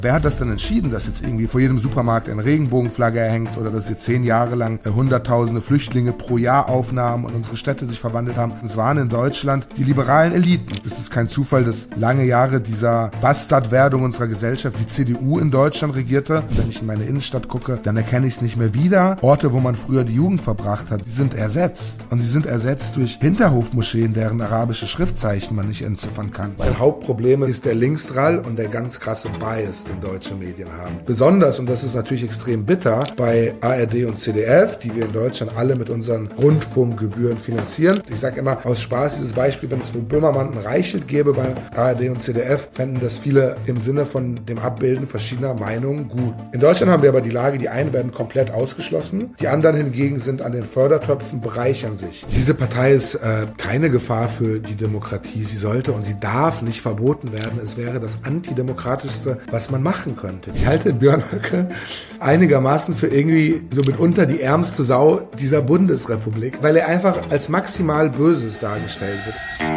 Wer hat das denn entschieden, dass jetzt irgendwie vor jedem Supermarkt eine Regenbogenflagge hängt oder dass jetzt 10 Jahre lang hunderttausende Flüchtlinge pro Jahr aufnahmen und unsere Städte sich verwandelt haben? Es waren in Deutschland die liberalen Eliten. Es ist kein Zufall, dass lange Jahre dieser Bastardwerdung unserer Gesellschaft die CDU in Deutschland regierte. Und wenn ich in meine Innenstadt gucke, dann erkenne ich es nicht mehr wieder. Orte, wo man früher die Jugend verbracht hat, sie sind ersetzt. Und sie sind ersetzt durch Hinterhofmoscheen, deren arabische Schriftzeichen man nicht entziffern kann. Mein Hauptproblem ist der Linksdrall und der ganz krasse Bias, den deutsche Medien haben. Besonders, und das ist natürlich extrem bitter, bei ARD und ZDF, die wir in Deutschland alle mit unseren Rundfunkgebühren finanzieren. Ich sage immer aus Spaß dieses Beispiel, wenn es für Böhmermann ein Reichelt gäbe bei ARD und ZDF, fänden das viele im Sinne von dem Abbilden verschiedener Meinungen gut. In Deutschland haben wir aber die Lage, die einen werden komplett ausgeschlossen, die anderen hingegen sind an den Fördertöpfen, bereichern sich. Diese Partei ist keine Gefahr für die Demokratie. Sie sollte und sie darf nicht verboten werden. Es wäre das antidemokratischste, was man machen könnte. Ich halte Björn Höcke einigermaßen für irgendwie so mitunter die ärmste Sau dieser Bundesrepublik, weil er einfach als maximal Böses dargestellt wird.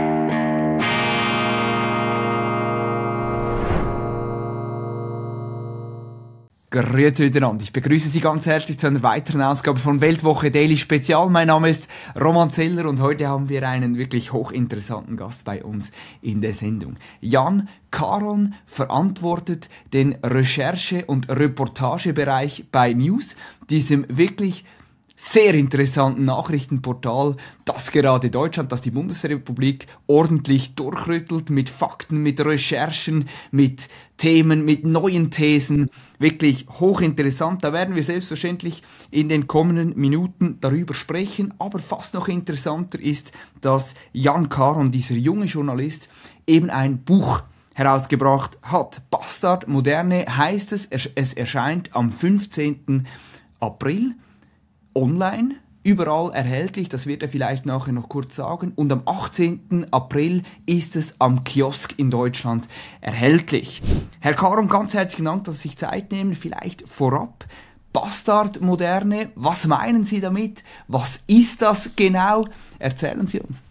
Grüezi miteinander. Ich begrüße Sie ganz herzlich zu einer weiteren Ausgabe von Weltwoche Daily Spezial. Mein Name ist Roman Zeller und heute haben wir einen wirklich hochinteressanten Gast bei uns in der Sendung. Jan Caron verantwortet den Recherche- und Reportagebereich bei News, diesem wirklich sehr interessanten Nachrichtenportal, das gerade Deutschland, das die Bundesrepublik ordentlich durchrüttelt mit Fakten, mit Recherchen, mit Themen, mit neuen Thesen. Wirklich hochinteressant. Da werden wir selbstverständlich in den kommenden Minuten darüber sprechen. Aber fast noch interessanter ist, dass Jan Caron, dieser junge Journalist, eben ein Buch herausgebracht hat. Bastard Moderne heißt es. Es erscheint am 15. April. Online, überall erhältlich, das wird er vielleicht nachher noch kurz sagen. Und am 18. April ist es am Kiosk in Deutschland erhältlich. Herr Caron, ganz herzlichen Dank, dass Sie sich Zeit nehmen. Vielleicht vorab, Bastardmoderne, was meinen Sie damit? Was ist das genau? Erzählen Sie uns.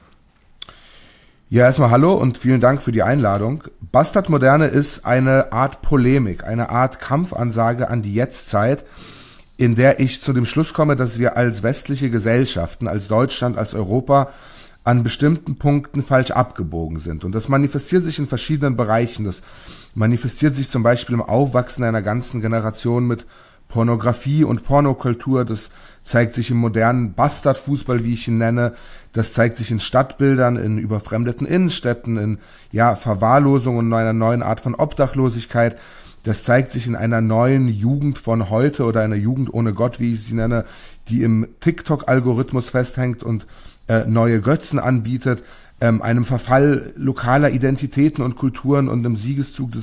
Ja, erstmal hallo und vielen Dank für die Einladung. Bastardmoderne ist eine Art Polemik, eine Art Kampfansage an die Jetztzeit, in der ich zu dem Schluss komme, dass wir als westliche Gesellschaften, als Deutschland, als Europa an bestimmten Punkten falsch abgebogen sind. Und das manifestiert sich in verschiedenen Bereichen. Das manifestiert sich zum Beispiel im Aufwachsen einer ganzen Generation mit Pornografie und Pornokultur. Das zeigt sich im modernen Bastardfußball, wie ich ihn nenne. Das zeigt sich in Stadtbildern, in überfremdeten Innenstädten, in Verwahrlosung und einer neuen Art von Obdachlosigkeit. Das zeigt sich in einer neuen Jugend von heute oder einer Jugend ohne Gott, wie ich sie nenne, die im TikTok-Algorithmus festhängt und neue Götzen anbietet, einem Verfall lokaler Identitäten und Kulturen und einem Siegeszug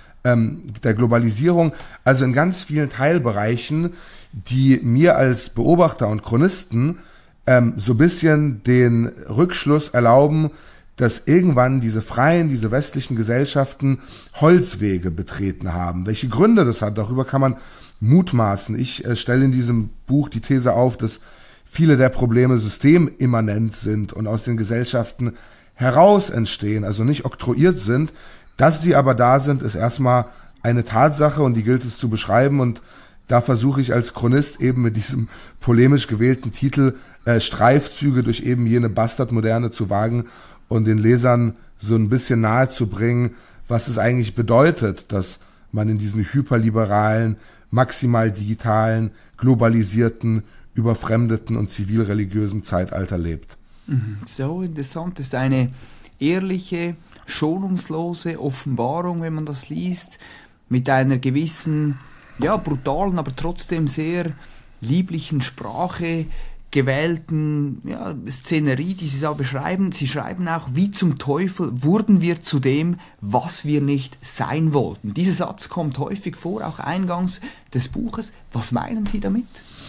der Globalisierung. Also in ganz vielen Teilbereichen, die mir als Beobachter und Chronisten so ein bisschen den Rückschluss erlauben, dass irgendwann diese westlichen Gesellschaften Holzwege betreten haben. Welche Gründe das hat, darüber kann man mutmaßen. Ich stelle in diesem Buch die These auf, dass viele der Probleme systemimmanent sind und aus den Gesellschaften heraus entstehen, also nicht oktroyiert sind. Dass sie aber da sind, ist erstmal eine Tatsache und die gilt es zu beschreiben, und da versuche ich als Chronist eben mit diesem polemisch gewählten Titel Streifzüge durch eben jene Bastardmoderne zu wagen und den Lesern so ein bisschen nahe zu bringen, was es eigentlich bedeutet, dass man in diesen hyperliberalen, maximal digitalen, globalisierten, überfremdeten und zivilreligiösen Zeitalter lebt. So interessant, das ist eine ehrliche, schonungslose Offenbarung, wenn man das liest, mit einer gewissen, brutalen, aber trotzdem sehr lieblichen Sprache, gewählten Szenerie, die Sie da beschreiben. Sie schreiben auch, wie zum Teufel wurden wir zu dem, was wir nicht sein wollten. Dieser Satz kommt häufig vor, auch eingangs des Buches. Was meinen Sie damit?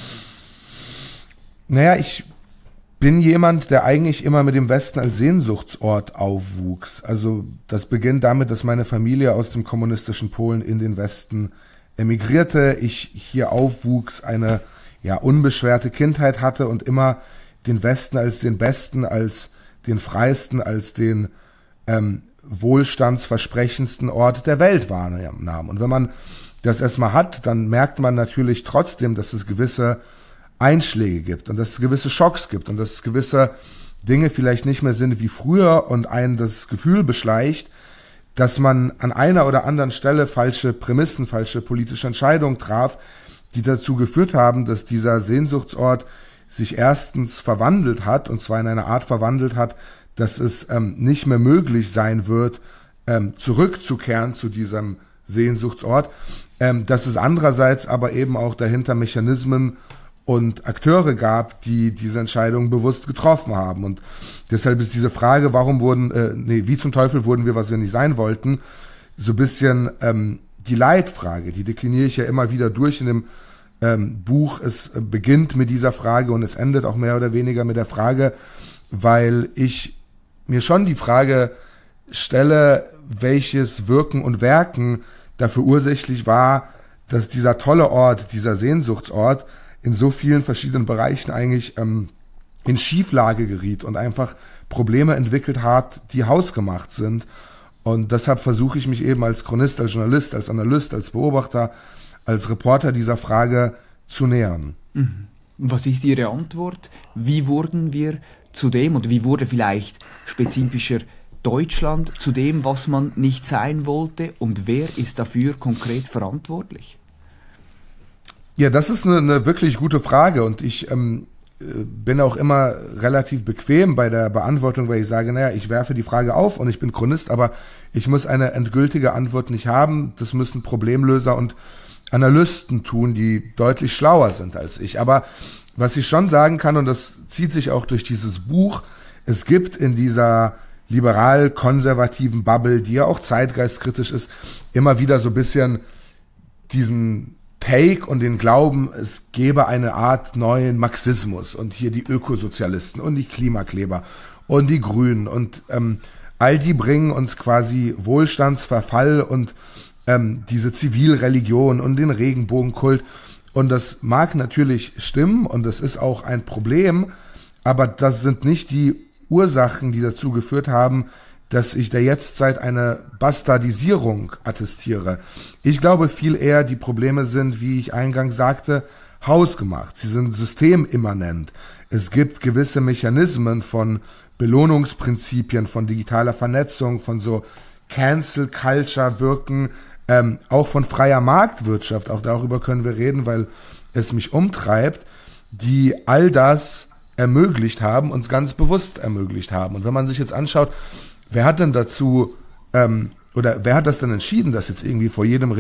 Naja, ich bin jemand, der eigentlich immer mit dem Westen als Sehnsuchtsort aufwuchs. Also das beginnt damit, dass meine Familie aus dem kommunistischen Polen in den Westen emigrierte. Ich hier aufwuchs, eine unbeschwerte Kindheit hatte und immer den Westen als den Besten, als den Freiesten, als den wohlstandsversprechendsten Ort der Welt wahrnahm. Und wenn man das erstmal hat, dann merkt man natürlich trotzdem, dass es gewisse Einschläge gibt und dass es gewisse Schocks gibt und dass es gewisse Dinge vielleicht nicht mehr sind wie früher und einen das Gefühl beschleicht, dass man an einer oder anderen Stelle falsche Prämissen, falsche politische Entscheidungen traf, die dazu geführt haben, dass dieser Sehnsuchtsort sich erstens verwandelt hat, und zwar in eine Art verwandelt hat, dass es nicht mehr möglich sein wird, zurückzukehren zu diesem Sehnsuchtsort, dass es andererseits aber eben auch dahinter Mechanismen und Akteure gab, die diese Entscheidung bewusst getroffen haben. Und deshalb ist diese Frage, wie zum Teufel wurden wir, was wir nicht sein wollten, so ein bisschen die Leitfrage. Die dekliniere ich ja immer wieder durch in dem Buch. Es beginnt mit dieser Frage und es endet auch mehr oder weniger mit der Frage, weil ich mir schon die Frage stelle, welches Wirken und Werken dafür ursächlich war, dass dieser tolle Ort, dieser Sehnsuchtsort in so vielen verschiedenen Bereichen eigentlich in Schieflage geriet und einfach Probleme entwickelt hat, die hausgemacht sind. Und deshalb versuche ich mich eben als Chronist, als Journalist, als Analyst, als Beobachter, als Reporter dieser Frage zu nähern. Mhm. Was ist Ihre Antwort? Wie wurden wir zu dem, oder wie wurde vielleicht spezifischer Deutschland zu dem, was man nicht sein wollte, und wer ist dafür konkret verantwortlich? Ja, das ist eine wirklich gute Frage, und ich bin auch immer relativ bequem bei der Beantwortung, weil ich sage, naja, ich werfe die Frage auf und ich bin Chronist, aber ich muss eine endgültige Antwort nicht haben. Das müssen Problemlöser und Analysten tun, die deutlich schlauer sind als ich. Aber was ich schon sagen kann, und das zieht sich auch durch dieses Buch, es gibt in dieser liberal-konservativen Bubble, die ja auch zeitgeistkritisch ist, immer wieder so ein bisschen diesen Take und den Glauben, es gäbe eine Art neuen Marxismus und hier die Ökosozialisten und die Klimakleber und die Grünen und all die bringen uns quasi Wohlstandsverfall und diese Zivilreligion und den Regenbogenkult, und das mag natürlich stimmen und das ist auch ein Problem, aber das sind nicht die Ursachen, die dazu geführt haben, dass ich der Jetztzeit eine Bastardisierung attestiere. Ich glaube viel eher, die Probleme sind, wie ich eingangs sagte, hausgemacht. Sie sind systemimmanent. Es gibt gewisse Mechanismen von Belohnungsprinzipien, von digitaler Vernetzung, von so Cancel Culture wirken, auch von freier Marktwirtschaft, auch darüber können wir reden, weil es mich umtreibt, die all das ermöglicht haben, uns ganz bewusst ermöglicht haben. Und wenn man sich jetzt anschaut, wer hat denn dazu, oder wer hat das denn entschieden, dass jetzt irgendwie vor jedem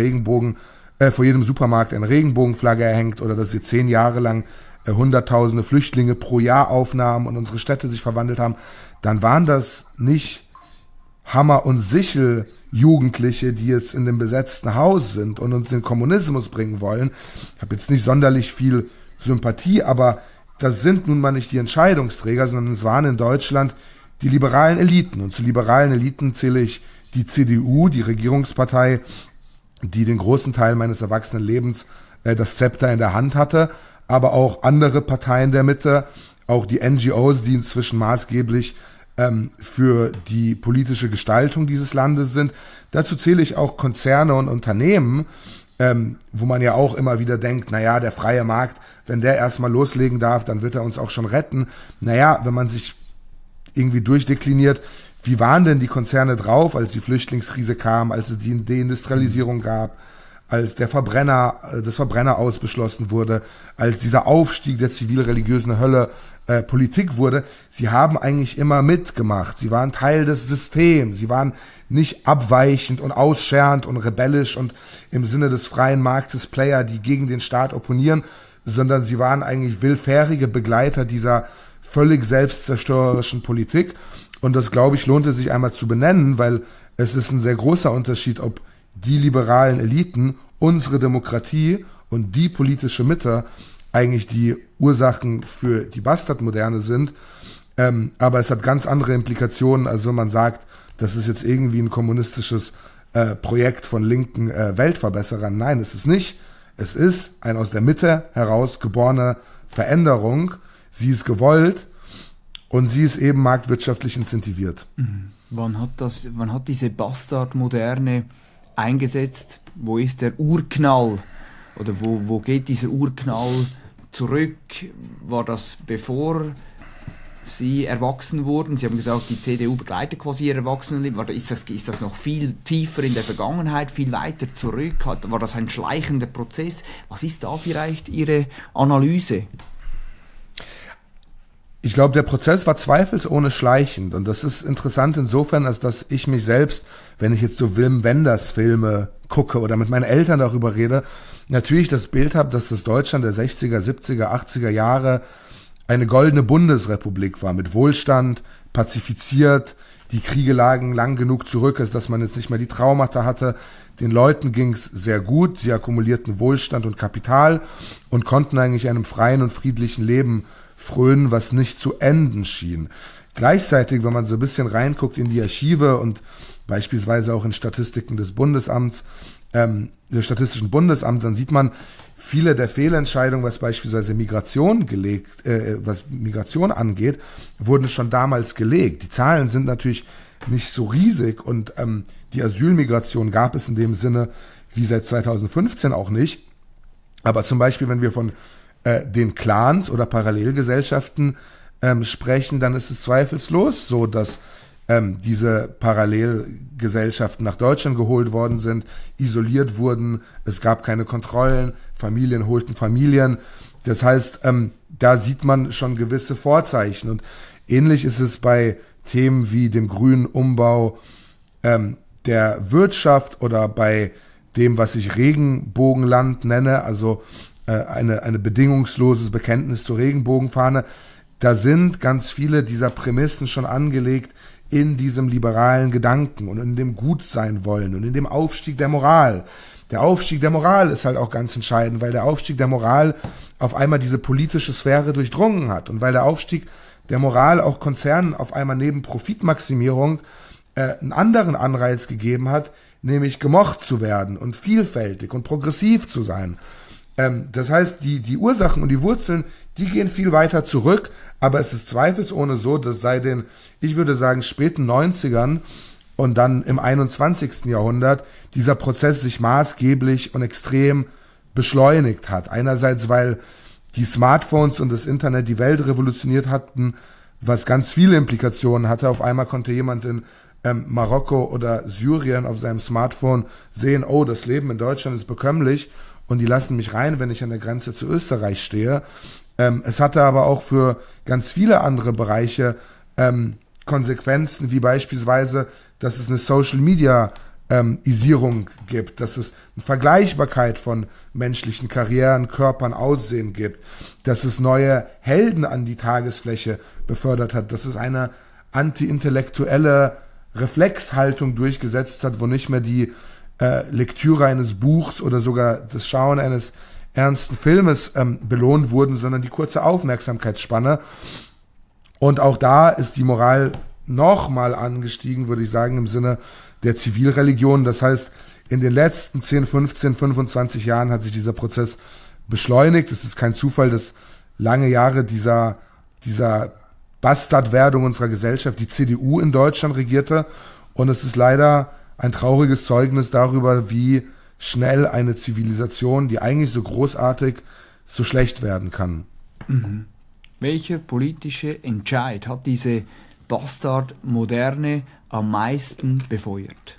Supermarkt eine Regenbogenflagge hängt, oder dass wir 10 Jahre lang Hunderttausende Flüchtlinge pro Jahr aufnahmen und unsere Städte sich verwandelt haben, dann waren das nicht Hammer und Sichel Jugendliche, die jetzt in dem besetzten Haus sind und uns den Kommunismus bringen wollen. Ich habe jetzt nicht sonderlich viel Sympathie, aber das sind nun mal nicht die Entscheidungsträger, sondern es waren in Deutschland die liberalen Eliten. Und zu liberalen Eliten zähle ich die CDU, die Regierungspartei, die den großen Teil meines Erwachsenenlebens das Zepter in der Hand hatte, aber auch andere Parteien der Mitte, auch die NGOs, die inzwischen maßgeblich für die politische Gestaltung dieses Landes sind. Dazu zähle ich auch Konzerne und Unternehmen, wo man ja auch immer wieder denkt, naja, der freie Markt, wenn der erstmal loslegen darf, dann wird er uns auch schon retten. Naja, wenn man sich irgendwie durchdekliniert, wie waren denn die Konzerne drauf, als die Flüchtlingskrise kam, als es die Deindustrialisierung gab, als das Verbrenner ausbeschlossen wurde, als dieser Aufstieg der zivilreligiösen Hölle Politik wurde, sie haben eigentlich immer mitgemacht. Sie waren Teil des Systems. Sie waren nicht abweichend und ausscherend und rebellisch und im Sinne des freien Marktes Player, die gegen den Staat opponieren, sondern sie waren eigentlich willfährige Begleiter dieser völlig selbstzerstörerischen Politik. Und das, glaube ich, lohnt es sich einmal zu benennen, weil es ist ein sehr großer Unterschied, ob die liberalen Eliten, unsere Demokratie und die politische Mitte eigentlich die Ursachen für die Bastardmoderne sind. Aber es hat ganz andere Implikationen, als wenn man sagt, das ist jetzt irgendwie ein kommunistisches Projekt von linken Weltverbesserern. Nein, es ist nicht. Es ist eine aus der Mitte heraus geborene Veränderung. Sie ist gewollt und sie ist eben marktwirtschaftlich incentiviert. Wann hat diese Bastardmoderne eingesetzt? Wo ist der Urknall? Oder wo geht dieser Urknall zurück? War das bevor Sie erwachsen wurden? Sie haben gesagt, die CDU begleitet quasi Ihr Erwachsenenleben. Ist das noch viel tiefer in der Vergangenheit, viel weiter zurück? War das ein schleichender Prozess? Was ist da vielleicht Ihre Analyse? Ich glaube, der Prozess war zweifelsohne schleichend, und das ist interessant insofern, als dass ich mich selbst, wenn ich jetzt so Wim Wenders Filme gucke oder mit meinen Eltern darüber rede, natürlich das Bild habe, dass das Deutschland der 60er, 70er, 80er Jahre eine goldene Bundesrepublik war, mit Wohlstand, pazifiziert, die Kriege lagen lang genug zurück, als dass man jetzt nicht mehr die Traumata hatte. Den Leuten ging es sehr gut, sie akkumulierten Wohlstand und Kapital und konnten eigentlich einem freien und friedlichen Leben frönen, was nicht zu enden schien. Gleichzeitig, wenn man so ein bisschen reinguckt in die Archive und beispielsweise auch in Statistiken des Bundesamts, des Statistischen Bundesamts, dann sieht man, viele der Fehlentscheidungen, was beispielsweise Migration angeht, wurden schon damals gelegt. Die Zahlen sind natürlich nicht so riesig und die Asylmigration gab es in dem Sinne wie seit 2015 auch nicht. Aber zum Beispiel, wenn wir von den Clans oder Parallelgesellschaften sprechen, dann ist es zweifellos so, dass diese Parallelgesellschaften nach Deutschland geholt worden sind, isoliert wurden, es gab keine Kontrollen, Familien holten Familien. Das heißt, da sieht man schon gewisse Vorzeichen. Und ähnlich ist es bei Themen wie dem grünen Umbau der Wirtschaft oder bei dem, was ich Regenbogenland nenne, also eine bedingungsloses Bekenntnis zur Regenbogenfahne. Da sind ganz viele dieser Prämissen schon angelegt in diesem liberalen Gedanken und in dem Gutsein wollen und in dem Aufstieg der Moral. Der Aufstieg der Moral ist halt auch ganz entscheidend, weil der Aufstieg der Moral auf einmal diese politische Sphäre durchdrungen hat und weil der Aufstieg der Moral auch Konzernen auf einmal neben Profitmaximierung einen anderen Anreiz gegeben hat, nämlich gemocht zu werden und vielfältig und progressiv zu sein. Das heißt, die Ursachen und die Wurzeln, die gehen viel weiter zurück, aber es ist zweifelsohne so, dass seit den, ich würde sagen, späten 90ern und dann im 21. Jahrhundert dieser Prozess sich maßgeblich und extrem beschleunigt hat. Einerseits, weil die Smartphones und das Internet die Welt revolutioniert hatten, was ganz viele Implikationen hatte. Auf einmal konnte jemand in Marokko oder Syrien auf seinem Smartphone sehen, oh, das Leben in Deutschland ist bekömmlich und die lassen mich rein, wenn ich an der Grenze zu Österreich stehe. Es hatte aber auch für ganz viele andere Bereiche Konsequenzen, wie beispielsweise, dass es eine Social-Media-Isierung gibt, dass es eine Vergleichbarkeit von menschlichen Karrieren, Körpern, Aussehen gibt, dass es neue Helden an die Tagesfläche befördert hat, dass es eine anti-intellektuelle Reflexhaltung durchgesetzt hat, wo nicht mehr die Lektüre eines Buchs oder sogar das Schauen eines ernsten Filmes belohnt wurden, sondern die kurze Aufmerksamkeitsspanne. Und auch da ist die Moral nochmal angestiegen, würde ich sagen, im Sinne der Zivilreligion. Das heißt, in den letzten 10, 15, 25 Jahren hat sich dieser Prozess beschleunigt. Es ist kein Zufall, dass lange Jahre dieser Bastardwerdung unserer Gesellschaft die CDU in Deutschland regierte. Und es ist leider ein trauriges Zeugnis darüber, wie schnell eine Zivilisation, die eigentlich so großartig, so schlecht werden kann. Mhm. Welcher politische Entscheid hat diese Bastardmoderne am meisten befeuert?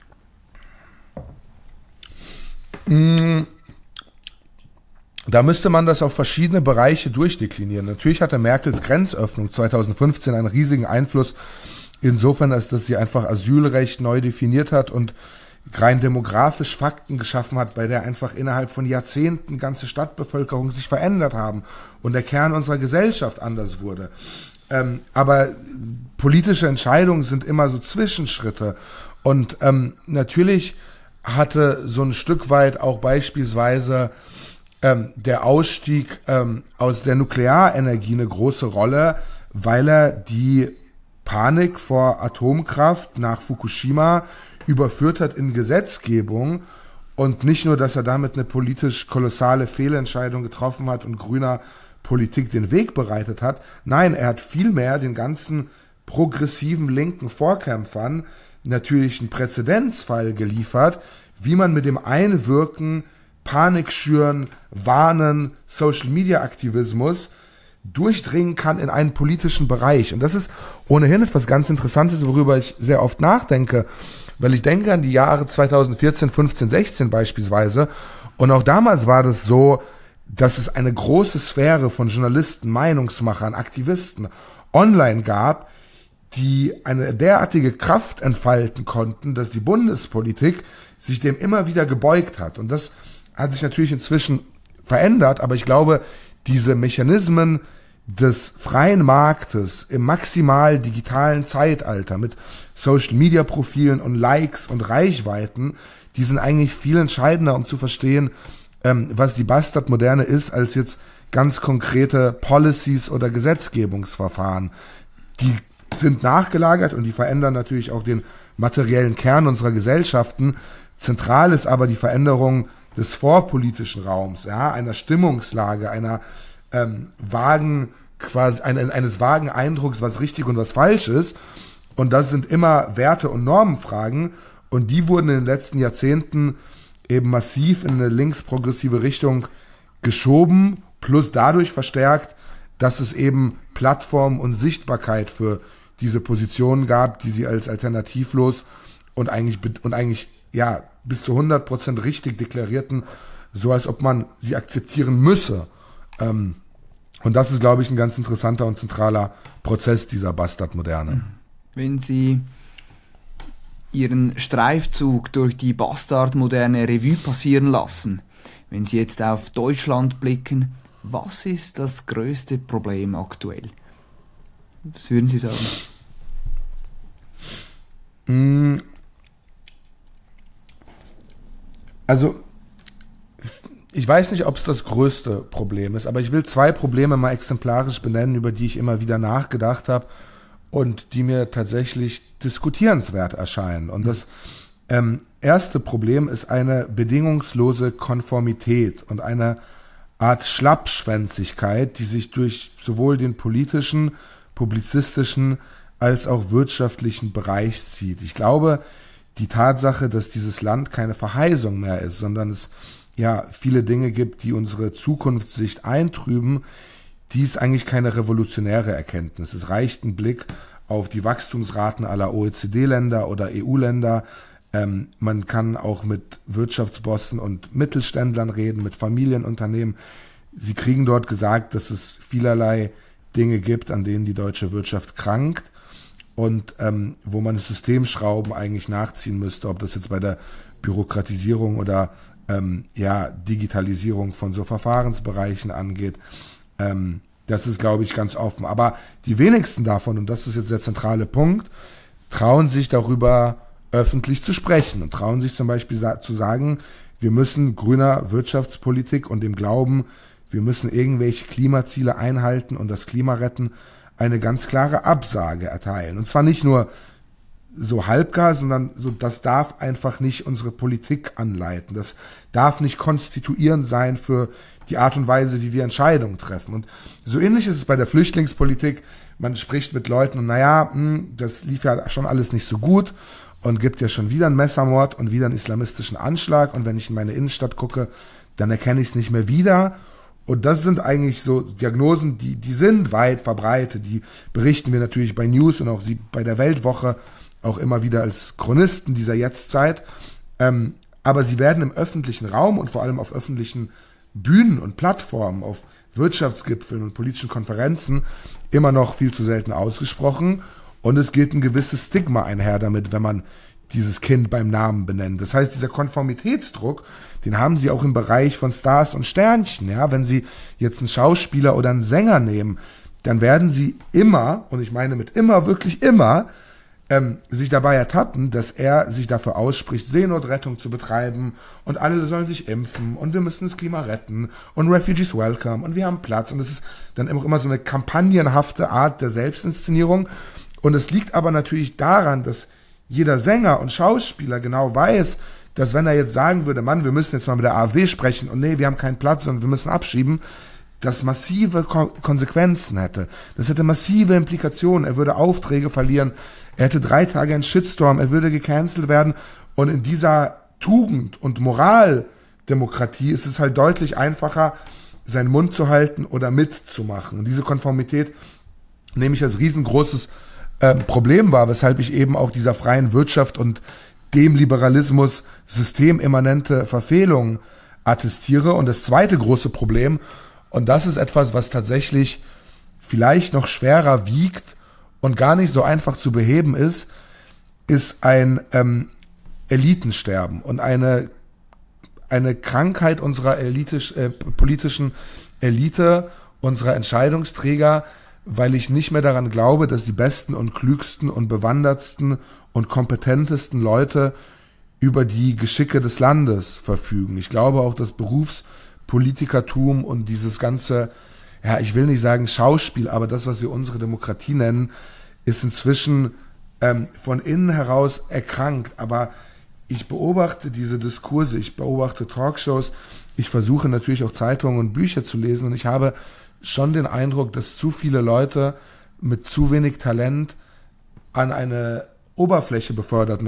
Da müsste man das auf verschiedene Bereiche durchdeklinieren. Natürlich hatte Merkels Grenzöffnung 2015 einen riesigen Einfluss, insofern, als dass sie einfach Asylrecht neu definiert hat und rein demografisch Fakten geschaffen hat, bei der einfach innerhalb von Jahrzehnten ganze Stadtbevölkerung sich verändert haben und der Kern unserer Gesellschaft anders wurde. Aber politische Entscheidungen sind immer so Zwischenschritte und natürlich hatte so ein Stück weit auch beispielsweise der Ausstieg aus der Nuklearenergie eine große Rolle, weil er die Panik vor Atomkraft nach Fukushima überführt hat in Gesetzgebung und nicht nur, dass er damit eine politisch kolossale Fehlentscheidung getroffen hat und grüner Politik den Weg bereitet hat. Nein, er hat vielmehr den ganzen progressiven linken Vorkämpfern natürlich einen Präzedenzfall geliefert, wie man mit dem Einwirken, Panik schüren, Warnen, Social-Media-Aktivismus durchdringen kann in einen politischen Bereich. Und das ist ohnehin etwas ganz Interessantes, worüber ich sehr oft nachdenke, weil ich denke an die Jahre 2014, 15, 16 beispielsweise. Und auch damals war das so, dass es eine große Sphäre von Journalisten, Meinungsmachern, Aktivisten online gab, die eine derartige Kraft entfalten konnten, dass die Bundespolitik sich dem immer wieder gebeugt hat. Und das hat sich natürlich inzwischen verändert, aber ich glaube, diese Mechanismen des freien Marktes im maximal digitalen Zeitalter mit Social-Media-Profilen und Likes und Reichweiten, die sind eigentlich viel entscheidender, um zu verstehen, was die Bastardmoderne ist, als jetzt ganz konkrete Policies oder Gesetzgebungsverfahren. Die sind nachgelagert und die verändern natürlich auch den materiellen Kern unserer Gesellschaften. Zentral ist aber die Veränderung des vorpolitischen Raums, ja, einer Stimmungslage, einer eines vagen Eindrucks, was richtig und was falsch ist. Und das sind immer Werte- und Normenfragen. Und die wurden in den letzten Jahrzehnten eben massiv in eine linksprogressive Richtung geschoben, plus dadurch verstärkt, dass es eben Plattform und Sichtbarkeit für diese Positionen gab, die sie als alternativlos und eigentlich ja bis zu 100% richtig deklarierten, so als ob man sie akzeptieren müsse. Und das ist, glaube ich, ein ganz interessanter und zentraler Prozess dieser Bastardmoderne. Wenn Sie Ihren Streifzug durch die Bastardmoderne Revue passieren lassen, wenn Sie jetzt auf Deutschland blicken, was ist das größte Problem aktuell? Was würden Sie sagen? Also, ich weiß nicht, ob es das größte Problem ist, aber ich will 2 Probleme mal exemplarisch benennen, über die ich immer wieder nachgedacht habe und die mir tatsächlich diskutierenswert erscheinen. Und das erste Problem ist eine bedingungslose Konformität und eine Art Schlappschwänzigkeit, die sich durch sowohl den politischen, publizistischen als auch wirtschaftlichen Bereich zieht. Ich glaube, die Tatsache, dass dieses Land keine Verheißung mehr ist, sondern es ja viele Dinge gibt, die unsere Zukunftssicht eintrüben, die ist eigentlich keine revolutionäre Erkenntnis. Es reicht ein Blick auf die Wachstumsraten aller OECD-Länder oder EU-Länder. Man kann auch mit Wirtschaftsbossen und Mittelständlern reden, mit Familienunternehmen. Sie kriegen dort gesagt, dass es vielerlei Dinge gibt, an denen die deutsche Wirtschaft krankt und wo man Systemschrauben eigentlich nachziehen müsste, ob das jetzt bei der Bürokratisierung oder Digitalisierung von so Verfahrensbereichen angeht. Das ist, glaube ich, ganz offen. Aber die wenigsten davon, und das ist jetzt der zentrale Punkt, trauen sich darüber öffentlich zu sprechen und trauen sich zum Beispiel zu sagen, wir müssen grüner Wirtschaftspolitik und dem Glauben, wir müssen irgendwelche Klimaziele einhalten und das Klima retten, eine ganz klare Absage erteilen. Und zwar nicht nur so halbgar, sondern so, das darf einfach nicht unsere Politik anleiten. Das darf nicht konstituierend sein für die Art und Weise, wie wir Entscheidungen treffen. Und so ähnlich ist es bei der Flüchtlingspolitik. Man spricht mit Leuten und das lief ja schon alles nicht so gut und gibt ja schon wieder einen Messermord und wieder einen islamistischen Anschlag. Und wenn ich in meine Innenstadt gucke, dann erkenne ich es nicht mehr wieder. Und das sind eigentlich so Diagnosen, die sind weit verbreitet. Die berichten wir natürlich bei News und auch sie bei der Weltwoche auch immer wieder als Chronisten dieser Jetztzeit. Aber sie werden im öffentlichen Raum und vor allem auf öffentlichen Bühnen und Plattformen, auf Wirtschaftsgipfeln und politischen Konferenzen immer noch viel zu selten ausgesprochen. Und es geht ein gewisses Stigma einher damit, wenn man dieses Kind beim Namen benennt. Das heißt, dieser Konformitätsdruck, den haben sie auch im Bereich von Stars und Sternchen. Ja, wenn sie jetzt einen Schauspieler oder einen Sänger nehmen, dann werden sie immer, und ich meine mit immer, wirklich immer, sich dabei ertappen, dass er sich dafür ausspricht, Seenotrettung zu betreiben und alle sollen sich impfen und wir müssen das Klima retten und Refugees welcome und wir haben Platz. Und es ist dann immer so eine kampagnenhafte Art der Selbstinszenierung. Und es liegt aber natürlich daran, dass jeder Sänger und Schauspieler genau weiß, dass wenn er jetzt sagen würde, Mann, wir müssen jetzt mal mit der AfD sprechen und nee, wir haben keinen Platz und wir müssen abschieben, das massive Konsequenzen hätte. Das hätte massive Implikationen. Er würde Aufträge verlieren. Er hätte 3 Tage einen Shitstorm. Er würde gecancelt werden. Und in dieser Tugend- und Moraldemokratie ist es halt deutlich einfacher, seinen Mund zu halten oder mitzumachen. Und diese Konformität nehme ich als riesengroßes Problem wahr, weshalb ich eben auch dieser freien Wirtschaft und dem Liberalismus systemimmanente Verfehlungen attestiere. Und das zweite große Problem, und das ist etwas, was tatsächlich vielleicht noch schwerer wiegt und gar nicht so einfach zu beheben ist ein Elitensterben und eine Krankheit unserer politischen Elite, unserer Entscheidungsträger, weil ich nicht mehr daran glaube, dass die besten und klügsten und bewandertsten und kompetentesten Leute über die Geschicke des Landes verfügen. Ich glaube auch, dass Berufspolitikertum und dieses ganze, ja, ich will nicht sagen Schauspiel, aber das, was wir unsere Demokratie nennen, ist inzwischen von innen heraus erkrankt. Aber ich beobachte diese Diskurse, ich beobachte Talkshows, ich versuche natürlich auch Zeitungen und Bücher zu lesen und ich habe schon den Eindruck, dass zu viele Leute mit zu wenig Talent an eine Oberfläche befördert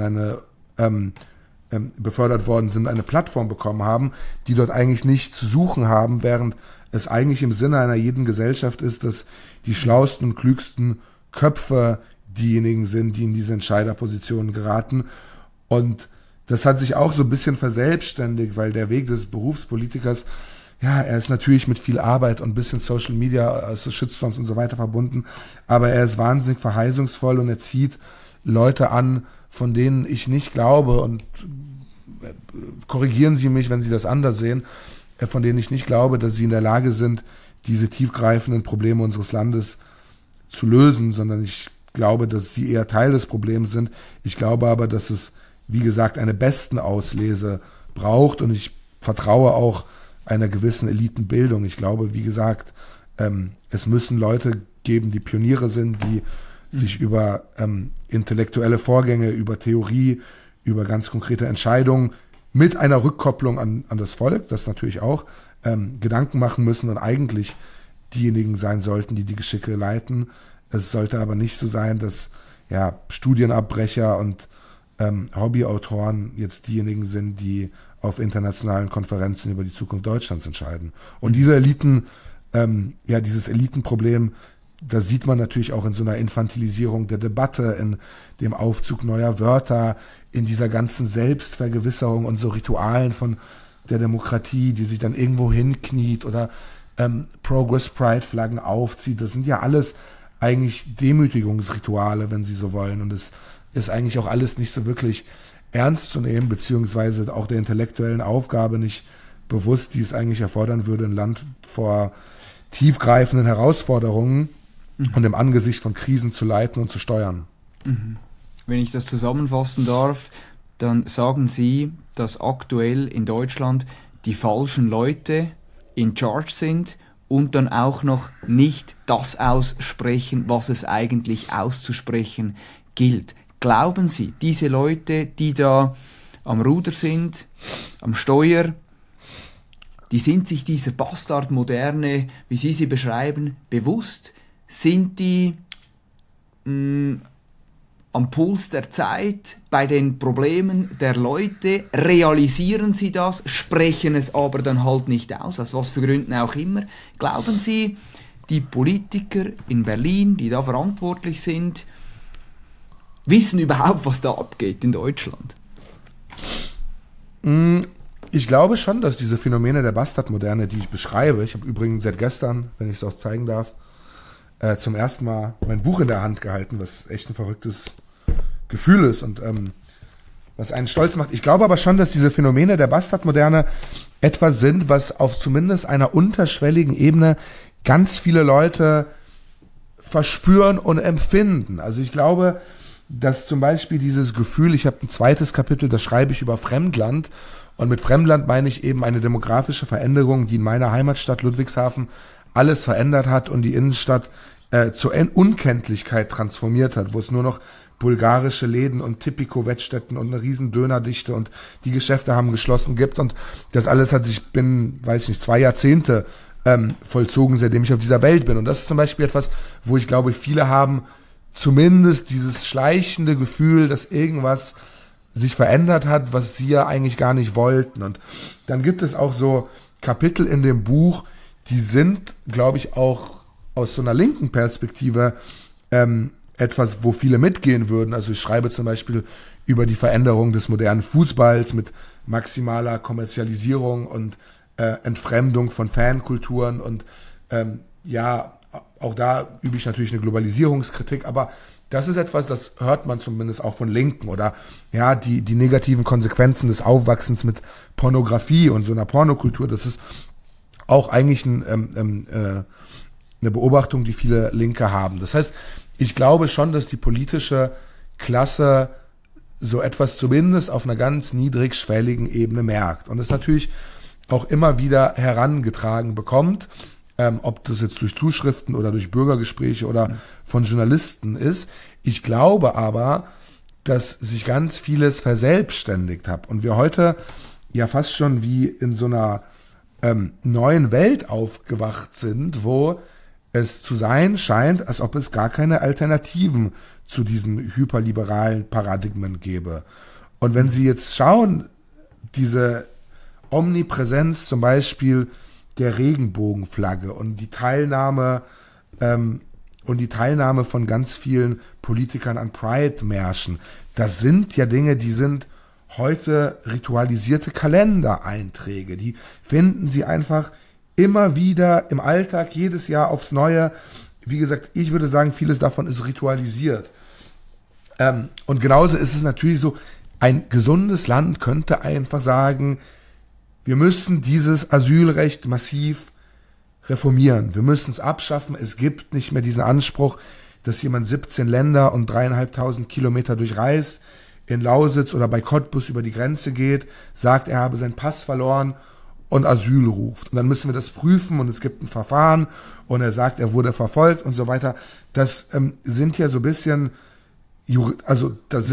worden sind, eine Plattform bekommen haben, die dort eigentlich nicht zu suchen haben, während es eigentlich im Sinne einer jeden Gesellschaft ist, dass die schlauesten und klügsten Köpfe diejenigen sind, die in diese Entscheiderpositionen geraten. Und das hat sich auch so ein bisschen verselbstständigt, weil der Weg des Berufspolitikers, ja, er ist natürlich mit viel Arbeit und ein bisschen Social Media, also Shitstorms und so weiter verbunden, aber er ist wahnsinnig verheißungsvoll und er zieht Leute an, von denen ich nicht glaube, und korrigieren Sie mich, wenn Sie das anders sehen, von denen ich nicht glaube, dass sie in der Lage sind, diese tiefgreifenden Probleme unseres Landes zu lösen, sondern ich glaube, dass sie eher Teil des Problems sind. Ich glaube aber, dass es, wie gesagt, eine Bestenauslese braucht und ich vertraue auch einer gewissen Elitenbildung. Ich glaube, wie gesagt, es müssen Leute geben, die Pioniere sind, die sich über intellektuelle Vorgänge, über Theorie, über ganz konkrete Entscheidungen mit einer Rückkopplung an das Volk, das natürlich auch, Gedanken machen müssen und eigentlich diejenigen sein sollten, die die Geschicke leiten. Es sollte aber nicht so sein, dass ja, Studienabbrecher und Hobbyautoren jetzt diejenigen sind, die auf internationalen Konferenzen über die Zukunft Deutschlands entscheiden. Und diese dieses Elitenproblem, das sieht man natürlich auch in so einer Infantilisierung der Debatte, in dem Aufzug neuer Wörter, in dieser ganzen Selbstvergewisserung und so Ritualen von der Demokratie, die sich dann irgendwo hinkniet oder Progress-Pride-Flaggen aufzieht. Das sind ja alles eigentlich Demütigungsrituale, wenn Sie so wollen. Und es ist eigentlich auch alles nicht so wirklich ernst zu nehmen, beziehungsweise auch der intellektuellen Aufgabe nicht bewusst, die es eigentlich erfordern würde, ein Land vor tiefgreifenden Herausforderungen und im Angesicht von Krisen zu leiten und zu steuern. Wenn ich das zusammenfassen darf, dann sagen Sie, dass aktuell in Deutschland die falschen Leute in charge sind und dann auch noch nicht das aussprechen, was es eigentlich auszusprechen gilt. Glauben Sie, diese Leute, die da am Ruder sind, am Steuer, die sind sich dieser Bastardmoderne, wie Sie sie beschreiben, bewusst? Sind die am Puls der Zeit bei den Problemen der Leute? Realisieren sie das, sprechen es aber dann halt nicht aus, aus was für Gründen auch immer? Glauben Sie, die Politiker in Berlin, die da verantwortlich sind, wissen überhaupt, was da abgeht in Deutschland? Ich glaube schon, dass diese Phänomene der Bastardmoderne, die ich beschreibe, ich habe übrigens seit gestern, wenn ich es auch zeigen darf, zum ersten Mal mein Buch in der Hand gehalten, was echt ein verrücktes Gefühl ist und was einen stolz macht. Ich glaube aber schon, dass diese Phänomene der Bastardmoderne etwas sind, was auf zumindest einer unterschwelligen Ebene ganz viele Leute verspüren und empfinden. Also ich glaube, dass zum Beispiel dieses Gefühl, ich habe ein zweites Kapitel, das schreibe ich über Fremdland, und mit Fremdland meine ich eben eine demografische Veränderung, die in meiner Heimatstadt Ludwigshafen alles verändert hat und die Innenstadt zur Unkenntlichkeit transformiert hat, wo es nur noch bulgarische Läden und Tipico-Wettstätten und eine riesen Dönerdichte und die Geschäfte haben geschlossen gibt, und das alles hat sich binnen, 2 Jahrzehnte vollzogen, seitdem ich auf dieser Welt bin. Und das ist zum Beispiel etwas, wo ich glaube, viele haben zumindest dieses schleichende Gefühl, dass irgendwas sich verändert hat, was sie ja eigentlich gar nicht wollten. Und dann gibt es auch so Kapitel in dem Buch, die sind, glaube ich, auch aus so einer linken Perspektive etwas, wo viele mitgehen würden. Also ich schreibe zum Beispiel über die Veränderung des modernen Fußballs mit maximaler Kommerzialisierung und Entfremdung von Fankulturen und auch da übe ich natürlich eine Globalisierungskritik, aber das ist etwas, das hört man zumindest auch von Linken oder ja, die negativen Konsequenzen des Aufwachsens mit Pornografie und so einer Pornokultur, das ist auch eigentlich eine Beobachtung, die viele Linke haben. Das heißt, ich glaube schon, dass die politische Klasse so etwas zumindest auf einer ganz niedrigschwelligen Ebene merkt und es natürlich auch immer wieder herangetragen bekommt, ob das jetzt durch Zuschriften oder durch Bürgergespräche oder von Journalisten ist. Ich glaube aber, dass sich ganz vieles verselbstständigt hat und wir heute ja fast schon wie in so einer neuen Welt aufgewacht sind, wo es zu sein scheint, als ob es gar keine Alternativen zu diesen hyperliberalen Paradigmen gäbe. Und wenn Sie jetzt schauen, diese Omnipräsenz zum Beispiel der Regenbogenflagge und die Teilnahme von ganz vielen Politikern an Pride-Märschen, das sind ja Dinge, die sind heute ritualisierte Kalendereinträge. Die finden Sie einfach immer wieder im Alltag, jedes Jahr aufs Neue. Wie gesagt, ich würde sagen, vieles davon ist ritualisiert. Und genauso ist es natürlich so, ein gesundes Land könnte einfach sagen, wir müssen dieses Asylrecht massiv reformieren. Wir müssen es abschaffen. Es gibt nicht mehr diesen Anspruch, dass jemand 17 Länder und 3.500 Kilometer durchreist, in Lausitz oder bei Cottbus über die Grenze geht, sagt, er habe seinen Pass verloren und Asyl ruft. Und dann müssen wir das prüfen und es gibt ein Verfahren und er sagt, er wurde verfolgt und so weiter. Das sind ja so ein bisschen, das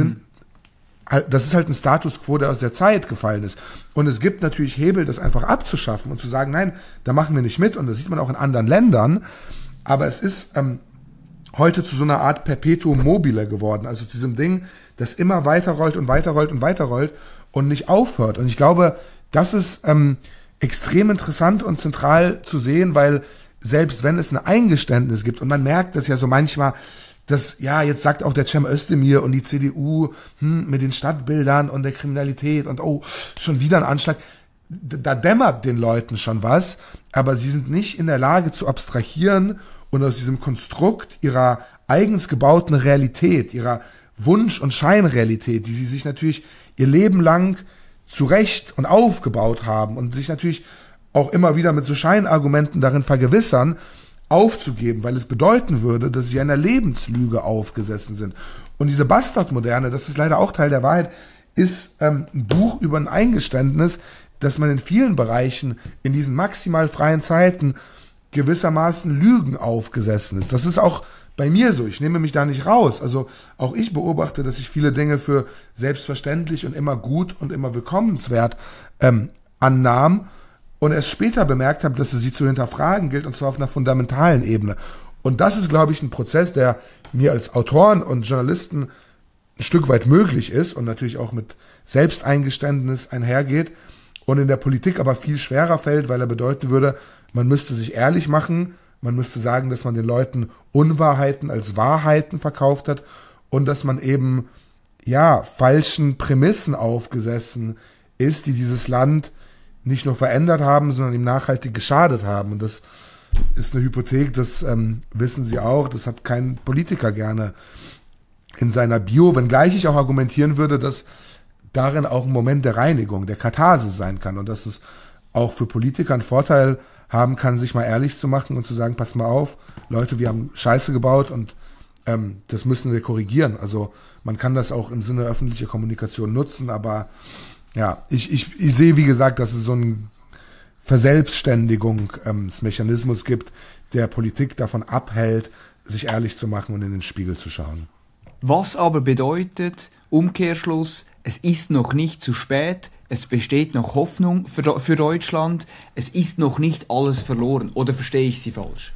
ist halt ein Status quo, der aus der Zeit gefallen ist. Und es gibt natürlich Hebel, das einfach abzuschaffen und zu sagen, nein, da machen wir nicht mit. Und das sieht man auch in anderen Ländern. Aber es ist heute zu so einer Art Perpetuum mobile geworden. Also zu diesem Ding, das immer weiterrollt und weiterrollt und weiterrollt und nicht aufhört. Und ich glaube, das ist extrem interessant und zentral zu sehen, weil selbst wenn es ein Eingeständnis gibt und man merkt das ja so manchmal, dass, ja, jetzt sagt auch der Cem Özdemir und die CDU mit den Stadtbildern und der Kriminalität und schon wieder ein Anschlag. Da dämmert den Leuten schon was, aber sie sind nicht in der Lage zu abstrahieren und aus diesem Konstrukt ihrer eigens gebauten Realität, ihrer Wunsch- und Scheinrealität, die sie sich natürlich ihr Leben lang zurecht und aufgebaut haben und sich natürlich auch immer wieder mit so Scheinargumenten darin vergewissern, aufzugeben, weil es bedeuten würde, dass sie einer Lebenslüge aufgesessen sind. Und diese Bastardmoderne, das ist leider auch Teil der Wahrheit, ist ein Buch über ein Eingeständnis, dass man in vielen Bereichen in diesen maximal freien Zeiten gewissermaßen Lügen aufgesessen ist. Das ist auch bei mir so. Ich nehme mich da nicht raus. Also auch ich beobachte, dass ich viele Dinge für selbstverständlich und immer gut und immer willkommenswert annahm und erst später bemerkt habe, dass es sie zu hinterfragen gilt, und zwar auf einer fundamentalen Ebene. Und das ist, glaube ich, ein Prozess, der mir als Autoren und Journalisten ein Stück weit möglich ist und natürlich auch mit Selbsteingeständnis einhergeht und in der Politik aber viel schwerer fällt, weil er bedeuten würde, man müsste sich ehrlich machen, man müsste sagen, dass man den Leuten Unwahrheiten als Wahrheiten verkauft hat und dass man eben, ja, falschen Prämissen aufgesessen ist, die dieses Land nicht nur verändert haben, sondern ihm nachhaltig geschadet haben. Und das ist eine Hypothek, das wissen Sie auch, das hat kein Politiker gerne in seiner Bio, wenngleich ich auch argumentieren würde, dass darin auch ein Moment der Reinigung, der Katharsis sein kann und dass es auch für Politiker einen Vorteil haben kann, sich mal ehrlich zu machen und zu sagen, pass mal auf, Leute, wir haben Scheiße gebaut und das müssen wir korrigieren. Also man kann das auch im Sinne öffentlicher Kommunikation nutzen, aber ja, ich sehe, wie gesagt, dass es so einen Verselbstständigungsmechanismus gibt, der Politik davon abhält, sich ehrlich zu machen und in den Spiegel zu schauen. Was aber bedeutet, Umkehrschluss, es ist noch nicht zu spät, es besteht noch Hoffnung für Deutschland, es ist noch nicht alles verloren. Oder verstehe ich Sie falsch?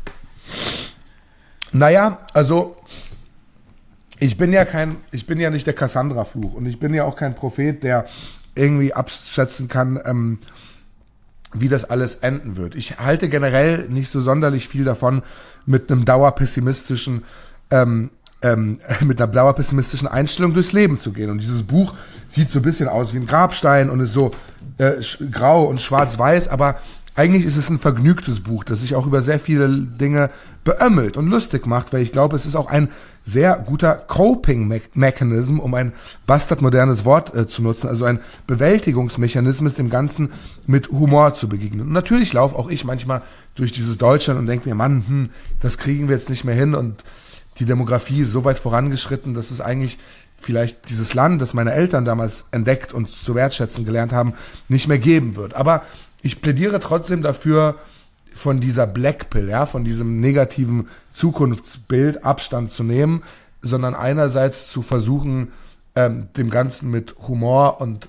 Naja, also ich bin ja nicht der Cassandra-Fluch und ich bin ja auch kein Prophet, der irgendwie abschätzen kann, wie das alles enden wird. Ich halte generell nicht so sonderlich viel davon, mit einer dauerpessimistischen Einstellung durchs Leben zu gehen. Und dieses Buch sieht so ein bisschen aus wie ein Grabstein und ist so grau und schwarz-weiß, aber eigentlich ist es ein vergnügtes Buch, das sich auch über sehr viele Dinge beömmelt und lustig macht, weil ich glaube, es ist auch ein sehr guter Coping-Mechanism, um ein bastardmodernes Wort zu nutzen, also ein Bewältigungsmechanismus, dem Ganzen mit Humor zu begegnen. Und natürlich laufe auch ich manchmal durch dieses Deutschland und denke mir, Mann, das kriegen wir jetzt nicht mehr hin und die Demografie ist so weit vorangeschritten, dass es eigentlich vielleicht dieses Land, das meine Eltern damals entdeckt und zu wertschätzen gelernt haben, nicht mehr geben wird. Aber ich plädiere trotzdem dafür, von dieser Blackpill, ja, von diesem negativen Zukunftsbild Abstand zu nehmen, sondern einerseits zu versuchen, dem Ganzen mit Humor und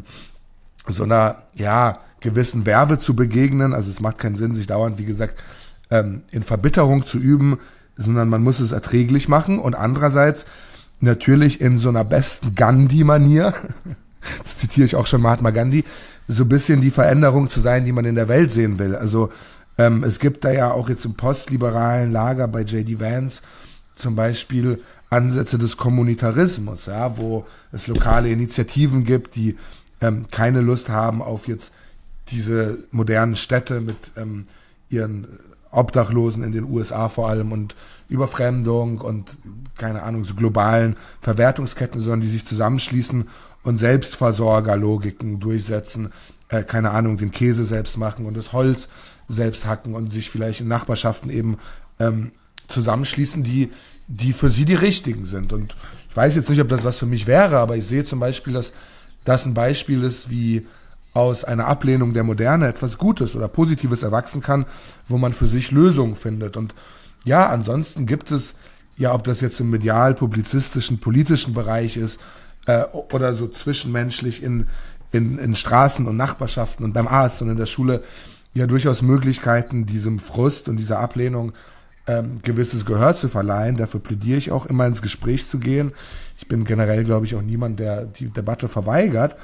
so einer, ja, gewissen Verve zu begegnen. Also es macht keinen Sinn, sich dauernd, wie gesagt, in Verbitterung zu üben, sondern man muss es erträglich machen und andererseits natürlich in so einer besten Gandhi-Manier, das zitiere ich auch schon Mahatma Gandhi, so ein bisschen die Veränderung zu sein, die man in der Welt sehen will. Also es gibt da ja auch jetzt im postliberalen Lager bei J.D. Vance zum Beispiel Ansätze des Kommunitarismus, ja, wo es lokale Initiativen gibt, die keine Lust haben auf jetzt diese modernen Städte mit ihren Obdachlosen in den USA vor allem und Überfremdung und keine Ahnung, so globalen Verwertungsketten, sondern die sich zusammenschließen und Selbstversorgerlogiken durchsetzen, keine Ahnung, den Käse selbst machen und das Holz selbst hacken und sich vielleicht in Nachbarschaften eben zusammenschließen, die für sie die richtigen sind. Und ich weiß jetzt nicht, ob das was für mich wäre, aber ich sehe zum Beispiel, dass das ein Beispiel ist, wie aus einer Ablehnung der Moderne etwas Gutes oder Positives erwachsen kann, wo man für sich Lösungen findet. Und ja, ansonsten gibt es, ja, ob das jetzt im medial-publizistischen, politischen Bereich ist, oder so zwischenmenschlich in Straßen und Nachbarschaften und beim Arzt und in der Schule, ja durchaus Möglichkeiten, diesem Frust und dieser Ablehnung gewisses Gehör zu verleihen. Dafür plädiere ich auch immer ins Gespräch zu gehen. Ich bin generell, glaube ich, auch niemand, der die Debatte verweigert.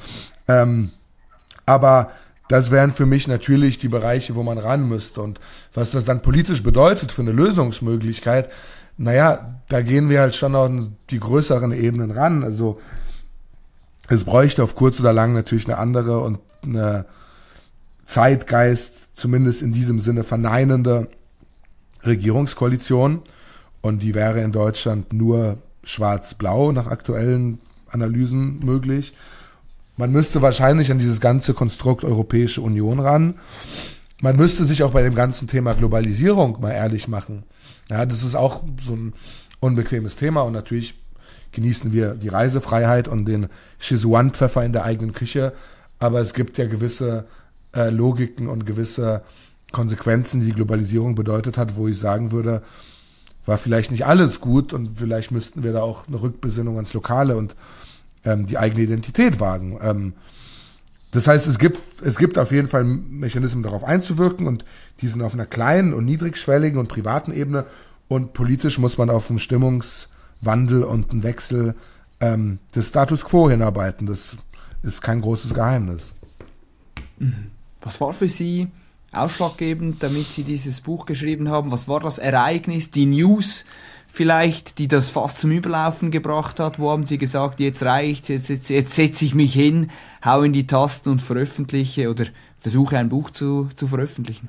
Aber das wären für mich natürlich die Bereiche, wo man ran müsste. Und was das dann politisch bedeutet für eine Lösungsmöglichkeit, naja, da gehen wir halt schon an die größeren Ebenen ran. Also es bräuchte auf kurz oder lang natürlich eine andere und eine Zeitgeist, zumindest in diesem Sinne verneinende Regierungskoalition. Und die wäre in Deutschland nur schwarz-blau nach aktuellen Analysen möglich. Man müsste wahrscheinlich an dieses ganze Konstrukt Europäische Union ran. Man müsste sich auch bei dem ganzen Thema Globalisierung mal ehrlich machen. Ja, das ist auch so ein unbequemes Thema und natürlich genießen wir die Reisefreiheit und den Szechuan-Pfeffer in der eigenen Küche, aber es gibt ja gewisse Logiken und gewisse Konsequenzen, die Globalisierung bedeutet hat, wo ich sagen würde, war vielleicht nicht alles gut und vielleicht müssten wir da auch eine Rückbesinnung ans Lokale und die eigene Identität wagen. Das heißt, es gibt auf jeden Fall Mechanismen, darauf einzuwirken und die sind auf einer kleinen und niedrigschwelligen und privaten Ebene und politisch muss man auf einen Stimmungswandel und einen Wechsel des Status Quo hinarbeiten. Das ist kein großes Geheimnis. Was war für Sie ausschlaggebend, damit Sie dieses Buch geschrieben haben? Was war das Ereignis, die News vielleicht, die das fast zum Überlaufen gebracht hat? Wo haben Sie gesagt, jetzt reicht, jetzt setze ich mich hin, hau in die Tasten und veröffentliche oder versuche ein Buch zu veröffentlichen?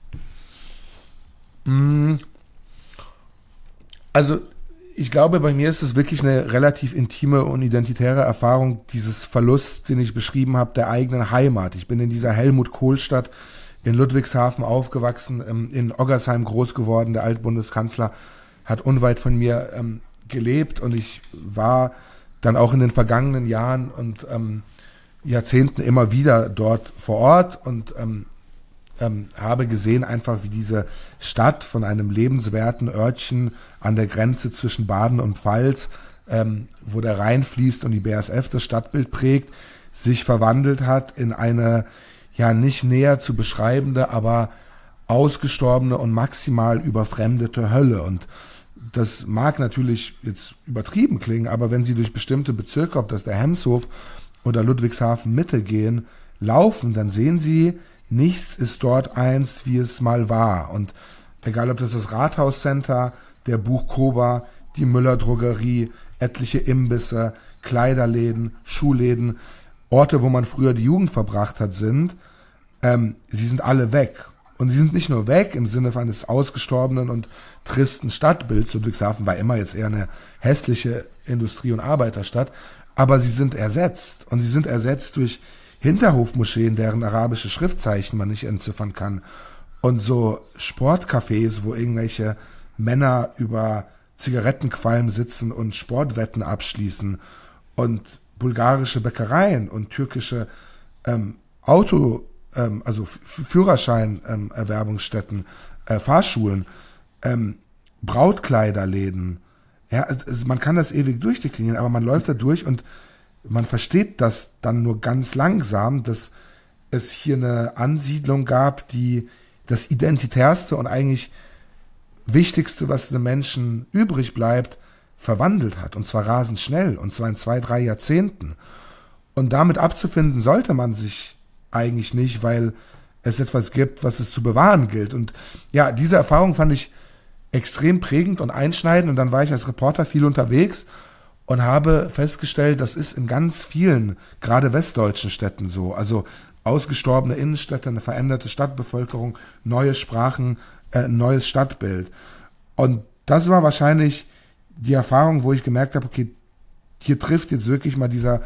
Also ich glaube, bei mir ist es wirklich eine relativ intime und identitäre Erfahrung, dieses Verlust, den ich beschrieben habe, der eigenen Heimat. Ich bin in dieser Helmut-Kohl-Stadt in Ludwigshafen aufgewachsen, in Oggersheim groß geworden. Der Altbundeskanzler hat unweit von mir gelebt und ich war dann auch in den vergangenen Jahren und Jahrzehnten immer wieder dort vor Ort und habe gesehen einfach, wie diese Stadt von einem lebenswerten Örtchen an der Grenze zwischen Baden und Pfalz, wo der Rhein fließt und die BASF das Stadtbild prägt, sich verwandelt hat in eine ja nicht näher zu beschreibende, aber ausgestorbene und maximal überfremdete Hölle. Und das mag natürlich jetzt übertrieben klingen, aber wenn Sie durch bestimmte Bezirke, ob das der Hemshof oder Ludwigshafen Mitte gehen, laufen, dann sehen Sie, nichts ist dort einst, wie es mal war. Und egal, ob das Rathauscenter, der Buchkober, die Müller-Drogerie, etliche Imbisse, Kleiderläden, Schuhläden, Orte, wo man früher die Jugend verbracht hat, sie sind alle weg. Und sie sind nicht nur weg im Sinne eines ausgestorbenen und tristen Stadtbilds. Ludwigshafen war immer jetzt eher eine hässliche Industrie- und Arbeiterstadt, aber sie sind ersetzt. Und sie sind ersetzt durch Hinterhofmoscheen, deren arabische Schriftzeichen man nicht entziffern kann. Und so Sportcafés, wo irgendwelche Männer über Zigarettenqualm sitzen und Sportwetten abschließen. Und bulgarische Bäckereien und türkische Führerschein-Erwerbungsstätten, Fahrschulen, Brautkleiderläden. Ja, also man kann das ewig durchdeklinieren, aber man läuft da durch und man versteht das dann nur ganz langsam, dass es hier eine Ansiedlung gab, die das Identitärste und eigentlich Wichtigste, was einem Menschen übrig bleibt, verwandelt hat. Und zwar rasend schnell. Und zwar in 2-3 Jahrzehnten. Und damit abzufinden sollte man sich eigentlich nicht, weil es etwas gibt, was es zu bewahren gilt. Und ja, diese Erfahrung fand ich extrem prägend und einschneidend. Und dann war ich als Reporter viel unterwegs und habe festgestellt, das ist in ganz vielen, gerade westdeutschen Städten so. Also ausgestorbene Innenstädte, eine veränderte Stadtbevölkerung, neue Sprachen, neues Stadtbild. Und das war wahrscheinlich die Erfahrung, wo ich gemerkt habe, okay, hier trifft jetzt wirklich mal dieser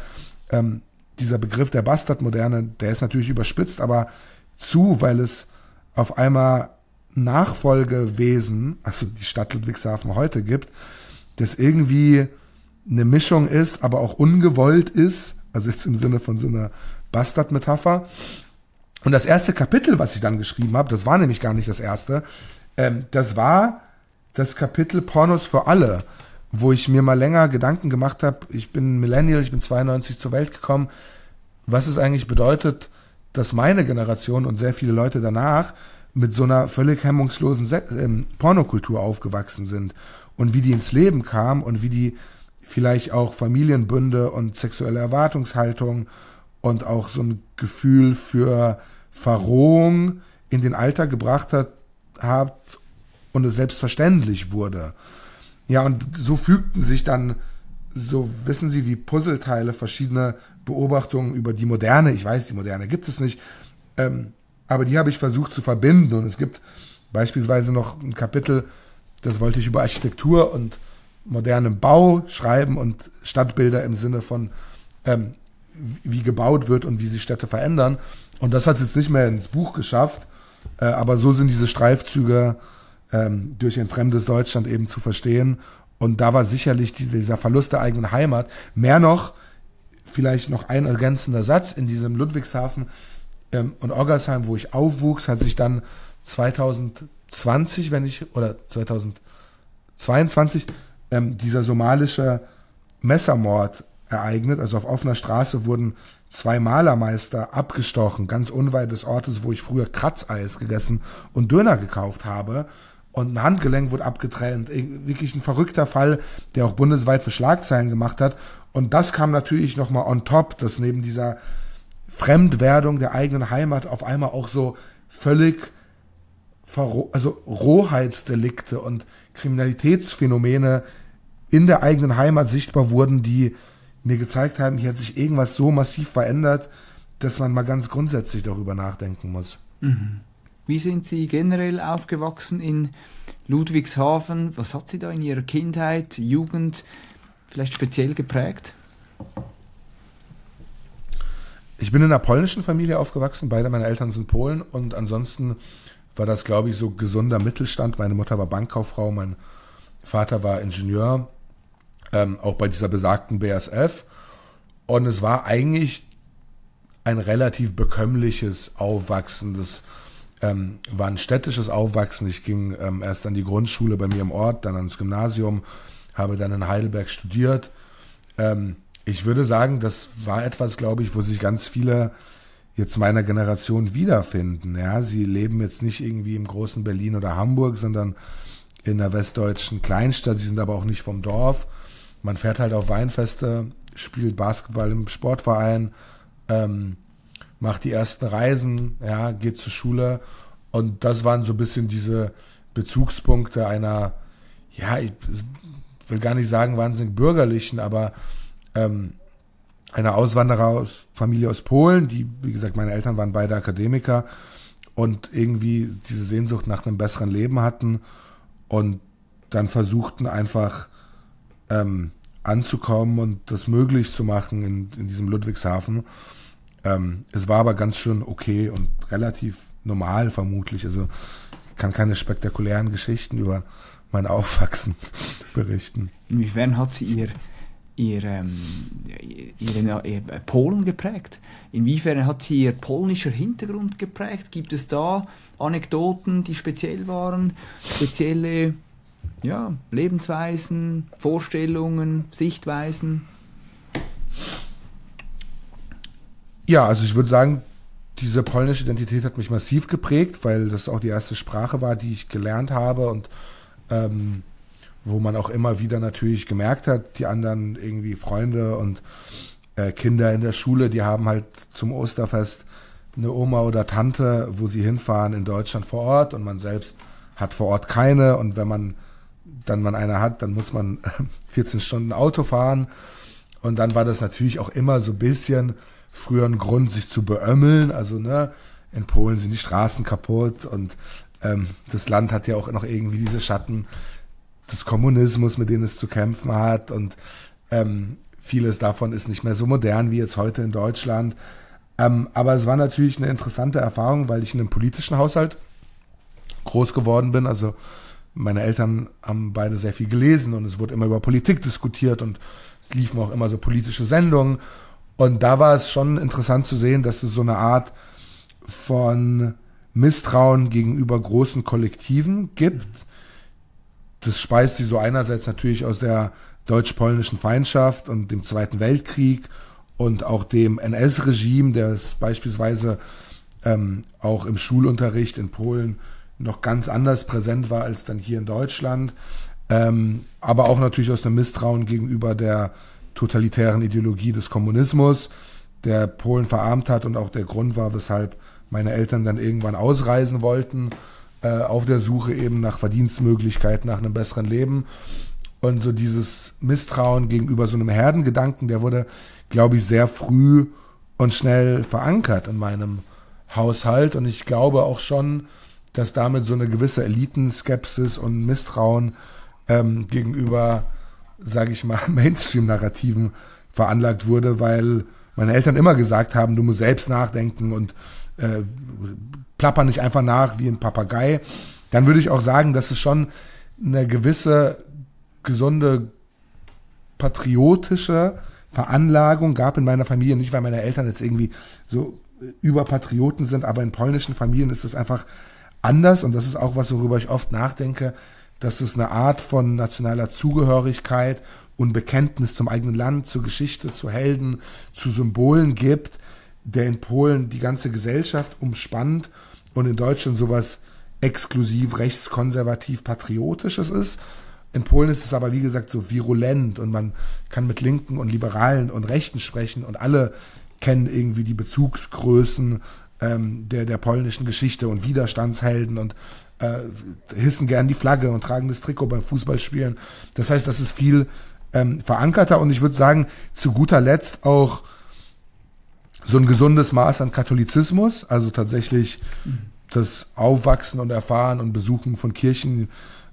Begriff der Bastardmoderne, der ist natürlich überspitzt, aber zu, weil es auf einmal Nachfolgewesen, also die Stadt Ludwigshafen heute gibt, das irgendwie eine Mischung ist, aber auch ungewollt ist, also jetzt im Sinne von so einer Bastardmetapher. Und das erste Kapitel, was ich dann geschrieben habe, das war nämlich gar nicht das erste, das war das Kapitel Pornos für alle, wo ich mir mal länger Gedanken gemacht habe, ich bin Millennial, ich bin 92 zur Welt gekommen, was es eigentlich bedeutet, dass meine Generation und sehr viele Leute danach mit so einer völlig hemmungslosen Pornokultur aufgewachsen sind und wie die ins Leben kam und wie die vielleicht auch Familienbünde und sexuelle Erwartungshaltung und auch so ein Gefühl für Verrohung in den Alltag gebracht hat und es selbstverständlich wurde. Ja, und so fügten sich dann, so wissen Sie, wie Puzzleteile verschiedene Beobachtungen über die Moderne, ich weiß, die Moderne gibt es nicht, aber die habe ich versucht zu verbinden. Und es gibt beispielsweise noch ein Kapitel, das wollte ich über Architektur und modernen Bau schreiben und Stadtbilder im Sinne von wie gebaut wird und wie sich Städte verändern. Und das hat es jetzt nicht mehr ins Buch geschafft, aber so sind diese Streifzüge durch ein fremdes Deutschland eben zu verstehen. Und da war sicherlich dieser Verlust der eigenen Heimat. Mehr noch, vielleicht noch ein ergänzender Satz, in diesem Ludwigshafen und Oggersheim, wo ich aufwuchs, hat sich dann 2022 dieser somalische Messermord ereignet. Also auf offener Straße wurden 2 Malermeister abgestochen, ganz unweit des Ortes, wo ich früher Kratzeis gegessen und Döner gekauft habe. Und ein Handgelenk wurde abgetrennt. Wirklich ein verrückter Fall, der auch bundesweit für Schlagzeilen gemacht hat. Und das kam natürlich nochmal on top, dass neben dieser Fremdwerdung der eigenen Heimat auf einmal auch so völlig Rohheitsdelikte und Kriminalitätsphänomene in der eigenen Heimat sichtbar wurden, die mir gezeigt haben, hier hat sich irgendwas so massiv verändert, dass man mal ganz grundsätzlich darüber nachdenken muss. Mhm. Wie sind Sie generell aufgewachsen in Ludwigshafen? Was hat Sie da in Ihrer Kindheit, Jugend vielleicht speziell geprägt? Ich bin in einer polnischen Familie aufgewachsen, beide meine Eltern sind Polen und ansonsten war das, glaube ich, so gesunder Mittelstand. Meine Mutter war Bankkauffrau, mein Vater war Ingenieur, auch bei dieser besagten BASF. Und es war eigentlich ein relativ bekömmliches Aufwachsen. Das war ein städtisches Aufwachsen. Ich ging erst an die Grundschule bei mir im Ort, dann ans Gymnasium, habe dann in Heidelberg studiert. Ich würde sagen, das war etwas, glaube ich, wo sich ganz viele jetzt meiner Generation wiederfinden. Ja, sie leben jetzt nicht irgendwie im großen Berlin oder Hamburg, sondern in einer westdeutschen Kleinstadt. Sie sind aber auch nicht vom Dorf. Man fährt halt auf Weinfeste, spielt Basketball im Sportverein, macht die ersten Reisen, ja, geht zur Schule. Und das waren so ein bisschen diese Bezugspunkte einer, ja, ich will gar nicht sagen wahnsinnig bürgerlichen, aber einer Auswandererfamilie aus Polen, die, wie gesagt, meine Eltern waren beide Akademiker und irgendwie diese Sehnsucht nach einem besseren Leben hatten und dann versuchten einfach anzukommen und das möglich zu machen in diesem Ludwigshafen. Es war aber ganz schön okay und relativ normal vermutlich. Also ich kann keine spektakulären Geschichten über mein Aufwachsen berichten. Inwiefern hat sie ihr Polen geprägt? Inwiefern hat sie ihr polnischer Hintergrund geprägt? Gibt es da Anekdoten, die speziell waren? Spezielle Lebensweisen, Vorstellungen, Sichtweisen? Ja, also ich würde sagen, diese polnische Identität hat mich massiv geprägt, weil das auch die erste Sprache war, die ich gelernt habe und wo man auch immer wieder natürlich gemerkt hat, die anderen irgendwie Freunde und Kinder in der Schule, die haben halt zum Osterfest eine Oma oder Tante, wo sie hinfahren in Deutschland vor Ort und man selbst hat vor Ort keine und wenn man dann eine hat, dann muss man 14 Stunden Auto fahren und dann war das natürlich auch immer so ein bisschen früher ein Grund, sich zu beömmeln, also in Polen sind die Straßen kaputt und das Land hat ja auch noch irgendwie diese Schatten des Kommunismus, mit denen es zu kämpfen hat und vieles davon ist nicht mehr so modern wie jetzt heute in Deutschland. Aber es war natürlich eine interessante Erfahrung, weil ich in einem politischen Haushalt groß geworden bin. Also meine Eltern haben beide sehr viel gelesen und es wurde immer über Politik diskutiert und es liefen auch immer so politische Sendungen. Und da war es schon interessant zu sehen, dass es so eine Art von Misstrauen gegenüber großen Kollektiven gibt. Das speist sie so einerseits natürlich aus der deutsch-polnischen Feindschaft und dem Zweiten Weltkrieg und auch dem NS-Regime, das beispielsweise auch im Schulunterricht in Polen noch ganz anders präsent war als dann hier in Deutschland, aber auch natürlich aus einem Misstrauen gegenüber der totalitären Ideologie des Kommunismus, der Polen verarmt hat und auch der Grund war, weshalb meine Eltern dann irgendwann ausreisen wollten, auf der Suche eben nach Verdienstmöglichkeiten, nach einem besseren Leben. Und so dieses Misstrauen gegenüber so einem Herdengedanken, der wurde, glaube ich, sehr früh und schnell verankert in meinem Haushalt. Und ich glaube auch schon, dass damit so eine gewisse Elitenskepsis und Misstrauen gegenüber, sage ich mal, Mainstream-Narrativen veranlagt wurde, weil meine Eltern immer gesagt haben, du musst selbst nachdenken und plapper nicht einfach nach wie ein Papagei. Dann würde ich auch sagen, dass es schon eine gewisse gesunde patriotische Veranlagung gab in meiner Familie, nicht weil meine Eltern jetzt irgendwie so Überpatrioten sind, aber in polnischen Familien ist es einfach anders und das ist auch was, worüber ich oft nachdenke, dass es eine Art von nationaler Zugehörigkeit und Bekenntnis zum eigenen Land, zur Geschichte, zu Helden, zu Symbolen gibt, der in Polen die ganze Gesellschaft umspannt und in Deutschland sowas exklusiv rechtskonservativ patriotisches ist. In Polen ist es aber, wie gesagt, so virulent und man kann mit Linken und Liberalen und Rechten sprechen und alle kennen irgendwie die Bezugsgrößen der polnischen Geschichte und Widerstandshelden und hissen gern die Flagge und tragen das Trikot beim Fußballspielen. Das heißt, das ist viel verankerter und ich würde sagen, zu guter Letzt auch so ein gesundes Maß an Katholizismus, also tatsächlich das Aufwachsen und Erfahren und Besuchen von Kirchen,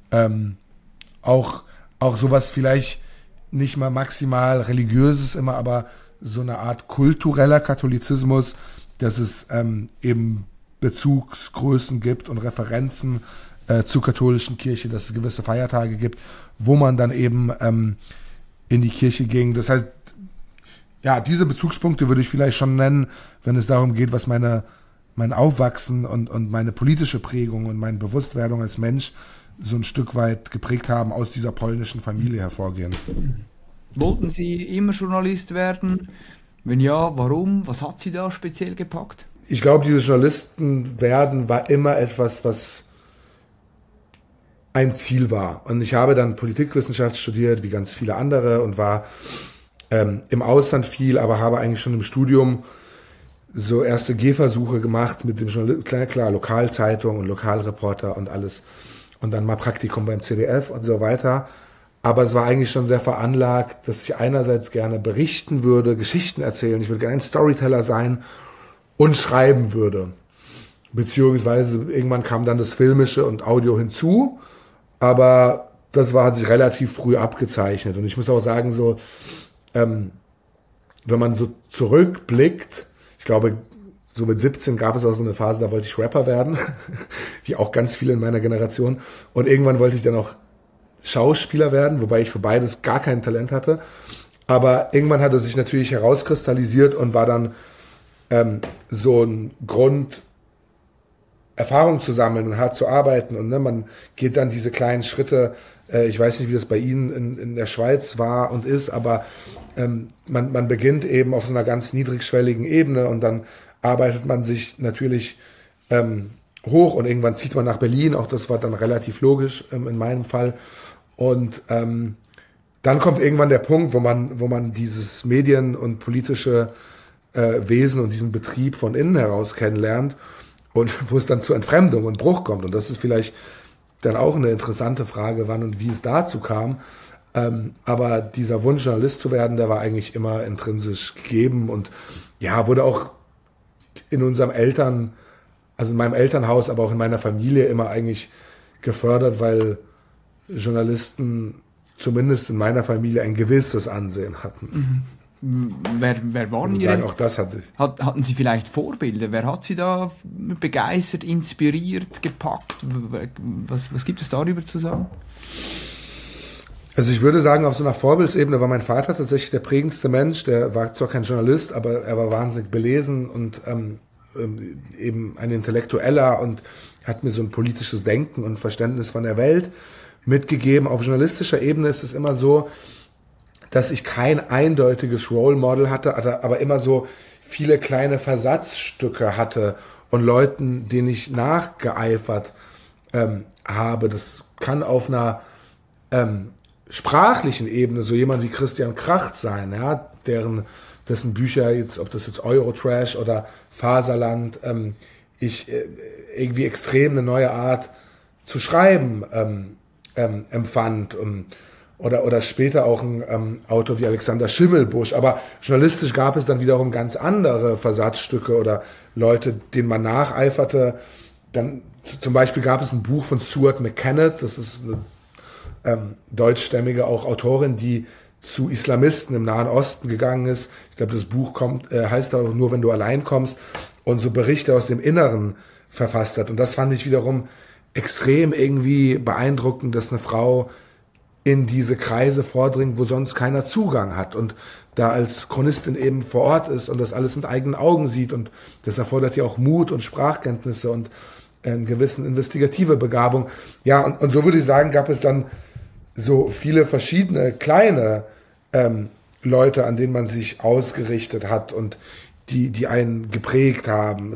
auch sowas vielleicht nicht mal maximal religiöses immer, aber so eine Art kultureller Katholizismus, dass es eben Bezugsgrößen gibt und Referenzen zur katholischen Kirche, dass es gewisse Feiertage gibt, wo man dann eben in die Kirche ging. Das heißt, ja, diese Bezugspunkte würde ich vielleicht schon nennen, wenn es darum geht, was mein Aufwachsen und meine politische Prägung und meine Bewusstwerdung als Mensch so ein Stück weit geprägt haben, aus dieser polnischen Familie hervorgehen. Wollten Sie immer Journalist werden? Wenn ja, warum? Was hat Sie da speziell gepackt? Ich glaube, dieses Journalisten werden war immer etwas, was ein Ziel war. Und ich habe dann Politikwissenschaft studiert, wie ganz viele andere, und war im Ausland viel, aber habe eigentlich schon im Studium so erste Gehversuche gemacht mit dem Journalismus, klar, Lokalzeitung und Lokalreporter und alles. Und dann mal Praktikum beim CDF und so weiter. Aber es war eigentlich schon sehr veranlagt, dass ich einerseits gerne berichten würde, Geschichten erzählen, ich würde gerne ein Storyteller sein und schreiben würde. Beziehungsweise irgendwann kam dann das Filmische und Audio hinzu, aber hat sich relativ früh abgezeichnet. Und ich muss auch sagen, so, wenn man so zurückblickt, ich glaube, so mit 17 gab es auch so eine Phase, da wollte ich Rapper werden, wie auch ganz viele in meiner Generation. Und irgendwann wollte ich dann auch Schauspieler werden, wobei ich für beides gar kein Talent hatte. Aber irgendwann hat es sich natürlich herauskristallisiert und war dann so ein Grund, Erfahrung zu sammeln und hart zu arbeiten. Und man geht dann diese kleinen Schritte, ich weiß nicht, wie das bei Ihnen in der Schweiz war und ist, aber man beginnt eben auf so einer ganz niedrigschwelligen Ebene und dann arbeitet man sich natürlich hoch und irgendwann zieht man nach Berlin, auch das war dann relativ logisch in meinem Fall. Und dann kommt irgendwann der Punkt, wo man dieses Medien- und politische Wesen und diesen Betrieb von innen heraus kennenlernt und wo es dann zu Entfremdung und Bruch kommt. Und das ist vielleicht dann auch eine interessante Frage, wann und wie es dazu kam. Aber dieser Wunsch, Journalist zu werden, der war eigentlich immer intrinsisch gegeben und ja, wurde auch in unserem also in meinem Elternhaus, aber auch in meiner Familie immer eigentlich gefördert, weil Journalisten zumindest in meiner Familie ein gewisses Ansehen hatten. Wer waren ich sagen, auch das hat sich. Hatten Sie vielleicht Vorbilder? Wer hat Sie da begeistert, inspiriert, gepackt? Was gibt es darüber zu sagen? Also ich würde sagen, auf so einer Vorbildsebene war mein Vater tatsächlich der prägendste Mensch. Der war zwar kein Journalist, aber er war wahnsinnig belesen und eben ein Intellektueller und hat mir so ein politisches Denken und Verständnis von der Welt mitgegeben. Auf journalistischer Ebene ist es immer so, dass ich kein eindeutiges Role Model hatte, aber immer so viele kleine Versatzstücke hatte und Leuten, denen ich nachgeeifert habe. Das kann auf einer sprachlichen Ebene so jemand wie Christian Kracht sein, ja, dessen Bücher jetzt, ob das jetzt Eurotrash oder Faserland, ich irgendwie extrem eine neue Art zu schreiben empfand. Oder später auch ein Autor wie Alexander Schimmelbusch. Aber journalistisch gab es dann wiederum ganz andere Versatzstücke oder Leute, denen man nacheiferte. Dann zum Beispiel gab es ein Buch von Stuart McKennett, das ist eine deutschstämmige auch Autorin, die zu Islamisten im Nahen Osten gegangen ist. Ich glaube, das Buch heißt auch Nur wenn du allein kommst und so Berichte aus dem Inneren verfasst hat. Und das fand ich wiederum extrem irgendwie beeindruckend, dass eine Frau in diese Kreise vordringt, wo sonst keiner Zugang hat und da als Chronistin eben vor Ort ist und das alles mit eigenen Augen sieht und das erfordert ja auch Mut und Sprachkenntnisse und eine gewissen investigative Begabung. Ja, und so würde ich sagen, gab es dann so viele verschiedene kleine Leute, an denen man sich ausgerichtet hat und die einen geprägt haben.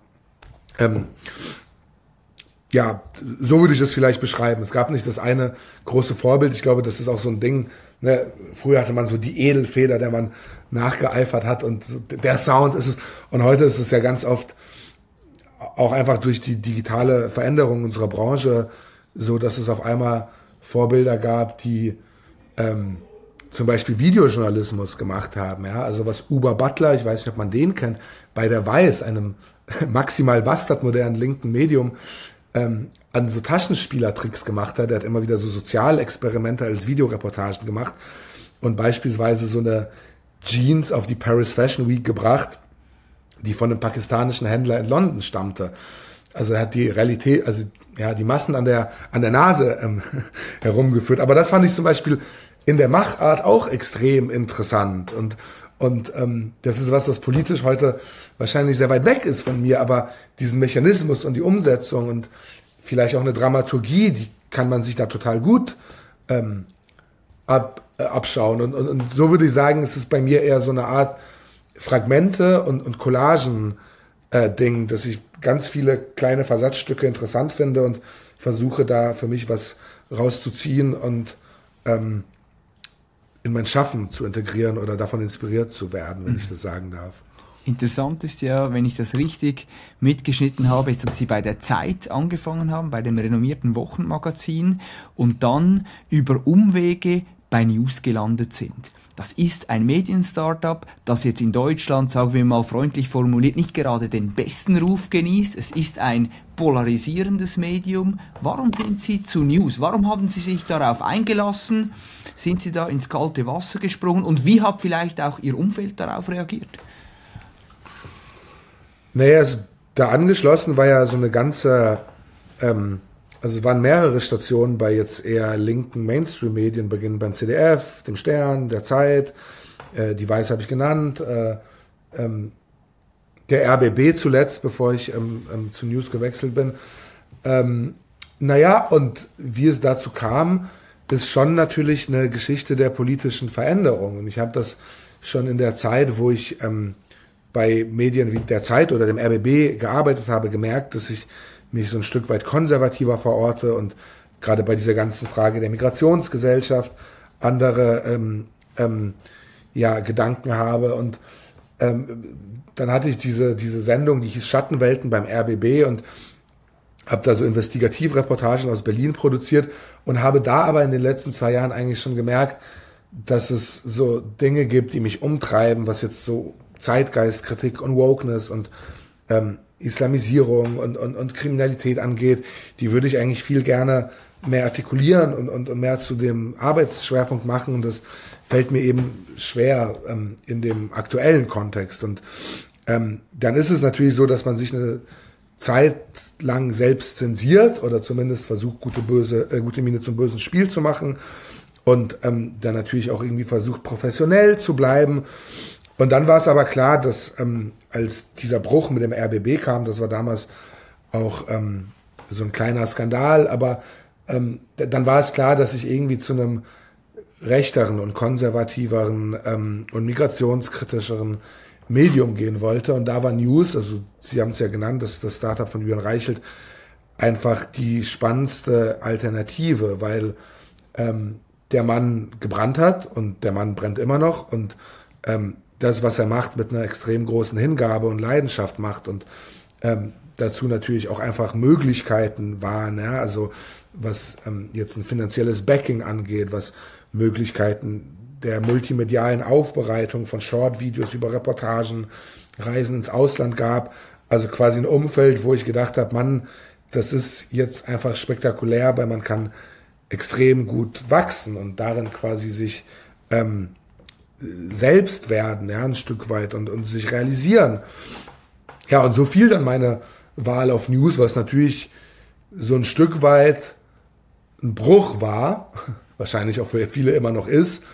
Ja, so würde ich das vielleicht beschreiben. Es gab nicht das eine große Vorbild. Ich glaube, das ist auch so ein Ding. Ne? Früher hatte man so die Edelfeder, der man nachgeeifert hat und so, der Sound ist es. Und heute ist es ja ganz oft auch einfach durch die digitale Veränderung unserer Branche so, dass es auf einmal Vorbilder gab, die zum Beispiel Videojournalismus gemacht haben. Ja? Also was Uber Butler, ich weiß nicht, ob man den kennt, bei der Weiß, einem maximal bastardmodernen linken Medium, an so Taschenspielertricks gemacht hat. Er hat immer wieder so Sozialexperimente als Videoreportagen gemacht und beispielsweise so eine Jeans auf die Paris Fashion Week gebracht, die von einem pakistanischen Händler in London stammte. Also er hat die Realität, also ja, die Massen an der Nase herumgeführt. Aber das fand ich zum Beispiel in der Machart auch extrem interessant. Und das ist was politisch heute wahrscheinlich sehr weit weg ist von mir, aber diesen Mechanismus und die Umsetzung und vielleicht auch eine Dramaturgie, die kann man sich da total gut abschauen. Und so würde ich sagen, es ist bei mir eher so eine Art Fragmente und Collagen-Ding, dass ich ganz viele kleine Versatzstücke interessant finde und versuche da für mich was rauszuziehen und in mein Schaffen zu integrieren oder davon inspiriert zu werden, wenn ich das sagen darf. Interessant ist ja, wenn ich das richtig mitgeschnitten habe, ist, dass Sie bei der Zeit angefangen haben, bei dem renommierten Wochenmagazin und dann über Umwege bei News gelandet sind. Das ist ein Medien-Startup, das jetzt in Deutschland, sagen wir mal freundlich formuliert, nicht gerade den besten Ruf genießt. Es ist ein polarisierendes Medium. Warum sind Sie zu News? Warum haben Sie sich darauf eingelassen? Sind Sie da ins kalte Wasser gesprungen? Und wie hat vielleicht auch Ihr Umfeld darauf reagiert? Naja, also da angeschlossen war ja so eine ganze, also es waren mehrere Stationen bei jetzt eher linken Mainstream-Medien, beginnend beim ZDF, dem Stern, der Zeit, die Weiß habe ich genannt, der RBB zuletzt, bevor ich zu News gewechselt bin. Naja, und wie es dazu kam, ist schon natürlich eine Geschichte der politischen Veränderung. Und ich habe das schon in der Zeit, wo ich bei Medien wie der Zeit oder dem RBB gearbeitet habe, gemerkt, dass ich mich so ein Stück weit konservativer verorte und gerade bei dieser ganzen Frage der Migrationsgesellschaft andere Gedanken habe. Und dann hatte ich diese Sendung, die hieß Schattenwelten beim RBB und habe da so Investigativreportagen aus Berlin produziert und habe da aber in den letzten 2 Jahren eigentlich schon gemerkt, dass es so Dinge gibt, die mich umtreiben, was jetzt so Zeitgeistkritik und Wokeness und Islamisierung und Kriminalität angeht, die würde ich eigentlich viel gerne mehr artikulieren und mehr zu dem Arbeitsschwerpunkt machen. Und das fällt mir eben schwer in dem aktuellen Kontext. Und dann ist es natürlich so, dass man sich eine Zeit lang selbst zensiert oder zumindest versucht, gute Miene zum bösen Spiel zu machen und dann natürlich auch irgendwie versucht, professionell zu bleiben. Und dann war es aber klar, dass als dieser Bruch mit dem RBB kam, das war damals auch so ein kleiner Skandal, aber dann war es klar, dass ich irgendwie zu einem rechteren und konservativeren und migrationskritischeren Medium gehen wollte. Und da war News, also Sie haben es ja genannt, das ist das Startup von Jürgen Reichelt, einfach die spannendste Alternative, weil der Mann gebrannt hat und der Mann brennt immer noch und das, was er macht, mit einer extrem großen Hingabe und Leidenschaft macht und dazu natürlich auch einfach Möglichkeiten waren, ja, also was jetzt ein finanzielles Backing angeht, was Möglichkeiten der multimedialen Aufbereitung von Short-Videos über Reportagen, Reisen ins Ausland gab, also quasi ein Umfeld, wo ich gedacht habe, Mann, das ist jetzt einfach spektakulär, weil man kann extrem gut wachsen und darin quasi sich selbst werden, ja, ein Stück weit und sich realisieren. Ja, und so fiel dann meine Wahl auf News, was natürlich so ein Stück weit ein Bruch war, wahrscheinlich auch für viele immer noch ist,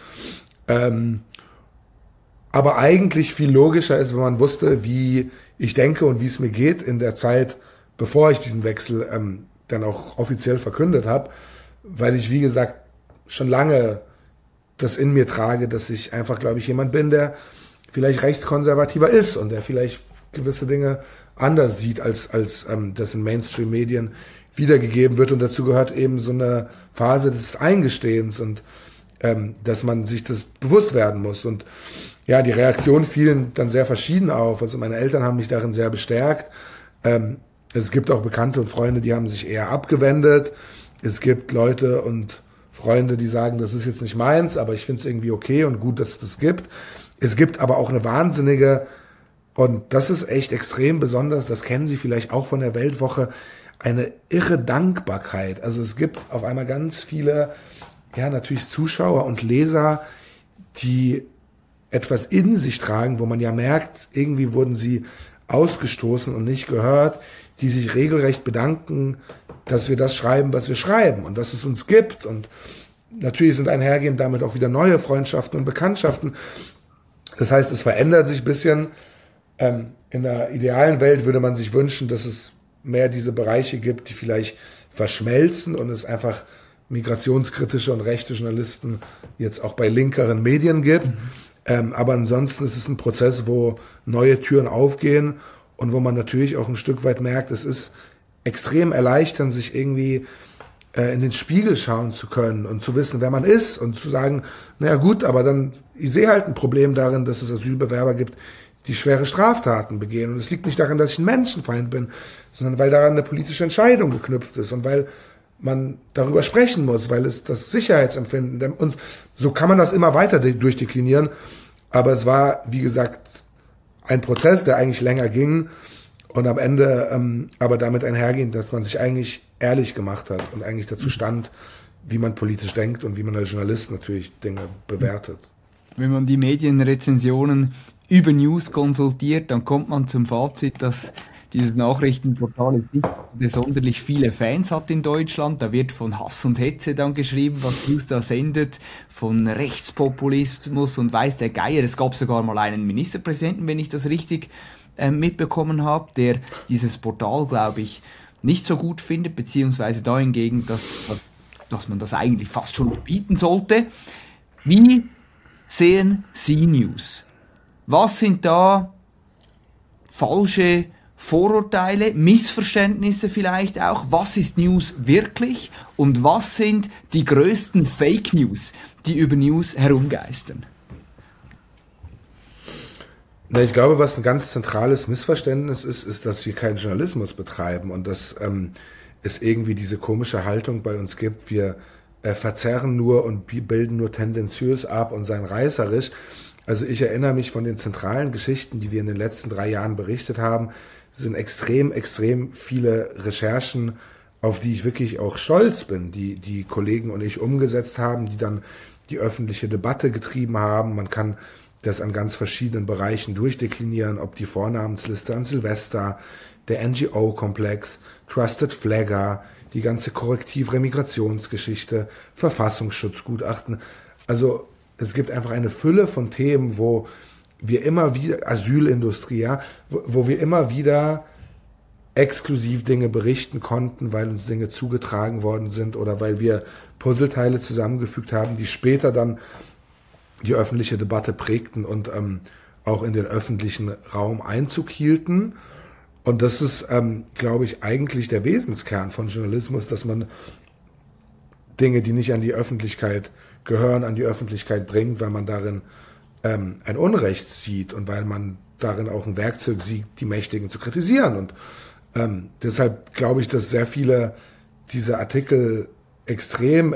aber eigentlich viel logischer ist, wenn man wusste, wie ich denke und wie es mir geht in der Zeit, bevor ich diesen Wechsel dann auch offiziell verkündet habe, weil ich, wie gesagt, schon lange das in mir trage, dass ich einfach, glaube ich, jemand bin, der vielleicht rechtskonservativer ist und der vielleicht gewisse Dinge anders sieht, als das in Mainstream-Medien wiedergegeben wird. Und dazu gehört eben so eine Phase des Eingestehens und dass man sich das bewusst werden muss. Und ja, die Reaktionen fielen dann sehr verschieden auf. Also meine Eltern haben mich darin sehr bestärkt. Es gibt auch Bekannte und Freunde, die haben sich eher abgewendet. Es gibt Leute und Freunde, die sagen, das ist jetzt nicht meins, aber ich finde es irgendwie okay und gut, dass es das gibt. Es gibt aber auch eine wahnsinnige, und das ist echt extrem besonders, das kennen Sie vielleicht auch von der Weltwoche, eine irre Dankbarkeit. Also es gibt auf einmal ganz viele, ja, natürlich Zuschauer und Leser, die etwas in sich tragen, wo man ja merkt, irgendwie wurden sie ausgestoßen und nicht gehört, die sich regelrecht bedanken, dass wir das schreiben, was wir schreiben und dass es uns gibt. Und natürlich sind einhergehend damit auch wieder neue Freundschaften und Bekanntschaften. Das heißt, es verändert sich ein bisschen. In der idealen Welt würde man sich wünschen, dass es mehr diese Bereiche gibt, die vielleicht verschmelzen und es einfach migrationskritische und rechte Journalisten jetzt auch bei linkeren Medien gibt. Aber ansonsten ist es ein Prozess, wo neue Türen aufgehen und wo man natürlich auch ein Stück weit merkt, es ist extrem erleichternd, sich irgendwie in den Spiegel schauen zu können und zu wissen, wer man ist und zu sagen, naja gut, aber dann, ich sehe halt ein Problem darin, dass es Asylbewerber gibt, die schwere Straftaten begehen. Und es liegt nicht daran, dass ich ein Menschenfeind bin, sondern weil daran eine politische Entscheidung geknüpft ist und weil man darüber sprechen muss, weil es das Sicherheitsempfinden, und so kann man das immer weiter durchdeklinieren, aber es war, wie gesagt, ein Prozess, der eigentlich länger ging und am Ende aber damit einhergehend, dass man sich eigentlich ehrlich gemacht hat und eigentlich dazu stand, wie man politisch denkt und wie man als Journalist natürlich Dinge bewertet. Wenn man die Medienrezensionen über News konsultiert, dann kommt man zum Fazit, dass dieses Nachrichtenportal nicht sonderlich viele Fans hat in Deutschland. Da wird von Hass und Hetze dann geschrieben, was News da sendet, von Rechtspopulismus und weiß der Geier. Es gab sogar mal einen Ministerpräsidenten, wenn ich das richtig mitbekommen habe, der dieses Portal, glaube ich, nicht so gut findet, beziehungsweise dahingegen, dass man das eigentlich fast schon verbieten sollte. Wie sehen Sie News? Was sind da falsche Vorurteile, Missverständnisse vielleicht auch? Was ist News wirklich? Und was sind die größten Fake News, die über News herumgeistern? Na, ich glaube, was ein ganz zentrales Missverständnis ist, dass wir keinen Journalismus betreiben und dass es irgendwie diese komische Haltung bei uns gibt, wir verzerren nur und bilden nur tendenziös ab und seien reißerisch. Also ich erinnere mich von den zentralen Geschichten, die wir in den letzten 3 Jahren berichtet haben, sind extrem viele Recherchen, auf die ich wirklich auch stolz bin, die Kollegen und ich umgesetzt haben, die dann die öffentliche Debatte getrieben haben. Man kann das an ganz verschiedenen Bereichen durchdeklinieren, ob die Vornamensliste an Silvester, der NGO-Komplex, Trusted Flagger, die ganze Korrektiv-Remigrationsgeschichte, Verfassungsschutzgutachten. Also es gibt einfach eine Fülle von Themen, wo wir immer wieder, Asylindustrie, ja, wo wir immer wieder exklusiv Dinge berichten konnten, weil uns Dinge zugetragen worden sind oder weil wir Puzzleteile zusammengefügt haben, die später dann die öffentliche Debatte prägten und auch in den öffentlichen Raum Einzug hielten. Und das ist, glaube ich, eigentlich der Wesenskern von Journalismus, dass man Dinge, die nicht an die Öffentlichkeit gehören, an die Öffentlichkeit bringt, weil man darin ein Unrecht sieht und weil man darin auch ein Werkzeug sieht, die Mächtigen zu kritisieren. Und deshalb glaube ich, dass sehr viele dieser Artikel extrem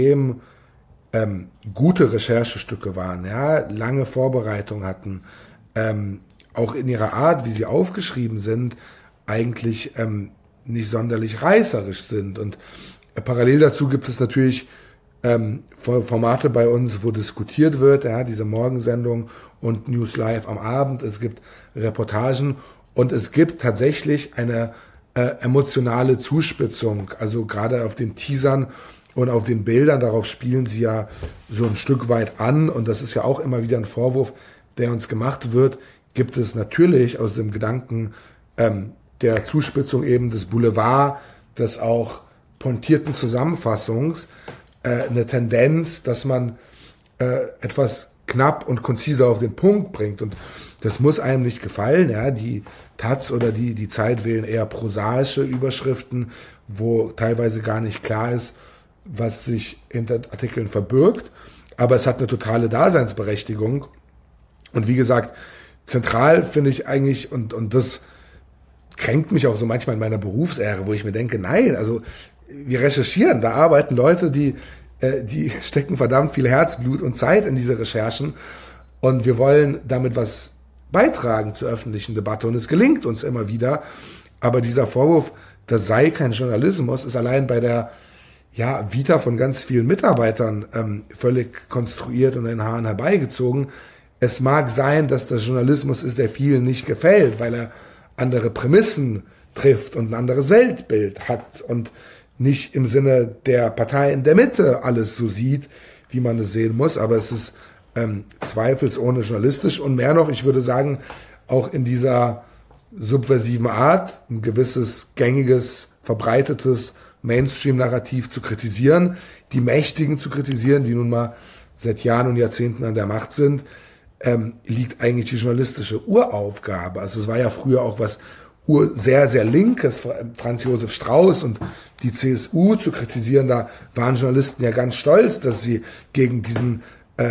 gute Recherchestücke waren, ja, lange Vorbereitung hatten, auch in ihrer Art, wie sie aufgeschrieben sind, eigentlich nicht sonderlich reißerisch sind. Und parallel dazu gibt es natürlich Formate bei uns, wo diskutiert wird, ja, diese Morgensendung und News Live am Abend. Es gibt Reportagen und es gibt tatsächlich eine emotionale Zuspitzung. Also gerade auf den Teasern und auf den Bildern, darauf spielen sie ja so ein Stück weit an. Und das ist ja auch immer wieder ein Vorwurf, der uns gemacht wird, gibt es natürlich aus dem Gedanken der Zuspitzung eben des Boulevard, des auch pointierten Zusammenfassungs, eine Tendenz, dass man etwas knapp und konziser auf den Punkt bringt. Und das muss einem nicht gefallen. Ja? Die Taz oder die Zeit wählen eher prosaische Überschriften, wo teilweise gar nicht klar ist, was sich hinter Artikeln verbirgt. Aber es hat eine totale Daseinsberechtigung. Und wie gesagt, zentral finde ich eigentlich, und das kränkt mich auch so manchmal in meiner Berufsehre, wo ich mir denke, nein, also wir recherchieren, da arbeiten Leute, die stecken verdammt viel Herzblut und Zeit in diese Recherchen und wir wollen damit was beitragen zur öffentlichen Debatte und es gelingt uns immer wieder, aber dieser Vorwurf, das sei kein Journalismus, ist allein bei der Vita von ganz vielen Mitarbeitern völlig konstruiert und in den Haaren herbeigezogen. Es mag sein, dass das Journalismus ist, der vielen nicht gefällt, weil er andere Prämissen trifft und ein anderes Weltbild hat und nicht im Sinne der Partei in der Mitte alles so sieht, wie man es sehen muss, aber es ist zweifelsohne journalistisch und mehr noch, ich würde sagen, auch in dieser subversiven Art, ein gewisses gängiges verbreitetes Mainstream-Narrativ zu kritisieren, die Mächtigen zu kritisieren, die nun mal seit Jahren und Jahrzehnten an der Macht sind, liegt eigentlich die journalistische Uraufgabe. Also es war ja früher auch was sehr, sehr Linkes, Franz Josef Strauß und die CSU zu kritisieren, da waren Journalisten ja ganz stolz, dass sie gegen diesen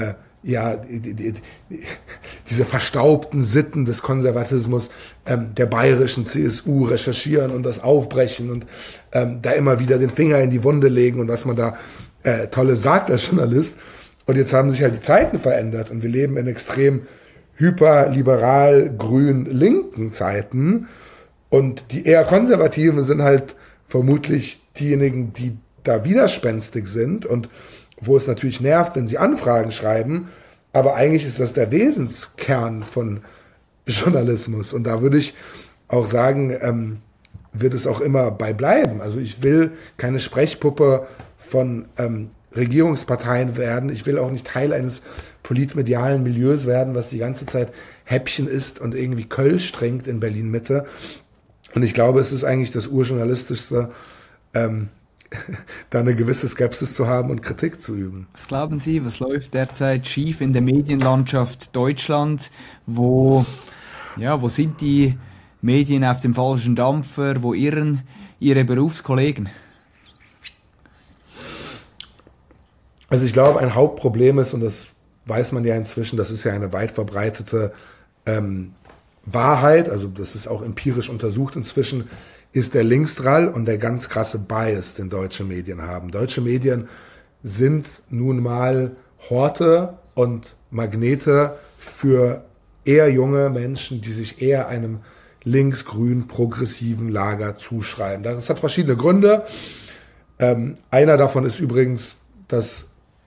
diese verstaubten Sitten des Konservatismus der bayerischen CSU recherchieren und das aufbrechen und da immer wieder den Finger in die Wunde legen und was man da Tolles sagt als Journalist. Und jetzt haben sich halt die Zeiten verändert und wir leben in extrem hyperliberal, grün, linken Zeiten. Und die eher Konservativen sind halt vermutlich diejenigen, die da widerspenstig sind und wo es natürlich nervt, wenn sie Anfragen schreiben. Aber eigentlich ist das der Wesenskern von Journalismus. Und da würde ich auch sagen, wird es auch immer bei bleiben. Also ich will keine Sprechpuppe von Regierungsparteien werden. Ich will auch nicht Teil eines politmedialen Milieus werden, was die ganze Zeit Häppchen isst und irgendwie Kölsch trinkt in Berlin-Mitte. Und ich glaube, es ist eigentlich das Urjournalistischste, da eine gewisse Skepsis zu haben und Kritik zu üben. Was glauben Sie, was läuft derzeit schief in der Medienlandschaft Deutschland? Wo sind die Medien auf dem falschen Dampfer? Wo irren Ihre Berufskollegen? Also ich glaube, ein Hauptproblem ist, und das weiß man ja inzwischen, das ist ja eine weit verbreitete Wahrheit, also das ist auch empirisch untersucht inzwischen, ist der Linksdrall und der ganz krasse Bias, den deutsche Medien haben. Deutsche Medien sind nun mal Horte und Magnete für eher junge Menschen, die sich eher einem linksgrün progressiven Lager zuschreiben. Das hat verschiedene Gründe. Einer davon ist übrigens, dass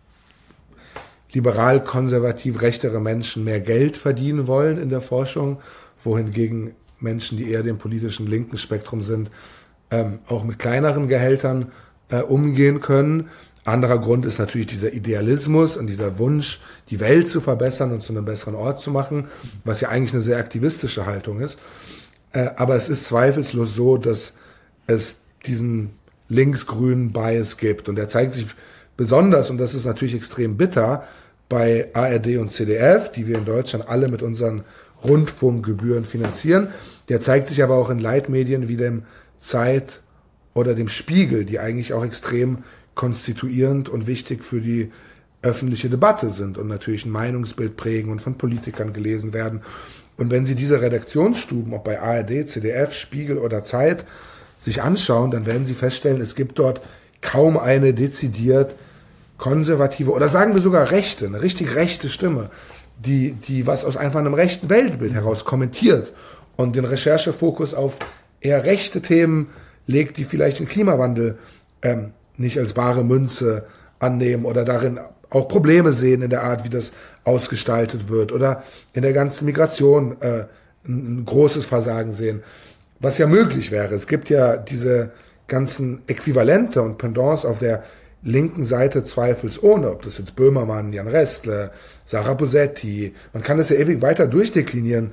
liberal-konservativ rechtere Menschen mehr Geld verdienen wollen in der Forschung, wohingegen Menschen, die eher dem politischen linken Spektrum sind, auch mit kleineren Gehältern umgehen können. Anderer Grund ist natürlich dieser Idealismus und dieser Wunsch, die Welt zu verbessern und zu einem besseren Ort zu machen, was ja eigentlich eine sehr aktivistische Haltung ist. Aber es ist zweifellos so, dass es diesen linksgrünen Bias gibt. Und der zeigt sich besonders, und das ist natürlich extrem bitter, bei ARD und ZDF, die wir in Deutschland alle mit unseren Rundfunkgebühren finanzieren. Der zeigt sich aber auch in Leitmedien wie dem Zeit oder dem Spiegel, die eigentlich auch extrem konstituierend und wichtig für die öffentliche Debatte sind und natürlich ein Meinungsbild prägen und von Politikern gelesen werden. Und wenn Sie diese Redaktionsstuben, ob bei ARD, ZDF, Spiegel oder Zeit, sich anschauen, dann werden Sie feststellen, es gibt dort kaum eine dezidiert konservative oder sagen wir sogar rechte, eine richtig rechte Stimme, die was aus einfach einem rechten Weltbild heraus kommentiert und den Recherchefokus auf eher rechte Themen legt, die vielleicht den Klimawandel nicht als bare Münze annehmen oder darin auch Probleme sehen in der Art, wie das ausgestaltet wird oder in der ganzen Migration ein großes Versagen sehen, was ja möglich wäre. Es gibt ja diese ganzen Äquivalente und Pendants auf der linken Seite zweifelsohne, ob das jetzt Böhmermann, Jan Restle, Sarah Bosetti, man kann das ja ewig weiter durchdeklinieren,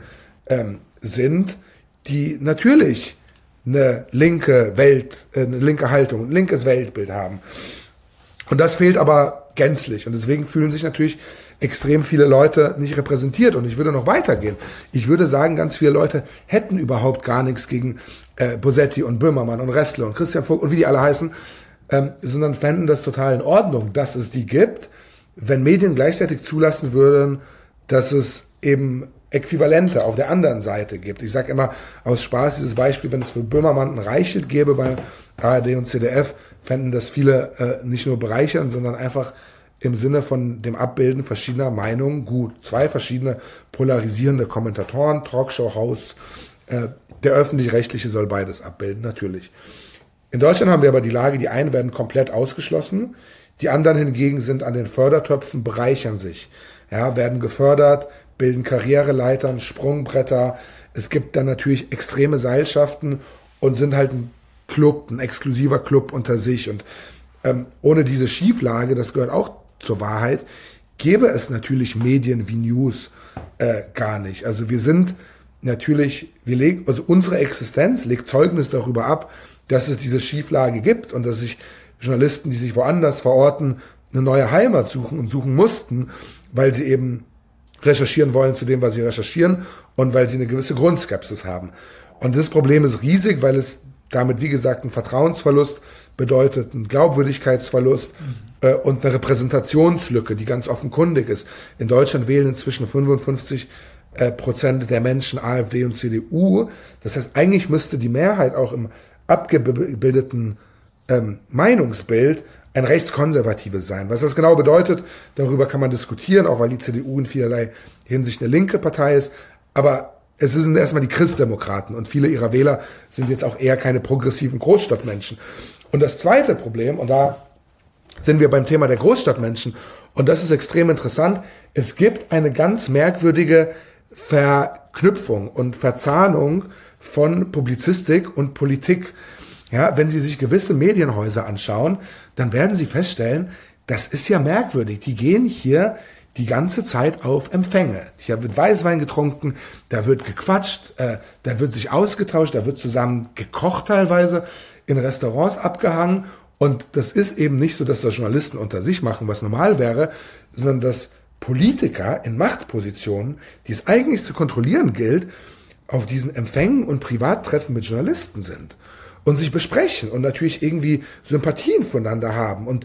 sind, die natürlich eine linke Haltung, ein linkes Weltbild haben. Und das fehlt aber gänzlich. Und deswegen fühlen sich natürlich extrem viele Leute nicht repräsentiert. Und ich würde noch weitergehen. Ich würde sagen, ganz viele Leute hätten überhaupt gar nichts gegen Bosetti und Böhmermann und Restle und Christian Vogt und wie die alle heißen, sondern fänden das total in Ordnung, dass es die gibt, wenn Medien gleichzeitig zulassen würden, dass es eben Äquivalente auf der anderen Seite gibt. Ich sage immer aus Spaß dieses Beispiel, wenn es für Böhmermann ein Reichelt gäbe bei ARD und ZDF, fänden das viele nicht nur bereichern, sondern einfach im Sinne von dem Abbilden verschiedener Meinungen gut. Zwei verschiedene polarisierende Kommentatoren, Talkshow-Haus, der Öffentlich-Rechtliche soll beides abbilden, natürlich. In Deutschland haben wir aber die Lage, die einen werden komplett ausgeschlossen, die anderen hingegen sind an den Fördertöpfen, bereichern sich, ja, werden gefördert, bilden Karriereleitern, Sprungbretter. Es gibt dann natürlich extreme Seilschaften und sind halt ein Club, ein exklusiver Club unter sich. Und ohne diese Schieflage, das gehört auch zur Wahrheit, gäbe es natürlich Medien wie News gar nicht. Also wir sind natürlich, also unsere Existenz legt Zeugnis darüber ab, dass es diese Schieflage gibt und dass sich Journalisten, die sich woanders verorten, eine neue Heimat suchen und suchen mussten, weil sie eben recherchieren wollen zu dem, was sie recherchieren und weil sie eine gewisse Grundskepsis haben. Und das Problem ist riesig, weil es damit, wie gesagt, einen Vertrauensverlust bedeutet, einen Glaubwürdigkeitsverlust und eine Repräsentationslücke, die ganz offenkundig ist. In Deutschland wählen inzwischen 55% der Menschen AfD und CDU. Das heißt, eigentlich müsste die Mehrheit auch im abgebildeten Meinungsbild ein rechtskonservatives sein. Was das genau bedeutet, darüber kann man diskutieren, auch weil die CDU in vielerlei Hinsicht eine linke Partei ist. Aber es sind erstmal die Christdemokraten und viele ihrer Wähler sind jetzt auch eher keine progressiven Großstadtmenschen. Und das zweite Problem, und da sind wir beim Thema der Großstadtmenschen, und das ist extrem interessant, es gibt eine ganz merkwürdige Verknüpfung und Verzahnung von Publizistik und Politik. Ja, wenn Sie sich gewisse Medienhäuser anschauen, dann werden Sie feststellen, das ist ja merkwürdig. Die gehen hier die ganze Zeit auf Empfänge. Hier wird Weißwein getrunken, da wird gequatscht, da wird sich ausgetauscht, da wird zusammen gekocht teilweise, in Restaurants abgehangen. Und das ist eben nicht so, dass das Journalisten unter sich machen, was normal wäre, sondern dass Politiker in Machtpositionen, die es eigentlich zu kontrollieren gilt, auf diesen Empfängen und Privattreffen mit Journalisten sind und sich besprechen und natürlich irgendwie Sympathien voneinander haben. Und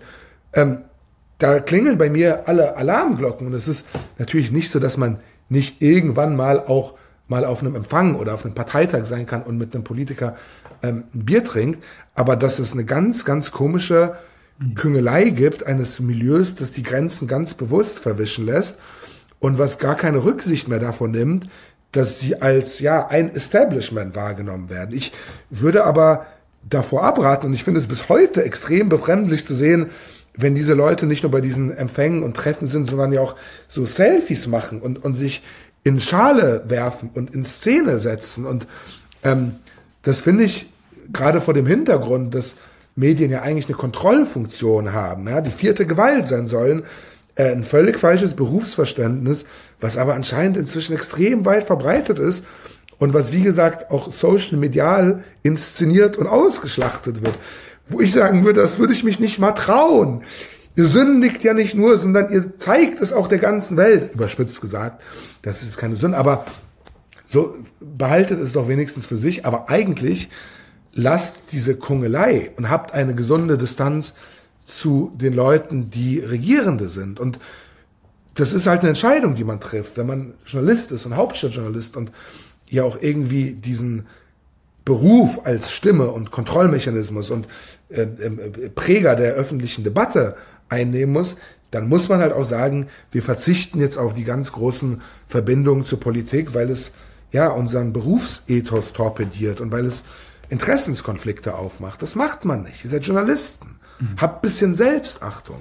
da klingeln bei mir alle Alarmglocken. Und es ist natürlich nicht so, dass man nicht irgendwann mal auch mal auf einem Empfang oder auf einem Parteitag sein kann und mit einem Politiker ein Bier trinkt, aber dass es eine ganz, ganz komische Küngelei gibt eines Milieus, das die Grenzen ganz bewusst verwischen lässt und was gar keine Rücksicht mehr davon nimmt, dass sie als ein Establishment wahrgenommen werden. Ich würde aber davor abraten, und ich finde es bis heute extrem befremdlich zu sehen, wenn diese Leute nicht nur bei diesen Empfängen und Treffen sind, sondern ja auch so Selfies machen und sich in Schale werfen und in Szene setzen. Und das finde ich gerade vor dem Hintergrund, dass Medien ja eigentlich eine Kontrollfunktion haben, die vierte Gewalt sein sollen, ein völlig falsches Berufsverständnis, was aber anscheinend inzwischen extrem weit verbreitet ist und was, wie gesagt, auch social medial inszeniert und ausgeschlachtet wird. Wo ich sagen würde, das würde ich mich nicht mal trauen. Ihr sündigt ja nicht nur, sondern ihr zeigt es auch der ganzen Welt, überspitzt gesagt. Das ist jetzt keine Sünde, aber so behaltet es doch wenigstens für sich. Aber eigentlich lasst diese Kungelei und habt eine gesunde Distanz zu den Leuten, die Regierende sind. Und das ist halt eine Entscheidung, die man trifft, wenn man Journalist ist und Hauptstadtjournalist und ja auch irgendwie diesen Beruf als Stimme und Kontrollmechanismus und Präger der öffentlichen Debatte einnehmen muss, dann muss man halt auch sagen, wir verzichten jetzt auf die ganz großen Verbindungen zur Politik, weil es unseren Berufsethos torpediert und weil es Interessenskonflikte aufmacht. Das macht man nicht. Ihr seid Journalisten. Habt ein bisschen Selbstachtung.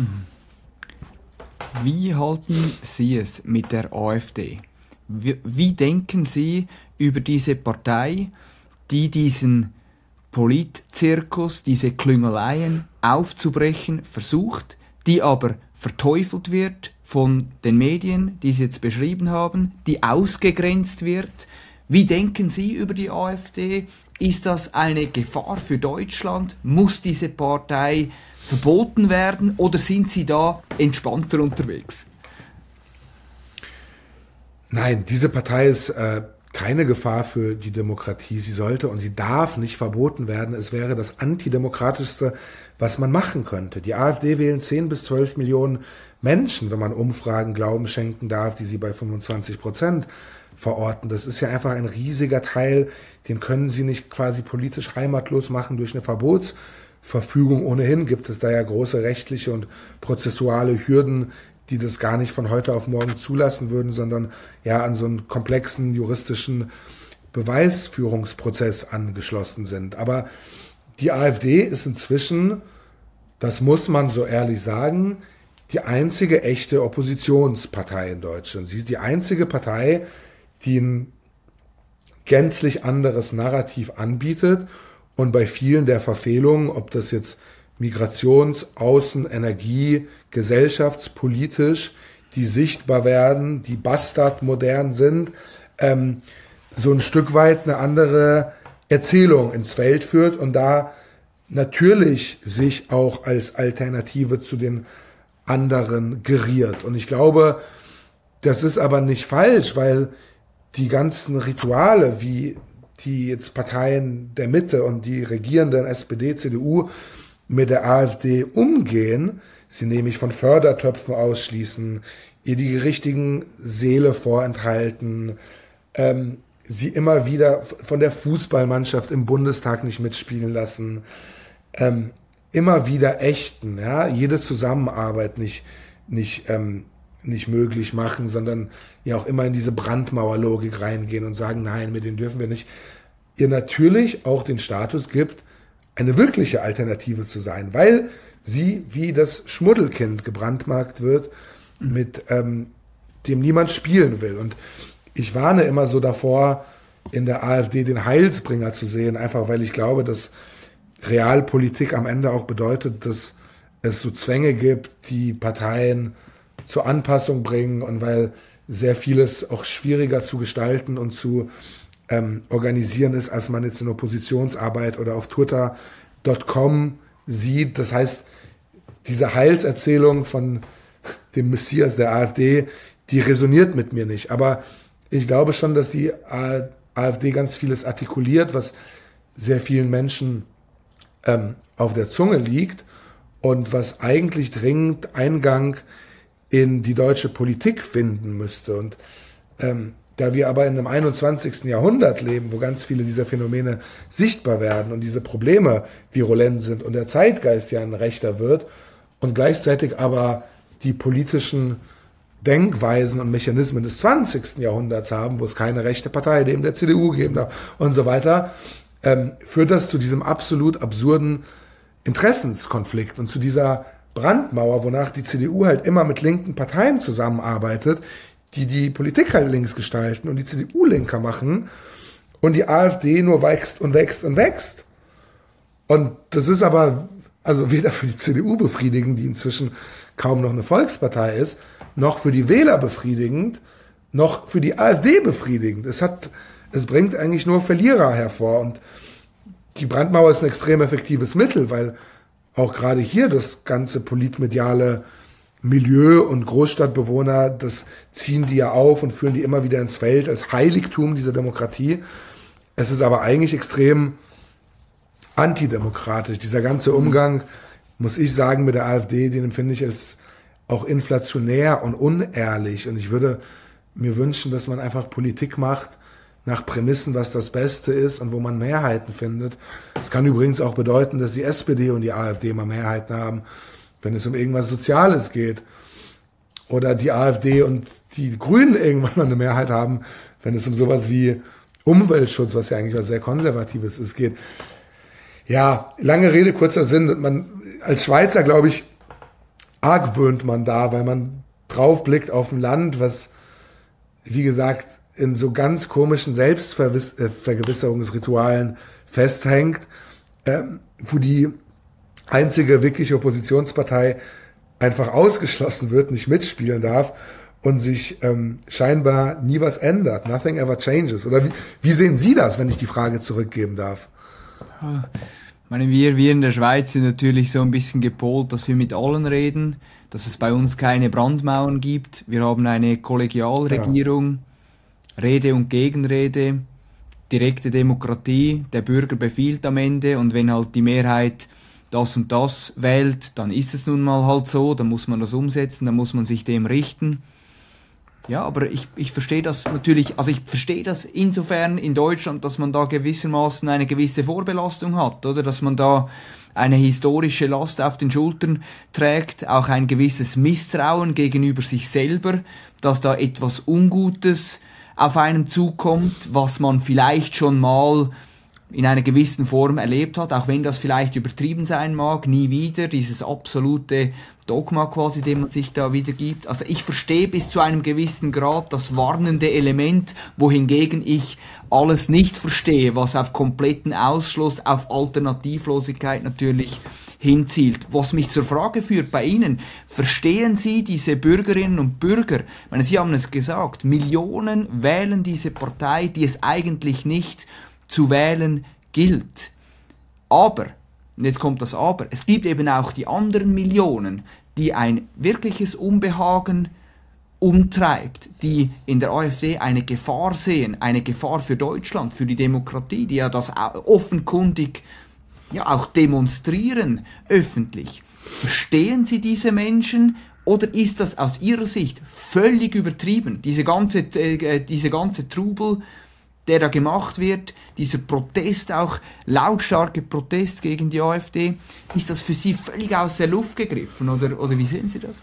Wie halten Sie es mit der AfD? Wie denken Sie über diese Partei, die diesen Politzirkus, diese Klüngeleien aufzubrechen versucht, die aber verteufelt wird von den Medien, die Sie jetzt beschrieben haben, die ausgegrenzt wird? Wie denken Sie über die AfD? Ist das eine Gefahr für Deutschland? Muss diese Partei verboten werden oder sind Sie da entspannter unterwegs? Nein, diese Partei ist keine Gefahr für die Demokratie. Sie sollte und sie darf nicht verboten werden. Es wäre das antidemokratischste, was man machen könnte. Die AfD wählen 10 bis 12 Millionen Menschen, wenn man Umfragen Glauben schenken darf, die sie bei 25% verorten. Das ist ja einfach ein riesiger Teil, den können sie nicht quasi politisch heimatlos machen durch eine Verbotsverfügung. Ohnehin gibt es da ja große rechtliche und prozessuale Hürden, die das gar nicht von heute auf morgen zulassen würden, sondern an so einen komplexen juristischen Beweisführungsprozess angeschlossen sind. Aber die AfD ist inzwischen, das muss man so ehrlich sagen, die einzige echte Oppositionspartei in Deutschland. Sie ist die einzige Partei, die ein gänzlich anderes Narrativ anbietet und bei vielen der Verfehlungen, ob das jetzt Migrations-, Außen-, Energie-, gesellschaftspolitisch, die sichtbar werden, die bastardmodern sind, so ein Stück weit eine andere Erzählung ins Feld führt und da natürlich sich auch als Alternative zu den anderen geriert. Und ich glaube, das ist aber nicht falsch, weil die ganzen Rituale, wie die jetzt Parteien der Mitte und die regierenden SPD, CDU mit der AfD umgehen, sie nämlich von Fördertöpfen ausschließen, ihr die richtigen Seele vorenthalten, sie immer wieder von der Fußballmannschaft im Bundestag nicht mitspielen lassen, immer wieder ächten, ja, jede Zusammenarbeit nicht möglich machen, sondern ja auch immer in diese Brandmauerlogik reingehen und sagen, nein, mit denen dürfen wir nicht. Ihr natürlich auch den Status gibt, eine wirkliche Alternative zu sein, weil sie wie das Schmuddelkind gebrandmarkt wird, mit dem niemand spielen will. Und ich warne immer so davor, in der AfD den Heilsbringer zu sehen, einfach weil ich glaube, dass Realpolitik am Ende auch bedeutet, dass es so Zwänge gibt, die Parteien zur Anpassung bringen und weil sehr vieles auch schwieriger zu gestalten und zu organisieren ist, als man jetzt in Oppositionsarbeit oder auf Twitter.com sieht. Das heißt, diese Heilserzählung von dem Messias der AfD, die resoniert mit mir nicht. Aber ich glaube schon, dass die AfD ganz vieles artikuliert, was sehr vielen Menschen auf der Zunge liegt und was eigentlich dringend Eingang in die deutsche Politik finden müsste. Und da wir aber in einem 21. Jahrhundert leben, wo ganz viele dieser Phänomene sichtbar werden und diese Probleme virulent sind und der Zeitgeist ja ein rechter wird und gleichzeitig aber die politischen Denkweisen und Mechanismen des 20. Jahrhunderts haben, wo es keine rechte Partei neben der CDU geben darf und so weiter, führt das zu diesem absolut absurden Interessenskonflikt und zu dieser Brandmauer, wonach die CDU halt immer mit linken Parteien zusammenarbeitet, die Politik halt links gestalten und die CDU linker machen und die AfD nur wächst und wächst und wächst. Und das ist aber also weder für die CDU befriedigend, die inzwischen kaum noch eine Volkspartei ist, noch für die Wähler befriedigend, noch für die AfD befriedigend. Es bringt eigentlich nur Verlierer hervor und die Brandmauer ist ein extrem effektives Mittel, weil auch gerade hier das ganze politmediale Milieu und Großstadtbewohner, das ziehen die ja auf und führen die immer wieder ins Feld als Heiligtum dieser Demokratie. Es ist aber eigentlich extrem antidemokratisch. Dieser ganze Umgang, muss ich sagen, mit der AfD, den empfinde ich als auch inflationär und unehrlich. Und ich würde mir wünschen, dass man einfach Politik macht nach Prämissen, was das Beste ist und wo man Mehrheiten findet. Das kann übrigens auch bedeuten, dass die SPD und die AfD mal Mehrheiten haben, wenn es um irgendwas Soziales geht. Oder die AfD und die Grünen irgendwann mal eine Mehrheit haben, wenn es um sowas wie Umweltschutz, was ja eigentlich was sehr Konservatives ist, geht. Ja, lange Rede, kurzer Sinn. Man, als Schweizer, glaube ich, argwöhnt man da, weil man drauf blickt auf ein Land, was, wie gesagt, in so ganz komischen Selbstvergewisserungsritualen festhängt, wo die einzige wirkliche Oppositionspartei einfach ausgeschlossen wird, nicht mitspielen darf und sich scheinbar nie was ändert. Nothing ever changes. Oder wie sehen Sie das, wenn ich die Frage zurückgeben darf? Ich meine, wir in der Schweiz sind natürlich so ein bisschen gepolt, dass wir mit allen reden, dass es bei uns keine Brandmauern gibt. Wir haben eine Kollegialregierung, Rede und Gegenrede, direkte Demokratie, der Bürger befiehlt am Ende und wenn halt die Mehrheit das und das wählt, dann ist es nun mal halt so, dann muss man das umsetzen, dann muss man sich dem richten. Ja, aber ich verstehe das natürlich, also ich verstehe das insofern in Deutschland, dass man da gewissermaßen eine gewisse Vorbelastung hat, oder? Dass man da eine historische Last auf den Schultern trägt, auch ein gewisses Misstrauen gegenüber sich selber, dass da etwas Ungutes auf einem zukommt, was man vielleicht schon mal in einer gewissen Form erlebt hat, auch wenn das vielleicht übertrieben sein mag, nie wieder, dieses absolute Dogma quasi, dem man sich da wiedergibt. Also ich verstehe bis zu einem gewissen Grad das warnende Element, wohingegen ich alles nicht verstehe, was auf kompletten Ausschluss, auf Alternativlosigkeit natürlich hinzielt. Was mich zur Frage führt bei Ihnen, verstehen Sie diese Bürgerinnen und Bürger, ich meine, Sie haben es gesagt, Millionen wählen diese Partei, die es eigentlich nicht zu wählen gilt. Aber, und jetzt kommt das Aber, es gibt eben auch die anderen Millionen, die ein wirkliches Unbehagen umtreibt, die in der AfD eine Gefahr sehen, eine Gefahr für Deutschland, für die Demokratie, die ja das offenkundig ja auch demonstrieren öffentlich. Verstehen Sie diese Menschen oder ist das aus Ihrer Sicht völlig übertrieben? Diese ganze Trubel, der da gemacht wird, dieser Protest, auch lautstarke Protest gegen die AfD, ist das für Sie völlig aus der Luft gegriffen oder wie sehen Sie das?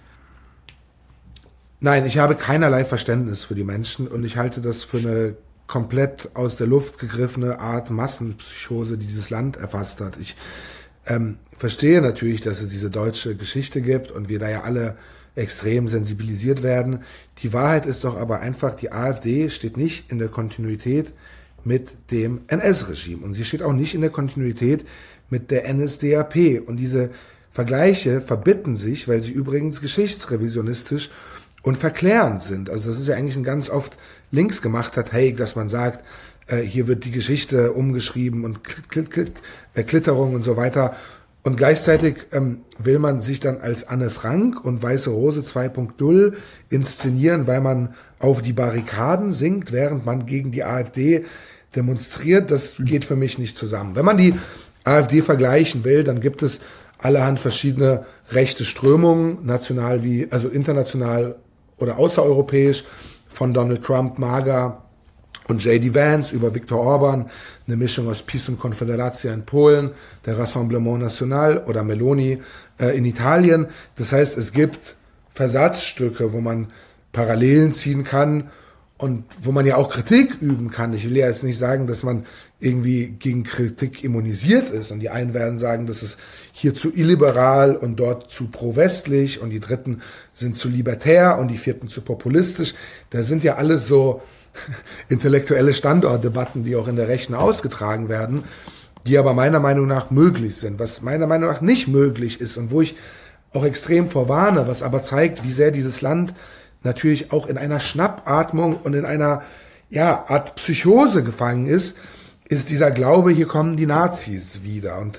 Nein, ich habe keinerlei Verständnis für die Menschen und ich halte das für eine komplett aus der Luft gegriffene Art Massenpsychose, die dieses Land erfasst hat. Ich verstehe natürlich, dass es diese deutsche Geschichte gibt und wir da ja alle extrem sensibilisiert werden. Die Wahrheit ist doch aber einfach, die AfD steht nicht in der Kontinuität mit dem NS-Regime und sie steht auch nicht in der Kontinuität mit der NSDAP. Und diese Vergleiche verbitten sich, weil sie übrigens geschichtsrevisionistisch und verklärend sind. Also das ist ja eigentlich ein ganz oft links gemachter Take, dass man sagt, hier wird die Geschichte umgeschrieben und Klitterung und so weiter. Und gleichzeitig will man sich dann als Anne Frank und Weiße Rose 2.0 inszenieren, weil man auf die Barrikaden singt, während man gegen die AfD demonstriert. Das geht für mich nicht zusammen. Wenn man die AfD vergleichen will, dann gibt es allerhand verschiedene rechte Strömungen, national wie, also international oder außereuropäisch, von Donald Trump, MAGA und J.D. Vance über Viktor Orban, eine Mischung aus PiS und Confederacja in Polen, der Rassemblement National oder Meloni in Italien. Das heißt, es gibt Versatzstücke, wo man Parallelen ziehen kann und wo man ja auch Kritik üben kann. Ich will ja jetzt nicht sagen, dass man irgendwie gegen Kritik immunisiert ist und die einen werden sagen, das ist hier zu illiberal und dort zu pro-westlich und die Dritten sind zu libertär und die Vierten zu populistisch. Da sind ja alles so intellektuelle Standortdebatten, die auch in der Rechten ausgetragen werden, die aber meiner Meinung nach möglich sind. Was meiner Meinung nach nicht möglich ist und wo ich auch extrem vorwarne, was aber zeigt, wie sehr dieses Land natürlich auch in einer Schnappatmung und in einer Art Psychose gefangen ist dieser Glaube, hier kommen die Nazis wieder. Und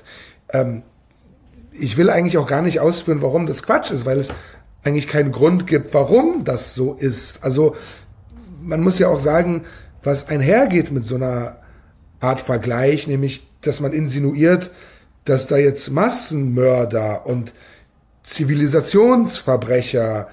ich will eigentlich auch gar nicht ausführen, warum das Quatsch ist, weil es eigentlich keinen Grund gibt, warum das so ist. Also man muss ja auch sagen, was einhergeht mit so einer Art Vergleich, nämlich, dass man insinuiert, dass da jetzt Massenmörder und Zivilisationsverbrecher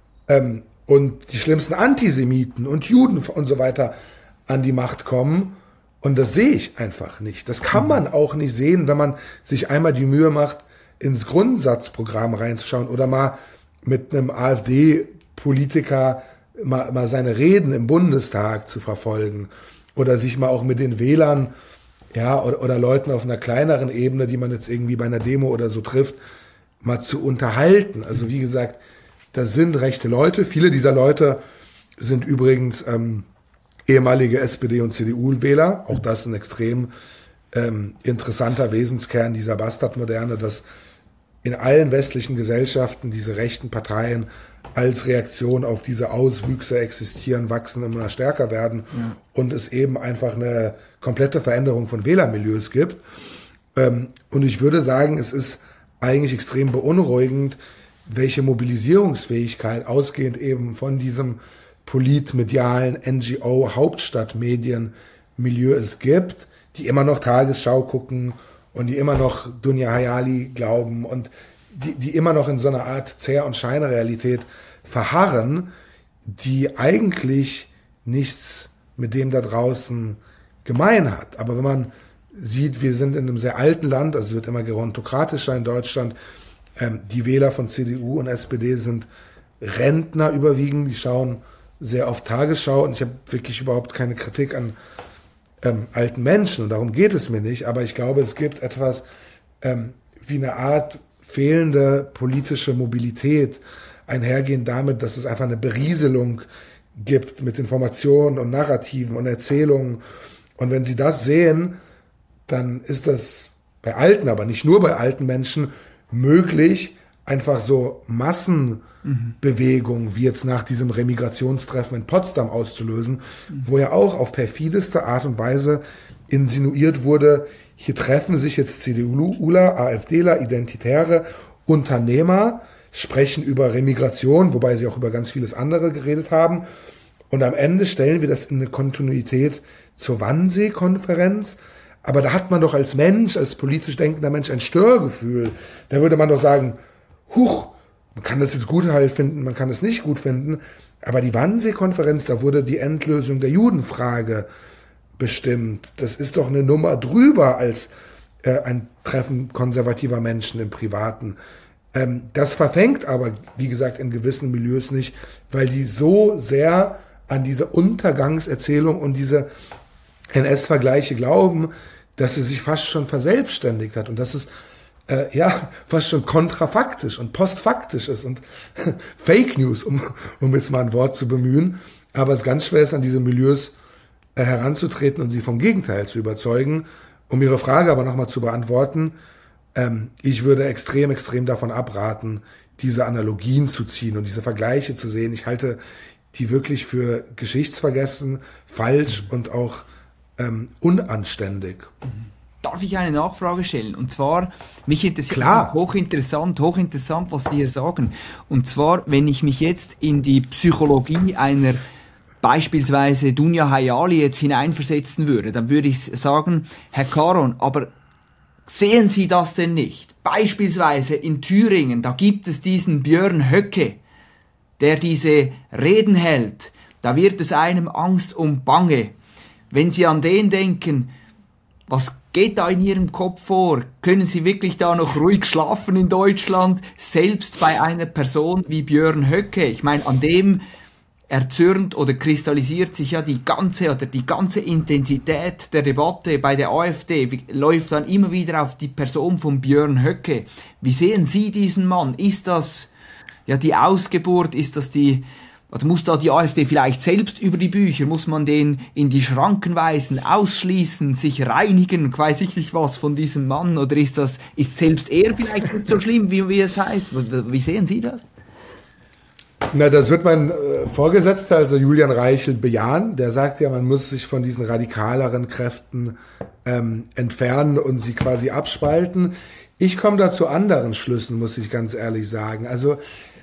und die schlimmsten Antisemiten und Juden und so weiter an die Macht kommen. Und das sehe ich einfach nicht. Das kann man auch nicht sehen, wenn man sich einmal die Mühe macht, ins Grundsatzprogramm reinzuschauen oder mal mit einem AfD-Politiker mal seine Reden im Bundestag zu verfolgen oder sich mal auch mit den Wählern oder Leuten auf einer kleineren Ebene, die man jetzt irgendwie bei einer Demo oder so trifft, mal zu unterhalten. Also wie gesagt, das sind rechte Leute. Viele dieser Leute sind übrigens ehemalige SPD- und CDU-Wähler. Auch das ist ein extrem interessanter Wesenskern dieser Bastardmoderne, dass in allen westlichen Gesellschaften diese rechten Parteien als Reaktion auf diese Auswüchse existieren, wachsen und immer stärker werden und es eben einfach eine komplette Veränderung von Wählermilieus gibt. Und ich würde sagen, es ist eigentlich extrem beunruhigend, welche Mobilisierungsfähigkeit ausgehend eben von diesem politmedialen NGO-Hauptstadtmedienmilieu es gibt, die immer noch Tagesschau gucken und die immer noch Dunja Hayali glauben und die immer noch in so einer Art Zähr- und Scheinrealität verharren, die eigentlich nichts mit dem da draußen gemein hat. Aber wenn man sieht, wir sind in einem sehr alten Land, also es wird immer gerontokratischer in Deutschland, die Wähler von CDU und SPD sind Rentner überwiegend, die schauen sehr oft Tagesschau und ich habe wirklich überhaupt keine Kritik an alten Menschen, und darum geht es mir nicht, aber ich glaube, es gibt etwas wie eine Art fehlende politische Mobilität, einhergehend damit, dass es einfach eine Berieselung gibt mit Informationen und Narrativen und Erzählungen. Und wenn Sie das sehen, dann ist das bei alten, aber nicht nur bei alten Menschen möglich, einfach so Massenbewegungen wie jetzt nach diesem Remigrationstreffen in Potsdam auszulösen, wo ja auch auf perfideste Art und Weise insinuiert wurde, hier treffen sich jetzt CDUler, AfDler, Identitäre, Unternehmer, sprechen über Remigration, wobei sie auch über ganz vieles andere geredet haben. Und am Ende stellen wir das in eine Kontinuität zur Wannsee-Konferenz. Aber da hat man doch als Mensch, als politisch denkender Mensch ein Störgefühl. Da würde man doch sagen, huch, man kann das jetzt gut halt finden, man kann es nicht gut finden. Aber die Wannsee-Konferenz, da wurde die Endlösung der Judenfrage bestimmt. Das ist doch eine Nummer drüber als ein Treffen konservativer Menschen im Privaten. Das verfängt aber, wie gesagt, in gewissen Milieus nicht, weil die so sehr an diese Untergangserzählung und diese NS-Vergleiche glauben, dass sie sich fast schon verselbstständigt hat und dass es fast schon kontrafaktisch und postfaktisch ist und Fake News, um jetzt mal ein Wort zu bemühen. Aber es ganz schwer ist, an diese Milieus heranzutreten und sie vom Gegenteil zu überzeugen. Um Ihre Frage aber nochmal zu beantworten, ich würde extrem davon abraten, diese Analogien zu ziehen und diese Vergleiche zu sehen. Ich halte die wirklich für geschichtsvergessen, falsch und auch unanständig. Darf ich eine Nachfrage stellen? Und zwar, mich interessiert hochinteressant, was Sie hier sagen. Und zwar, wenn ich mich jetzt in die Psychologie einer beispielsweise Dunja Hayali jetzt hineinversetzen würde, dann würde ich sagen, Herr Caron, aber sehen Sie das denn nicht? Beispielsweise in Thüringen, da gibt es diesen Björn Höcke, der diese Reden hält. Da wird es einem Angst und Bange. Wenn Sie an den denken, was geht da in Ihrem Kopf vor? Können Sie wirklich da noch ruhig schlafen in Deutschland, selbst bei einer Person wie Björn Höcke? Ich meine, an dem erzürnt oder kristallisiert sich ja die ganze Intensität der Debatte bei der AfD, läuft dann immer wieder auf die Person von Björn Höcke. Wie sehen Sie diesen Mann? Ist das ja die Ausgeburt, oder muss da die AfD vielleicht selbst über die Bücher, muss man den in die Schranken weisen, ausschließen, sich reinigen, weiß ich nicht was von diesem Mann, oder ist selbst er vielleicht nicht so schlimm, wie es heißt? Wie sehen Sie das? Na, das wird mein Vorgesetzter, also Julian Reichelt, bejahen. Der sagt ja, man muss sich von diesen radikaleren Kräften entfernen und sie quasi abspalten. Ich komme da zu anderen Schlüssen, muss ich ganz ehrlich sagen. Also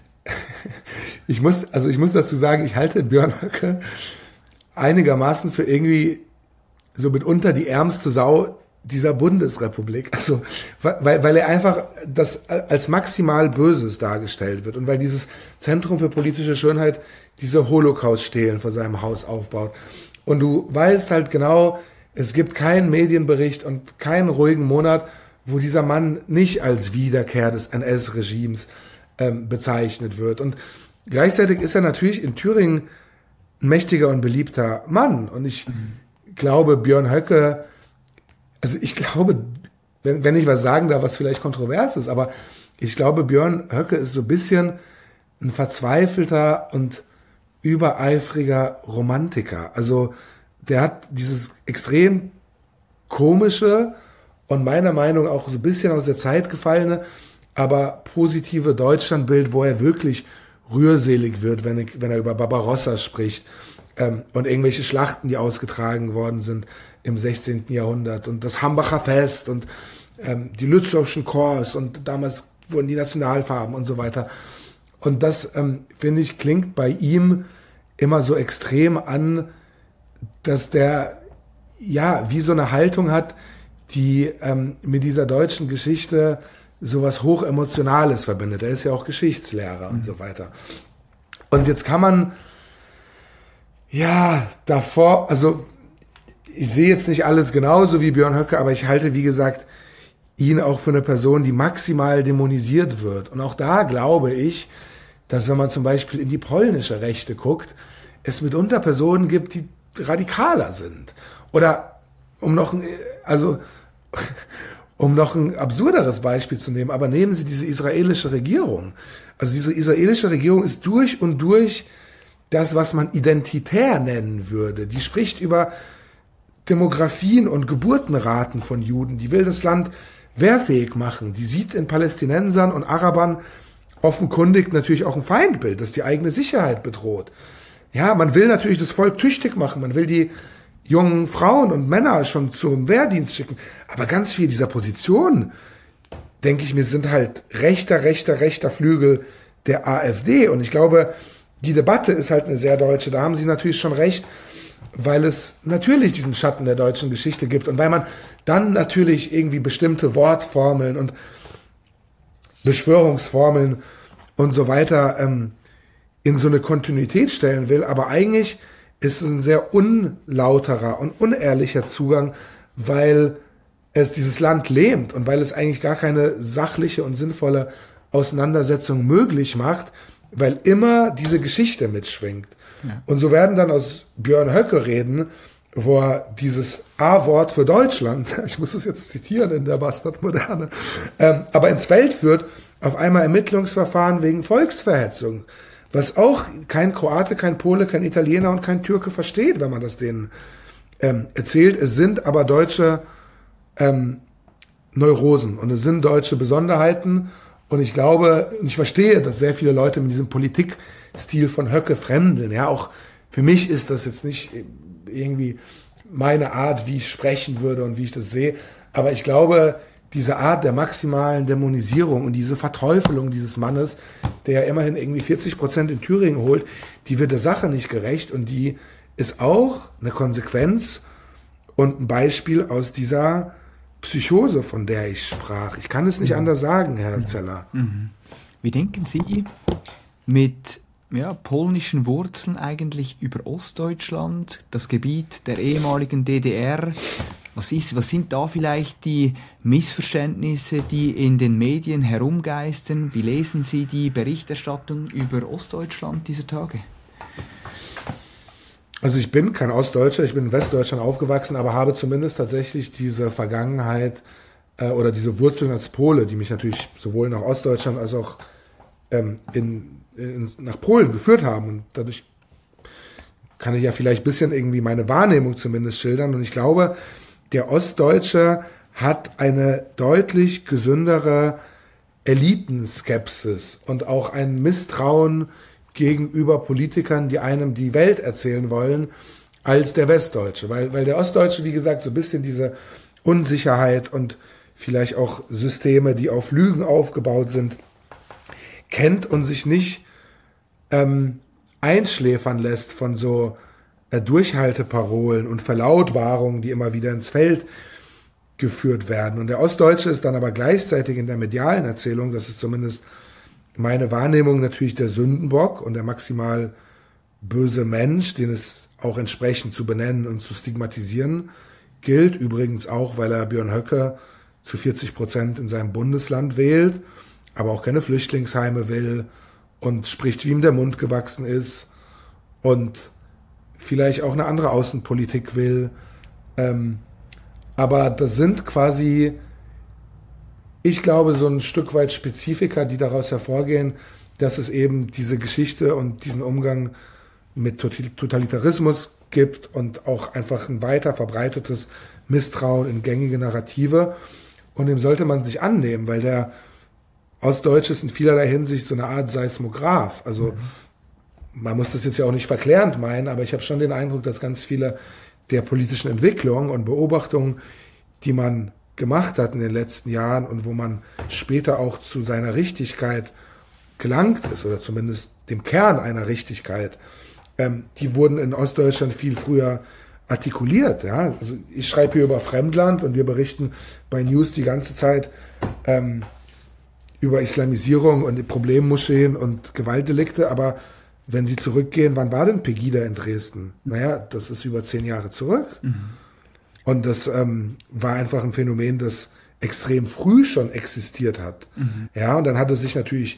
ich muss dazu sagen, ich halte Björn Höcke einigermaßen für irgendwie so mitunter die ärmste Sau dieser Bundesrepublik. Also, weil er einfach das als maximal Böses dargestellt wird und weil dieses Zentrum für politische Schönheit diese Holocaust-Stelen vor seinem Haus aufbaut. Und du weißt halt genau, es gibt keinen Medienbericht und keinen ruhigen Monat, wo dieser Mann nicht als Wiederkehr des NS-Regimes bezeichnet wird. Und gleichzeitig ist er natürlich in Thüringen ein mächtiger und beliebter Mann. Und ich glaube, Björn Höcke, also ich glaube, wenn ich was sagen darf, was vielleicht kontrovers ist, aber ich glaube, Björn Höcke ist so ein bisschen ein verzweifelter und übereifriger Romantiker. Also der hat dieses extrem komische und meiner Meinung nach auch so ein bisschen aus der Zeit gefallene, aber positive Deutschlandbild, wo er wirklich rührselig wird, wenn er über Barbarossa spricht und irgendwelche Schlachten, die ausgetragen worden sind im 16. Jahrhundert und das Hambacher Fest und die Lützowschen Korps und damals wurden die Nationalfarben und so weiter. Und das, finde ich, klingt bei ihm immer so extrem an, dass der, ja, wie so eine Haltung hat, die mit dieser deutschen Geschichte sowas Hochemotionales verbindet. Er ist ja auch Geschichtslehrer und so weiter. Und jetzt kann man, ja, davor, also ich sehe jetzt nicht alles genauso wie Björn Höcke, aber ich halte, wie gesagt, ihn auch für eine Person, die maximal dämonisiert wird. Und auch da glaube ich, dass wenn man zum Beispiel in die polnische Rechte guckt, es mitunter Personen gibt, die radikaler sind. Oder um noch ein absurderes Beispiel zu nehmen, aber nehmen Sie diese israelische Regierung. Also diese israelische Regierung ist durch und durch das, was man identitär nennen würde. Die spricht über Demografien und Geburtenraten von Juden. Die will das Land wehrfähig machen. Die sieht in Palästinensern und Arabern offenkundig natürlich auch ein Feindbild, das die eigene Sicherheit bedroht. Ja, man will natürlich das Volk tüchtig machen. Man will die jungen Frauen und Männer schon zum Wehrdienst schicken. Aber ganz viel dieser Positionen, denke ich mir, sind halt rechter Flügel der AfD. Und ich glaube, die Debatte ist halt eine sehr deutsche. Da haben Sie natürlich schon recht, weil es natürlich diesen Schatten der deutschen Geschichte gibt und weil man dann natürlich irgendwie bestimmte Wortformeln und Beschwörungsformeln und so weiter in so eine Kontinuität stellen will. Aber eigentlich ist es ein sehr unlauterer und unehrlicher Zugang, weil es dieses Land lähmt und weil es eigentlich gar keine sachliche und sinnvolle Auseinandersetzung möglich macht, weil immer diese Geschichte mitschwingt. Ja. Und so werden dann aus Björn Höcke reden, wo er dieses A-Wort für Deutschland, ich muss es jetzt zitieren in der Bastardmoderne, aber ins Feld führt, auf einmal Ermittlungsverfahren wegen Volksverhetzung. Was auch kein Kroate, kein Pole, kein Italiener und kein Türke versteht, wenn man das denen erzählt. Es sind aber deutsche Neurosen und es sind deutsche Besonderheiten. Und ich glaube, und ich verstehe, dass sehr viele Leute mit diesem Politikstil von Höcke fremdeln. Ja, auch für mich ist das jetzt nicht irgendwie meine Art, wie ich sprechen würde und wie ich das sehe. Aber ich glaube, diese Art der maximalen Dämonisierung und diese Verteufelung dieses Mannes, der ja immerhin irgendwie 40% in Thüringen holt, die wird der Sache nicht gerecht und die ist auch eine Konsequenz und ein Beispiel aus dieser Psychose, von der ich sprach. Ich kann es nicht anders sagen, Herr Zeller. Wie denken Sie mit polnischen Wurzeln eigentlich über Ostdeutschland, das Gebiet der ehemaligen DDR? Was sind da vielleicht die Missverständnisse, die in den Medien herumgeistern? Wie lesen Sie die Berichterstattung über Ostdeutschland dieser Tage? Also ich bin kein Ostdeutscher, ich bin in Westdeutschland aufgewachsen, aber habe zumindest tatsächlich diese Vergangenheit oder diese Wurzeln als Pole, die mich natürlich sowohl nach Ostdeutschland als auch nach Polen geführt haben. Und dadurch kann ich ja vielleicht ein bisschen irgendwie meine Wahrnehmung zumindest schildern. Und ich glaube, der Ostdeutsche hat eine deutlich gesündere Elitenskepsis und auch ein Misstrauen gegenüber Politikern, die einem die Welt erzählen wollen, als der Westdeutsche. Weil der Ostdeutsche, wie gesagt, so ein bisschen diese Unsicherheit und vielleicht auch Systeme, die auf Lügen aufgebaut sind, kennt und sich nicht einschläfern lässt von so Durchhalteparolen und Verlautbarungen, die immer wieder ins Feld geführt werden. Und der Ostdeutsche ist dann aber gleichzeitig in der medialen Erzählung, das ist zumindest meine Wahrnehmung, natürlich der Sündenbock und der maximal böse Mensch, den es auch entsprechend zu benennen und zu stigmatisieren gilt. Übrigens auch, weil er Björn Höcke zu 40% in seinem Bundesland wählt, aber auch keine Flüchtlingsheime will und spricht, wie ihm der Mund gewachsen ist und vielleicht auch eine andere Außenpolitik will. Aber das sind quasi, ich glaube, so ein Stück weit Spezifika, die daraus hervorgehen, dass es eben diese Geschichte und diesen Umgang mit Totalitarismus gibt und auch einfach ein weiter verbreitetes Misstrauen in gängige Narrative. Und dem sollte man sich annehmen, weil der Ostdeutsche ist in vielerlei Hinsicht so eine Art Seismograph. Also man muss das jetzt ja auch nicht verklärend meinen, aber ich habe schon den Eindruck, dass ganz viele der politischen Entwicklungen und Beobachtungen, die man gemacht hat in den letzten Jahren und wo man später auch zu seiner Richtigkeit gelangt ist oder zumindest dem Kern einer Richtigkeit, die wurden in Ostdeutschland viel früher artikuliert. Ja? Also ich schreibe hier über Fremdland und wir berichten bei News die ganze Zeit über Islamisierung und Problemmoscheen und Gewaltdelikte, aber wenn Sie zurückgehen, wann war denn Pegida in Dresden? Naja, das ist über 10 Jahre zurück. Und das war einfach ein Phänomen, das extrem früh schon existiert hat. Ja, und dann hat es sich natürlich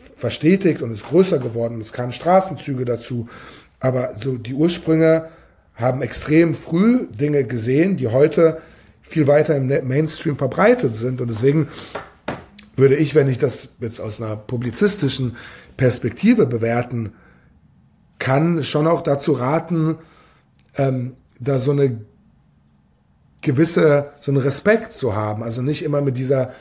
verstetigt und ist größer geworden. Es kamen Straßenzüge dazu. Aber so die Ursprünge haben extrem früh Dinge gesehen, die heute viel weiter im Mainstream verbreitet sind. Und deswegen würde ich, wenn ich das jetzt aus einer publizistischen Perspektive bewerten kann, schon auch dazu raten, da so einen Respekt zu haben. Also nicht immer mit dieser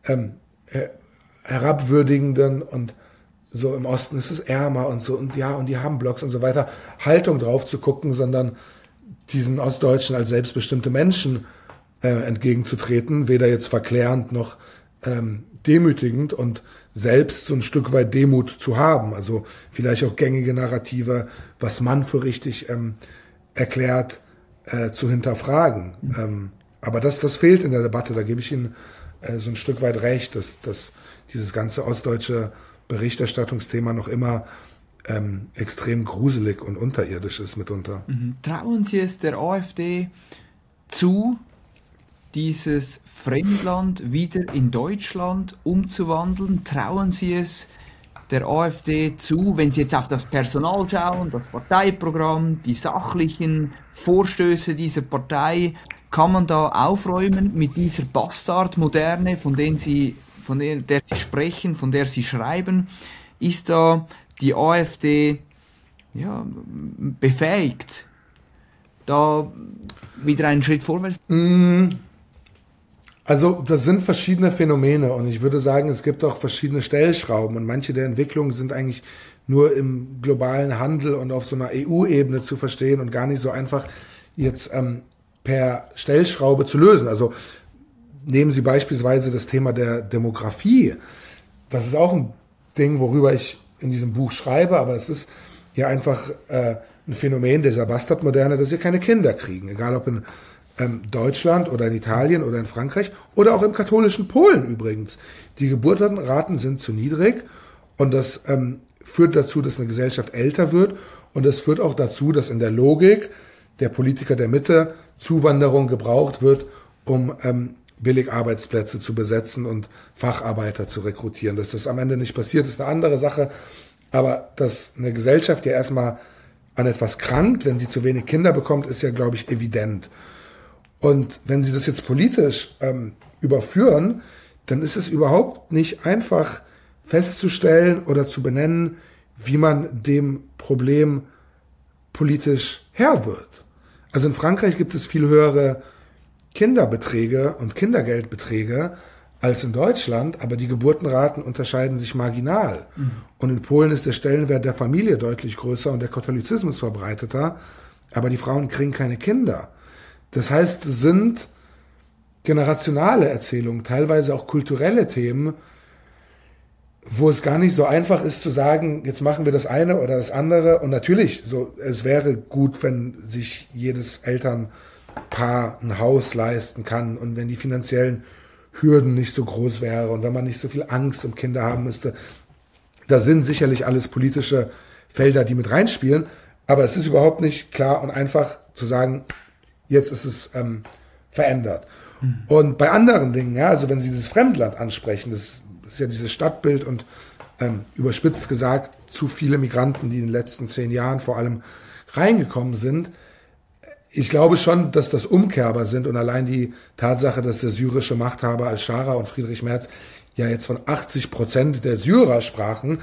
herabwürdigenden und so im Osten ist es ärmer und so und ja, und die haben Blogs und so weiter, Haltung drauf zu gucken, sondern diesen Ostdeutschen als selbstbestimmte Menschen entgegenzutreten, weder jetzt verklärend noch demütigend und selbst so ein Stück weit Demut zu haben. Also vielleicht auch gängige Narrative, was man für richtig erklärt, zu hinterfragen. Aber das fehlt in der Debatte, da gebe ich Ihnen so ein Stück weit recht, dass dieses ganze ostdeutsche Berichterstattungsthema noch immer extrem gruselig und unterirdisch ist mitunter. Trauen Sie es der AfD zu, dieses Fremdland wieder in Deutschland umzuwandeln? Trauen Sie es der AfD zu, wenn Sie jetzt auf das Personal schauen, das Parteiprogramm, die sachlichen Vorstöße dieser Partei, kann man da aufräumen mit dieser Bastardmoderne, von der Sie sprechen, von der Sie schreiben? Ist da die AfD befähigt, da wieder einen Schritt vorwärts? Also das sind verschiedene Phänomene und ich würde sagen, es gibt auch verschiedene Stellschrauben und manche der Entwicklungen sind eigentlich nur im globalen Handel und auf so einer EU-Ebene zu verstehen und gar nicht so einfach jetzt per Stellschraube zu lösen. Also nehmen Sie beispielsweise das Thema der Demografie. Das ist auch ein Ding, worüber ich in diesem Buch schreibe, aber es ist ja einfach ein Phänomen dieser Bastardmoderne, dass wir keine Kinder kriegen, egal ob in Deutschland oder in Italien oder in Frankreich oder auch im katholischen Polen übrigens. Die Geburtenraten sind zu niedrig und das führt dazu, dass eine Gesellschaft älter wird und das führt auch dazu, dass in der Logik der Politiker der Mitte Zuwanderung gebraucht wird, um billig Arbeitsplätze zu besetzen und Facharbeiter zu rekrutieren. Dass das am Ende nicht passiert, ist eine andere Sache, aber dass eine Gesellschaft ja erstmal an etwas krankt, wenn sie zu wenig Kinder bekommt, ist ja, glaube ich, evident. Und wenn Sie das jetzt politisch überführen, dann ist es überhaupt nicht einfach festzustellen oder zu benennen, wie man dem Problem politisch Herr wird. Also in Frankreich gibt es viel höhere Kinderbeträge und Kindergeldbeträge als in Deutschland, aber die Geburtenraten unterscheiden sich marginal. Und in Polen ist der Stellenwert der Familie deutlich größer und der Katholizismus verbreiteter, aber die Frauen kriegen keine Kinder. Das heißt, es sind generationale Erzählungen, teilweise auch kulturelle Themen, wo es gar nicht so einfach ist zu sagen, jetzt machen wir das eine oder das andere. Und natürlich, es wäre gut, wenn sich jedes Elternpaar ein Haus leisten kann und wenn die finanziellen Hürden nicht so groß wären und wenn man nicht so viel Angst um Kinder haben müsste. Da sind sicherlich alles politische Felder, die mit reinspielen. Aber es ist überhaupt nicht klar und einfach zu sagen, jetzt ist es verändert. Und bei anderen Dingen, ja, also wenn Sie dieses Fremdland ansprechen, das ist ja dieses Stadtbild und überspitzt gesagt, zu viele Migranten, die in den letzten 10 Jahren vor allem reingekommen sind. Ich glaube schon, dass das umkehrbar sind und allein die Tatsache, dass der syrische Machthaber Al-Shara und Friedrich Merz ja jetzt von 80% der Syrer sprachen,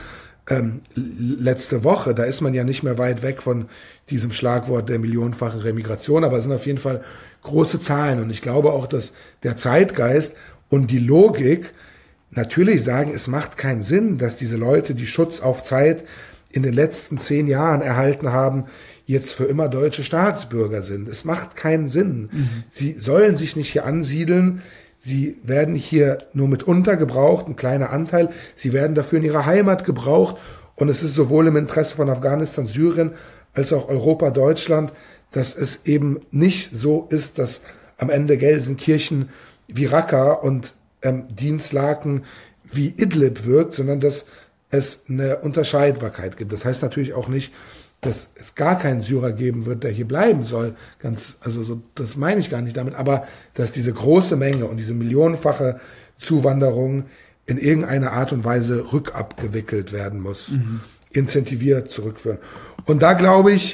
letzte Woche, da ist man ja nicht mehr weit weg von diesem Schlagwort der millionenfachen Remigration, aber es sind auf jeden Fall große Zahlen und ich glaube auch, dass der Zeitgeist und die Logik natürlich sagen, es macht keinen Sinn, dass diese Leute, die Schutz auf Zeit in den letzten 10 Jahren erhalten haben, jetzt für immer deutsche Staatsbürger sind. Es macht keinen Sinn. Sie sollen sich nicht hier ansiedeln. Sie werden hier nur mitunter gebraucht, ein kleiner Anteil. Sie werden dafür in ihrer Heimat gebraucht. Und es ist sowohl im Interesse von Afghanistan, Syrien, als auch Europa, Deutschland, dass es eben nicht so ist, dass am Ende Gelsenkirchen wie Raqqa und Dienstlaken wie Idlib wirkt, sondern dass es eine Unterscheidbarkeit gibt. Das heißt natürlich auch nicht, dass es gar keinen Syrer geben wird, der hier bleiben soll. Das meine ich gar nicht damit. Aber dass diese große Menge und diese millionenfache Zuwanderung in irgendeiner Art und Weise rückabgewickelt werden muss, incentiviert zurückführen. Und da glaube ich,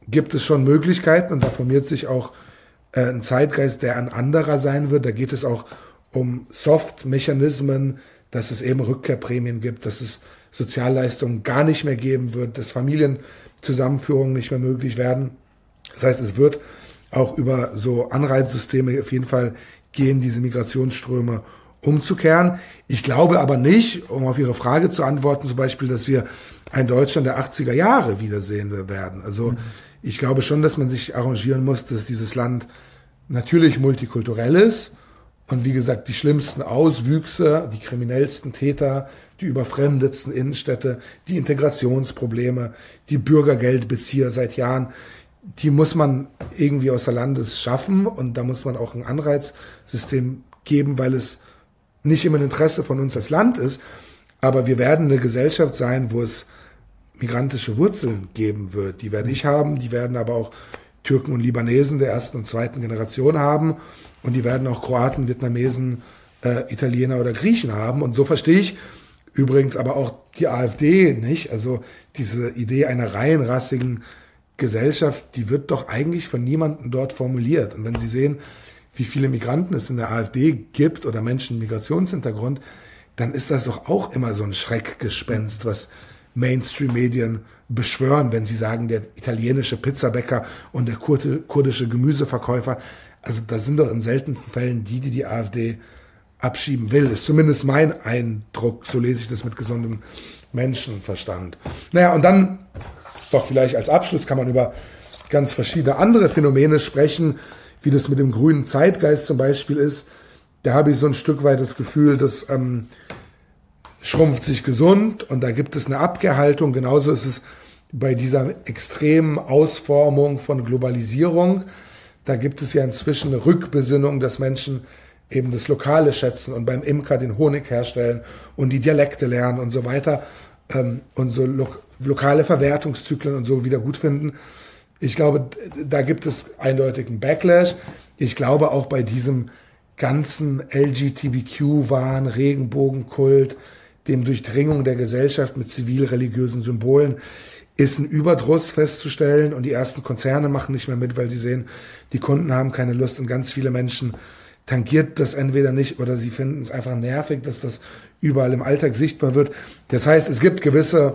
gibt es schon Möglichkeiten und da formiert sich auch ein Zeitgeist, der ein anderer sein wird. Da geht es auch um Soft-Mechanismen, dass es eben Rückkehrprämien gibt, dass es Sozialleistungen gar nicht mehr geben wird, dass Familienzusammenführungen nicht mehr möglich werden. Das heißt, es wird auch über so Anreizsysteme auf jeden Fall gehen, diese Migrationsströme umzukehren. Ich glaube aber nicht, um auf Ihre Frage zu antworten, zum Beispiel, dass wir ein Deutschland der 80er Jahre wiedersehen werden. Also ich glaube schon, dass man sich arrangieren muss, dass dieses Land natürlich multikulturell ist und wie gesagt, die schlimmsten Auswüchse, die kriminellsten Täter, die überfremdetsten Innenstädte, die Integrationsprobleme, die Bürgergeldbezieher seit Jahren, die muss man irgendwie außer Landes schaffen und da muss man auch ein Anreizsystem geben, weil es nicht im Interesse von uns als Land ist, aber wir werden eine Gesellschaft sein, wo es migrantische Wurzeln geben wird. Die werde ich haben, die werden aber auch Türken und Libanesen der ersten und zweiten Generation haben und die werden auch Kroaten, Vietnamesen, Italiener oder Griechen haben und so verstehe ich übrigens aber auch die AfD nicht, also diese Idee einer reihenrassigen Gesellschaft, die wird doch eigentlich von niemandem dort formuliert. Und wenn Sie sehen, wie viele Migranten es in der AfD gibt oder Menschen mit Migrationshintergrund, dann ist das doch auch immer so ein Schreckgespenst, was Mainstream-Medien beschwören, wenn sie sagen, der italienische Pizzabäcker und der kurdische Gemüseverkäufer. Also das sind doch in seltensten Fällen die AfD abschieben will. Ist zumindest mein Eindruck. So lese ich das mit gesundem Menschenverstand. Naja, und dann doch vielleicht als Abschluss kann man über ganz verschiedene andere Phänomene sprechen, wie das mit dem grünen Zeitgeist zum Beispiel ist. Da habe ich so ein Stück weit das Gefühl, dass schrumpft sich gesund und da gibt es eine Abkehrhaltung. Genauso ist es bei dieser extremen Ausformung von Globalisierung. Da gibt es ja inzwischen eine Rückbesinnung, dass Menschen eben das Lokale schätzen und beim Imker den Honig herstellen und die Dialekte lernen und so weiter und so lokale Verwertungszyklen und so wieder gut finden. Ich glaube, da gibt es eindeutig einen Backlash. Ich glaube auch bei diesem ganzen LGBTQ-Wahn, Regenbogenkult, dem Durchdringung der Gesellschaft mit zivil-religiösen Symbolen, ist ein Überdruss festzustellen und die ersten Konzerne machen nicht mehr mit, weil sie sehen, die Kunden haben keine Lust und ganz viele Menschen tangiert das entweder nicht oder sie finden es einfach nervig, dass das überall im Alltag sichtbar wird. Das heißt, es gibt gewisse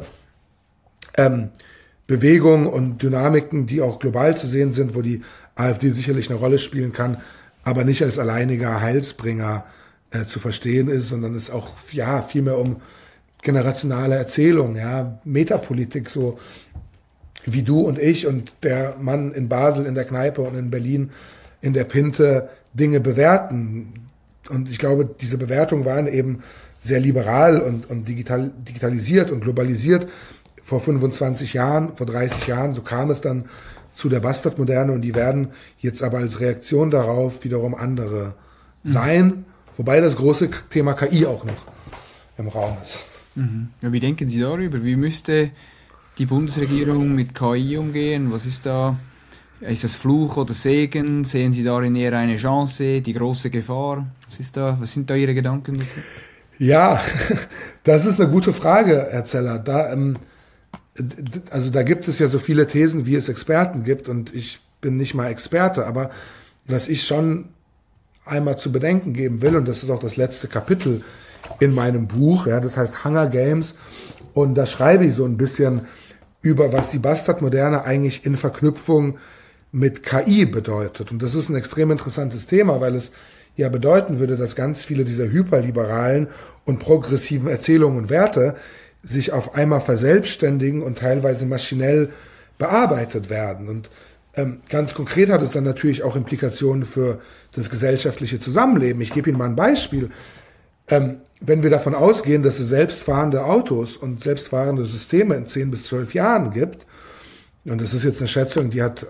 Bewegungen und Dynamiken, die auch global zu sehen sind, wo die AfD sicherlich eine Rolle spielen kann, aber nicht als alleiniger Heilsbringer zu verstehen ist, sondern es auch viel mehr um generationale Erzählung, Metapolitik, so wie du und ich und der Mann in Basel in der Kneipe und in Berlin in der Pinte Dinge bewerten. Und ich glaube, diese Bewertungen waren eben sehr liberal und digitalisiert und globalisiert. Vor 25 Jahren, vor 30 Jahren, so kam es dann zu der Bastardmoderne und die werden jetzt aber als Reaktion darauf wiederum andere sein, wobei das große Thema KI auch noch im Raum ist. Ja, wie denken Sie darüber? Wie müsste die Bundesregierung mit KI umgehen? Was ist da? Ist das Fluch oder Segen? Sehen Sie darin eher eine Chance, die große Gefahr? Was sind da Ihre Gedanken dazu? Ja, das ist eine gute Frage, Herr Zeller. Da gibt es ja so viele Thesen, wie es Experten gibt und ich bin nicht mal Experte, aber was ich schon einmal zu bedenken geben will, und das ist auch das letzte Kapitel in meinem Buch, das heißt Hunger Games, und da schreibe ich so ein bisschen über, was die Bastardmoderne eigentlich in Verknüpfung mit KI bedeutet. Und das ist ein extrem interessantes Thema, weil es ja bedeuten würde, dass ganz viele dieser hyperliberalen und progressiven Erzählungen und Werte sich auf einmal verselbstständigen und teilweise maschinell bearbeitet werden. Und ganz konkret hat es dann natürlich auch Implikationen für das gesellschaftliche Zusammenleben. Ich gebe Ihnen mal ein Beispiel. Wenn wir davon ausgehen, dass es selbstfahrende Autos und selbstfahrende Systeme in 10 bis 12 Jahren gibt, und das ist jetzt eine Schätzung, die hat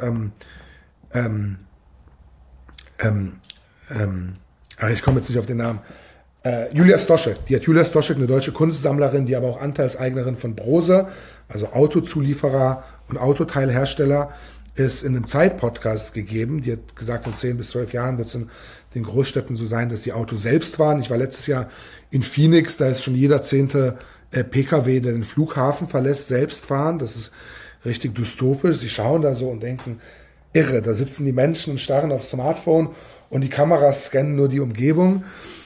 ich komme jetzt nicht auf den Namen, Julia Stoschek, eine deutsche Kunstsammlerin, die aber auch Anteilseignerin von Brose, also Autozulieferer und Autoteilhersteller, ist in einem Zeit-Podcast gegeben. Die hat gesagt, in 10 bis 12 Jahren wird es in den Großstädten so sein, dass die Autos selbst fahren. Ich war letztes Jahr in Phoenix, da ist schon jeder 10. PKW, der den Flughafen verlässt, selbst fahren. Das ist richtig dystopisch. Sie schauen da so und denken, irre, da sitzen die Menschen und starren aufs Smartphone und die Kameras scannen nur die Umgebung.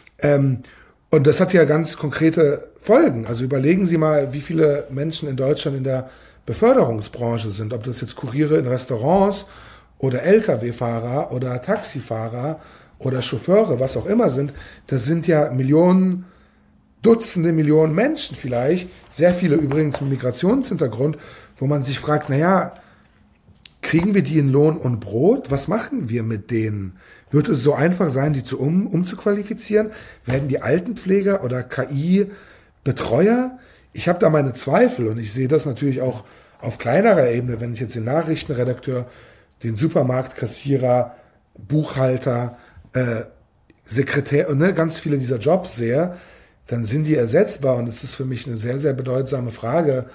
Und das hat ja ganz konkrete Folgen. Also überlegen Sie mal, wie viele Menschen in Deutschland in der Beförderungsbranche sind, ob das jetzt Kuriere in Restaurants oder Lkw-Fahrer oder Taxifahrer oder Chauffeure, was auch immer sind. Das sind ja Millionen, Dutzende Millionen Menschen vielleicht, sehr viele übrigens mit Migrationshintergrund, wo man sich fragt, naja, kriegen wir die in Lohn und Brot? Was machen wir mit denen? Wird es so einfach sein, die umzuqualifizieren? Werden die Altenpfleger oder KI-Betreuer? Ich habe da meine Zweifel und ich sehe das natürlich auch auf kleinerer Ebene, wenn ich jetzt den Nachrichtenredakteur, den Supermarktkassierer, Buchhalter, Sekretär und ganz viele dieser Jobs sehe, dann sind die ersetzbar und es ist für mich eine sehr, sehr bedeutsame Frage,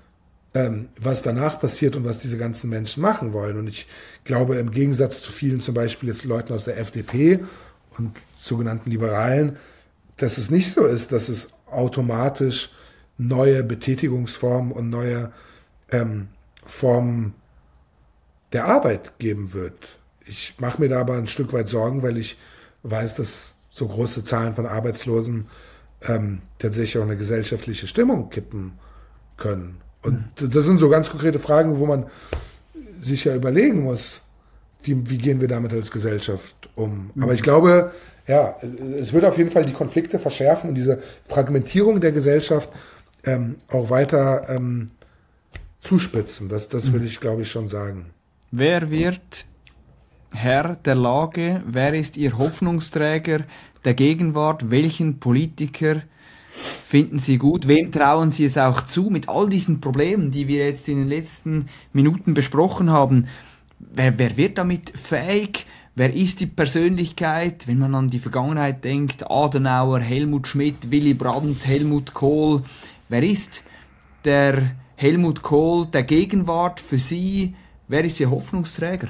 was danach passiert und was diese ganzen Menschen machen wollen. Und ich glaube, im Gegensatz zu vielen, zum Beispiel jetzt Leuten aus der FDP und sogenannten Liberalen, dass es nicht so ist, dass es automatisch neue Betätigungsformen und neue Formen der Arbeit geben wird. Ich mache mir da aber ein Stück weit Sorgen, weil ich weiß, dass so große Zahlen von Arbeitslosen tatsächlich auch eine gesellschaftliche Stimmung kippen können. Und das sind so ganz konkrete Fragen, wo man sich ja überlegen muss, wie gehen wir damit als Gesellschaft um. Aber ich glaube, ja, es wird auf jeden Fall die Konflikte verschärfen und diese Fragmentierung der Gesellschaft auch weiter zuspitzen. Das würde ich, glaube ich, schon sagen. Wer wird Herr der Lage? Wer ist Ihr Hoffnungsträger der Gegenwart? Welchen Politiker finden Sie gut? Wem trauen Sie es auch zu? Mit all diesen Problemen, die wir jetzt in den letzten Minuten besprochen haben, wer wird damit fähig? Wer ist die Persönlichkeit? Wenn man an die Vergangenheit denkt, Adenauer, Helmut Schmidt, Willy Brandt, Helmut Kohl. Wer ist der Helmut Kohl der Gegenwart für Sie? Wer ist Ihr Hoffnungsträger?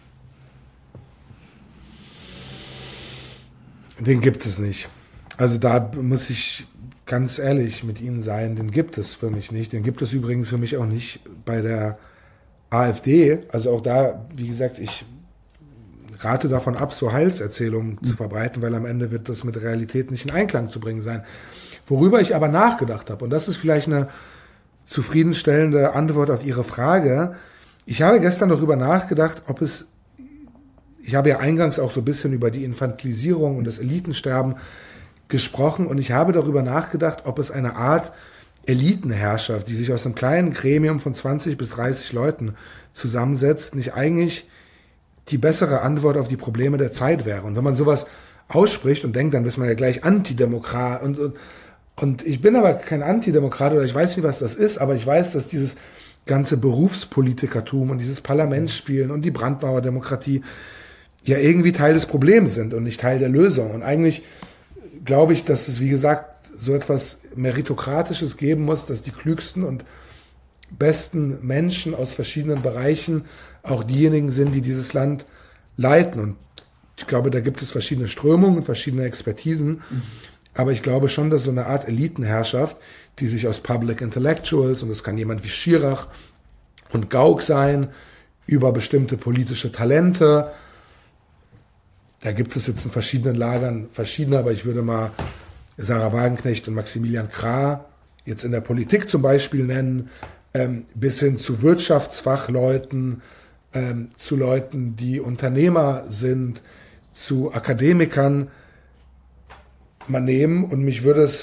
Den gibt es nicht. Also da muss ich ganz ehrlich mit Ihnen sein, den gibt es für mich nicht. Den gibt es übrigens für mich auch nicht bei der AfD. Also auch da, wie gesagt, ich rate davon ab, so Heilserzählungen zu verbreiten, weil am Ende wird das mit der Realität nicht in Einklang zu bringen sein. Worüber ich aber nachgedacht habe, und das ist vielleicht eine zufriedenstellende Antwort auf Ihre Frage. Ich habe gestern darüber nachgedacht, ich habe ja eingangs auch so ein bisschen über die Infantilisierung und das Elitensterben gesprochen und ich habe darüber nachgedacht, ob es eine Art Elitenherrschaft, die sich aus einem kleinen Gremium von 20 bis 30 Leuten zusammensetzt, nicht eigentlich die bessere Antwort auf die Probleme der Zeit wäre. Und wenn man sowas ausspricht und denkt, dann ist man ja gleich Antidemokrat. Und ich bin aber kein Antidemokrat oder ich weiß nicht, was das ist, aber ich weiß, dass dieses ganze Berufspolitikertum und dieses Parlamentsspielen und die Brandmauerdemokratie ja irgendwie Teil des Problems sind und nicht Teil der Lösung. Und eigentlich glaube ich, dass es, wie gesagt, so etwas Meritokratisches geben muss, dass die klügsten und besten Menschen aus verschiedenen Bereichen auch diejenigen sind, die dieses Land leiten. Und ich glaube, da gibt es verschiedene Strömungen, verschiedene Expertisen. Aber ich glaube schon, dass so eine Art Elitenherrschaft, die sich aus Public Intellectuals, und das kann jemand wie Schirach und Gauck sein, über bestimmte politische Talente, da gibt es jetzt in verschiedenen Lagern verschiedene, aber ich würde mal Sarah Wagenknecht und Maximilian Krah jetzt in der Politik zum Beispiel nennen, bis hin zu Wirtschaftsfachleuten, zu Leuten, die Unternehmer sind, zu Akademikern mal nehmen. Und ich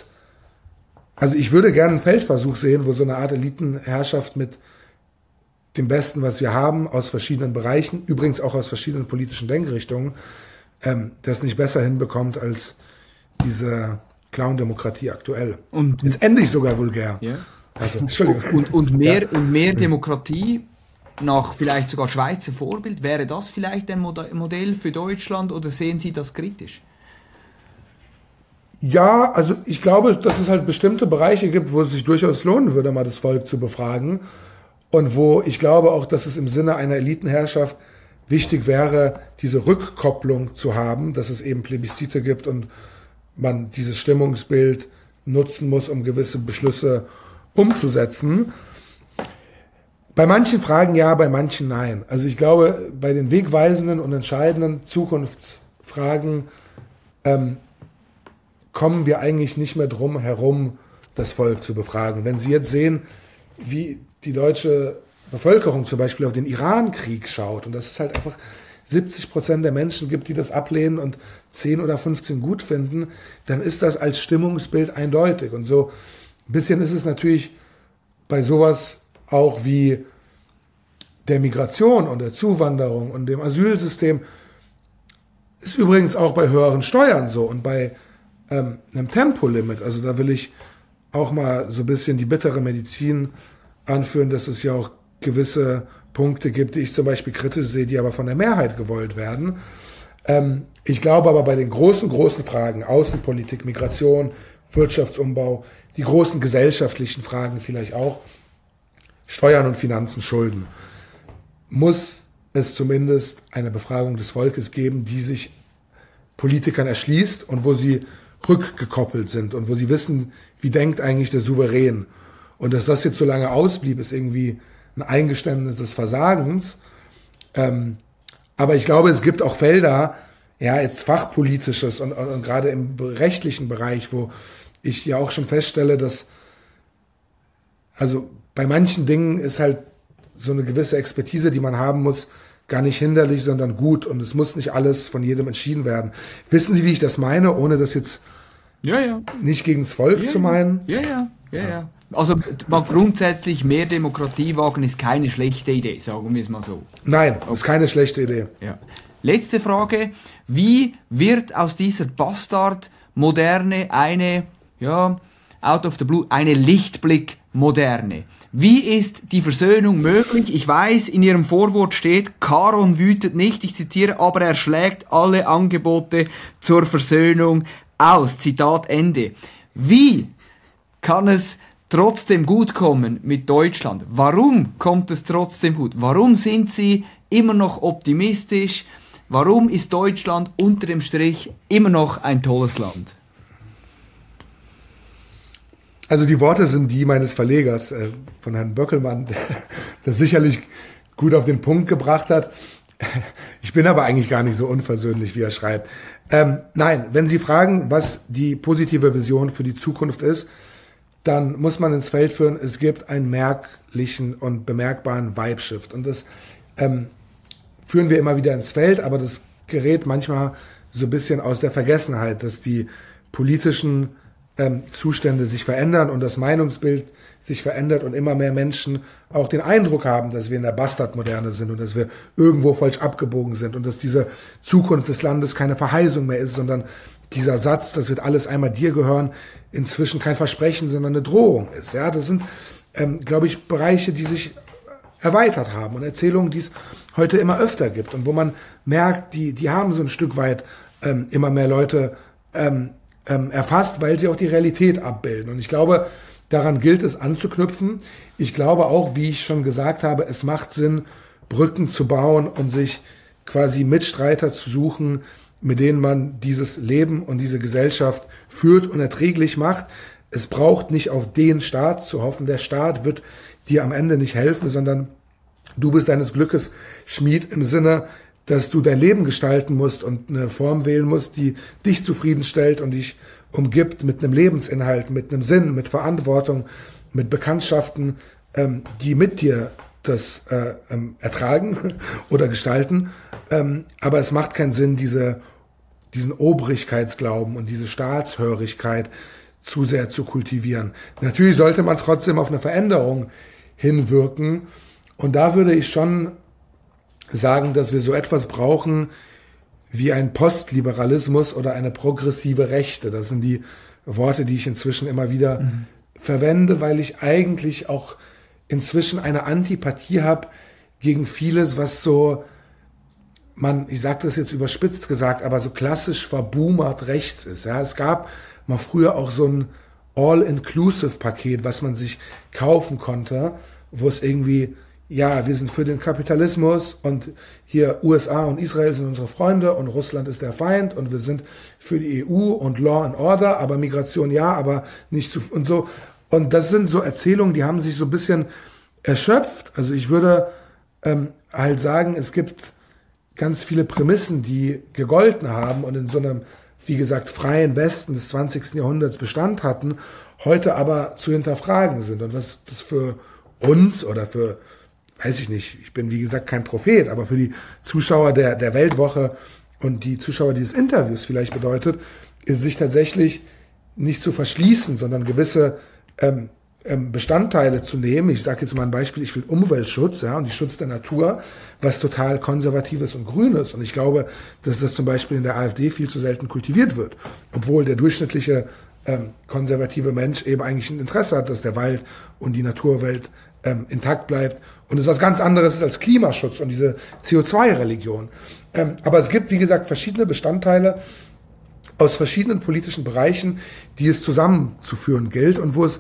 würde gerne einen Feldversuch sehen, wo so eine Art Elitenherrschaft mit dem Besten, was wir haben, aus verschiedenen Bereichen, übrigens auch aus verschiedenen politischen Denkrichtungen, das nicht besser hinbekommt als diese Clown-Demokratie aktuell. Und jetzt endlich sogar vulgär. Ja. Also, Entschuldigung. Und mehr Demokratie nach vielleicht sogar Schweizer Vorbild, wäre das vielleicht ein Modell für Deutschland oder sehen Sie das kritisch? Ja, also ich glaube, dass es halt bestimmte Bereiche gibt, wo es sich durchaus lohnen würde, mal das Volk zu befragen. Und wo ich glaube auch, dass es im Sinne einer Elitenherrschaft wichtig wäre, diese Rückkopplung zu haben, dass es eben Plebiszite gibt und man dieses Stimmungsbild nutzen muss, um gewisse Beschlüsse umzusetzen. Bei manchen Fragen ja, bei manchen nein. Also ich glaube, bei den wegweisenden und entscheidenden Zukunftsfragen kommen wir eigentlich nicht mehr drum herum, das Volk zu befragen. Wenn Sie jetzt sehen, wie die deutsche Bevölkerung zum Beispiel auf den Iran-Krieg schaut, und das ist halt einfach 70% der Menschen gibt, die das ablehnen und 10 oder 15 gut finden, dann ist das als Stimmungsbild eindeutig. Und so ein bisschen ist es natürlich bei sowas auch wie der Migration und der Zuwanderung und dem Asylsystem, ist übrigens auch bei höheren Steuern so und bei einem Tempolimit. Also da will ich auch mal so ein bisschen die bittere Medizin anführen, dass es ja auch gewisse Punkte gibt, die ich zum Beispiel kritisch sehe, die aber von der Mehrheit gewollt werden. Ich glaube aber bei den großen Fragen, Außenpolitik, Migration, Wirtschaftsumbau, die großen gesellschaftlichen Fragen vielleicht auch, Steuern und Finanzen, Schulden, muss es zumindest eine Befragung des Volkes geben, die sich Politikern erschließt und wo sie rückgekoppelt sind und wo sie wissen, wie denkt eigentlich der Souverän. Und dass das jetzt so lange ausblieb, ist irgendwie ein Eingeständnis des Versagens. Aber ich glaube, es gibt auch Felder, ja, jetzt fachpolitisches und gerade im rechtlichen Bereich, wo ich ja auch schon feststelle, dass, also bei manchen Dingen ist halt so eine gewisse Expertise, die man haben muss, gar nicht hinderlich, sondern gut. Und es muss nicht alles von jedem entschieden werden. Wissen Sie, wie ich das meine, ohne das jetzt nicht gegen das Volk zu meinen? Ja. Also mal grundsätzlich mehr Demokratie wagen ist keine schlechte Idee, sagen wir es mal so. Nein, okay. Ist keine schlechte Idee. Ja. Letzte Frage. Wie wird aus dieser Bastard-Moderne eine, out of the blue, eine Lichtblick-Moderne? Wie ist die Versöhnung möglich? Ich weiß, in Ihrem Vorwort steht, Charon wütet nicht, ich zitiere, aber er schlägt alle Angebote zur Versöhnung aus. Zitat Ende. Wie kann es trotzdem gut kommen mit Deutschland? Warum kommt es trotzdem gut? Warum sind Sie immer noch optimistisch? Warum ist Deutschland unter dem Strich immer noch ein tolles Land? Also die Worte sind die meines Verlegers, von Herrn Böckelmann, der das sicherlich gut auf den Punkt gebracht hat. Ich bin aber eigentlich gar nicht so unversöhnlich, wie er schreibt. Nein, wenn Sie fragen, was die positive Vision für die Zukunft ist, dann muss man ins Feld führen, es gibt einen merklichen und bemerkbaren Vibe-Shift. Und das führen wir immer wieder ins Feld, aber das gerät manchmal so ein bisschen aus der Vergessenheit, dass die politischen Zustände sich verändern und das Meinungsbild sich verändert und immer mehr Menschen auch den Eindruck haben, dass wir in der Bastardmoderne sind und dass wir irgendwo falsch abgebogen sind und dass diese Zukunft des Landes keine Verheißung mehr ist, sondern dieser Satz, das wird alles einmal dir gehören, inzwischen kein Versprechen, sondern eine Drohung ist. Ja, das sind, glaube ich, Bereiche, die sich erweitert haben und Erzählungen, die es heute immer öfter gibt und wo man merkt, die haben so ein Stück weit immer mehr Leute erfasst, weil sie auch die Realität abbilden. Und ich glaube, daran gilt es anzuknüpfen. Ich glaube auch, wie ich schon gesagt habe, es macht Sinn, Brücken zu bauen und sich quasi Mitstreiter zu suchen, mit denen man dieses Leben und diese Gesellschaft führt und erträglich macht. Es braucht nicht auf den Staat zu hoffen. Der Staat wird dir am Ende nicht helfen, sondern du bist deines Glückes Schmied im Sinne, dass du dein Leben gestalten musst und eine Form wählen musst, die dich zufriedenstellt und dich umgibt mit einem Lebensinhalt, mit einem Sinn, mit Verantwortung, mit Bekanntschaften, die mit dir das ertragen oder gestalten. Aber es macht keinen Sinn, diesen Obrigkeitsglauben und diese Staatshörigkeit zu sehr zu kultivieren. Natürlich sollte man trotzdem auf eine Veränderung hinwirken. Und da würde ich schon sagen, dass wir so etwas brauchen wie ein Postliberalismus oder eine progressive Rechte. Das sind die Worte, die ich inzwischen immer wieder verwende, weil ich eigentlich auch inzwischen eine Antipathie habe gegen vieles, was so, ich sage das jetzt überspitzt gesagt, aber so klassisch verboomert rechts ist. Ja, es gab mal früher auch so ein All-Inclusive-Paket, was man sich kaufen konnte, wo es irgendwie, ja, wir sind für den Kapitalismus und hier USA und Israel sind unsere Freunde und Russland ist der Feind und wir sind für die EU und Law and Order, aber Migration ja, aber nicht zu und so. Und das sind so Erzählungen, die haben sich so ein bisschen erschöpft. Also ich würde halt sagen, es gibt ganz viele Prämissen, die gegolten haben und in so einem, wie gesagt, freien Westen des 20. Jahrhunderts Bestand hatten, heute aber zu hinterfragen sind. Und was das für uns oder für, weiß ich nicht, ich bin wie gesagt kein Prophet, aber für die Zuschauer der Weltwoche und die Zuschauer dieses Interviews vielleicht bedeutet, ist sich tatsächlich nicht zu verschließen, sondern gewisse Bestandteile zu nehmen. Ich sage jetzt mal ein Beispiel, ich will Umweltschutz, ja, und die Schutz der Natur, was total konservatives und grünes. Und ich glaube, dass das zum Beispiel in der AfD viel zu selten kultiviert wird, obwohl der durchschnittliche konservative Mensch eben eigentlich ein Interesse hat, dass der Wald und die Naturwelt intakt bleibt. Und es was ganz anderes ist als Klimaschutz und diese CO2-Religion. Aber es gibt, wie gesagt, verschiedene Bestandteile aus verschiedenen politischen Bereichen, die es zusammenzuführen gilt und wo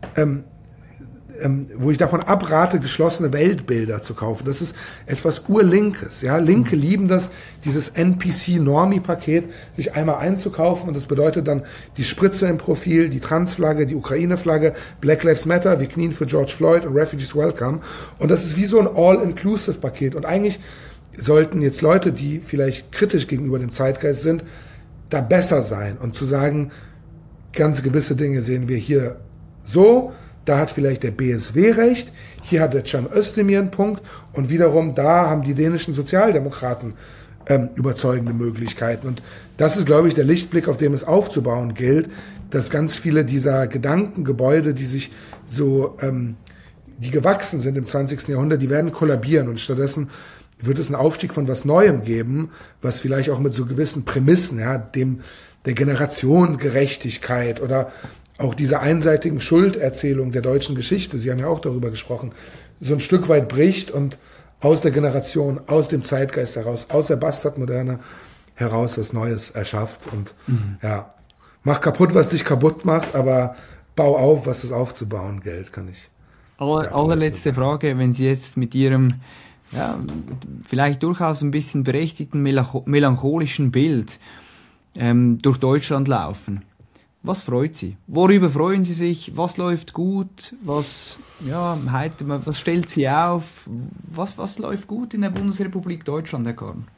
ich davon abrate, geschlossene Weltbilder zu kaufen. Das ist etwas Urlinkes. Ja? Linke lieben das, dieses NPC-Normie-Paket, sich einmal einzukaufen, und das bedeutet dann die Spritze im Profil, die Transflagge, die Ukraine-Flagge, Black Lives Matter, wir knien für George Floyd und Refugees Welcome. Und das ist wie so ein All-Inclusive-Paket. Und eigentlich sollten jetzt Leute, die vielleicht kritisch gegenüber dem Zeitgeist sind, da besser sein und zu sagen, ganz gewisse Dinge sehen wir hier so, da hat vielleicht der BSW recht, hier hat der Cem Özdemir einen Punkt und wiederum da haben die dänischen Sozialdemokraten überzeugende Möglichkeiten. Und das ist, glaube ich, der Lichtblick, auf dem es aufzubauen gilt, dass ganz viele dieser Gedankengebäude, die sich so, die gewachsen sind im 20. Jahrhundert, die werden kollabieren und stattdessen wird es einen Aufstieg von was Neuem geben, was vielleicht auch mit so gewissen Prämissen, ja, der Generationengerechtigkeit oder auch dieser einseitigen Schulderzählung der deutschen Geschichte, Sie haben ja auch darüber gesprochen, so ein Stück weit bricht und aus der Generation, aus dem Zeitgeist heraus, aus der Bastardmoderne heraus was Neues erschafft und ja, mach kaputt, was dich kaputt macht, aber bau auf, was es aufzubauen gilt, kann ich. Allerletzte Frage, wenn Sie jetzt mit Ihrem vielleicht durchaus ein bisschen berechtigten melancholischen Bild durch Deutschland laufen. Was freut Sie? Worüber freuen Sie sich? Was läuft gut? Was stellt Sie auf? Was läuft gut in der Bundesrepublik Deutschland, Herr Korn?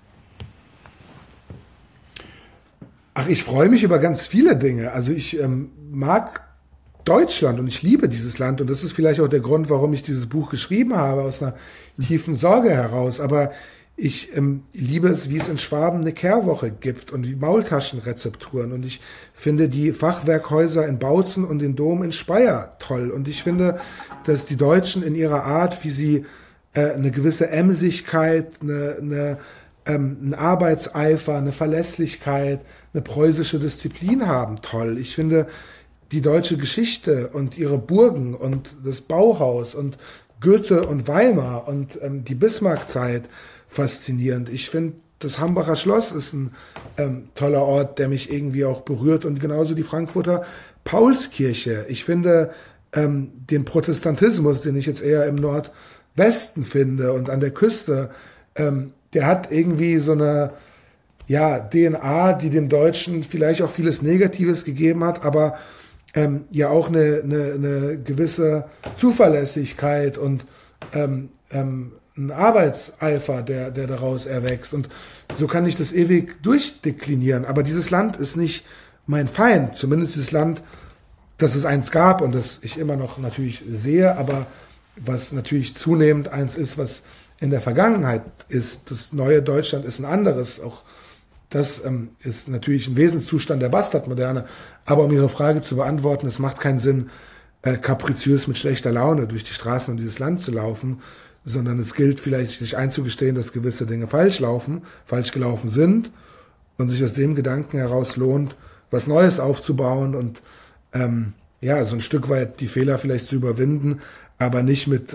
Ach, ich freue mich über ganz viele Dinge. Also ich mag Deutschland und ich liebe dieses Land und das ist vielleicht auch der Grund, warum ich dieses Buch geschrieben habe, aus einer tiefen Sorge heraus. Aber ich liebe es, wie es in Schwaben eine Kehrwoche gibt und die Maultaschenrezepturen. Und ich finde die Fachwerkhäuser in Bautzen und den Dom in Speyer toll. Und ich finde, dass die Deutschen in ihrer Art, wie sie eine gewisse Emsigkeit, einen Arbeitseifer, eine Verlässlichkeit, eine preußische Disziplin haben, toll. Ich finde die deutsche Geschichte und ihre Burgen und das Bauhaus und Goethe und Weimar und die Bismarck-Zeit faszinierend. Ich finde, das Hambacher Schloss ist ein toller Ort, der mich irgendwie auch berührt und genauso die Frankfurter Paulskirche. Ich finde den Protestantismus, den ich jetzt eher im Nordwesten finde und an der Küste, der hat irgendwie so eine DNA, die dem Deutschen vielleicht auch vieles Negatives gegeben hat, aber ja auch eine gewisse Zuverlässigkeit und ein Arbeitseifer, der daraus erwächst. Und so kann ich das ewig durchdeklinieren. Aber dieses Land ist nicht mein Feind. Zumindest dieses Land, dass es eins gab und das ich immer noch natürlich sehe, aber was natürlich zunehmend eins ist, was in der Vergangenheit ist. Das neue Deutschland ist ein anderes. Auch das ist natürlich ein Wesenszustand der Bastardmoderne. Aber um Ihre Frage zu beantworten, es macht keinen Sinn, kapriziös mit schlechter Laune durch die Straßen und dieses Land zu laufen, sondern es gilt vielleicht, sich einzugestehen, dass gewisse Dinge falsch gelaufen sind und sich aus dem Gedanken heraus lohnt, was Neues aufzubauen und so ein Stück weit die Fehler vielleicht zu überwinden, aber nicht mit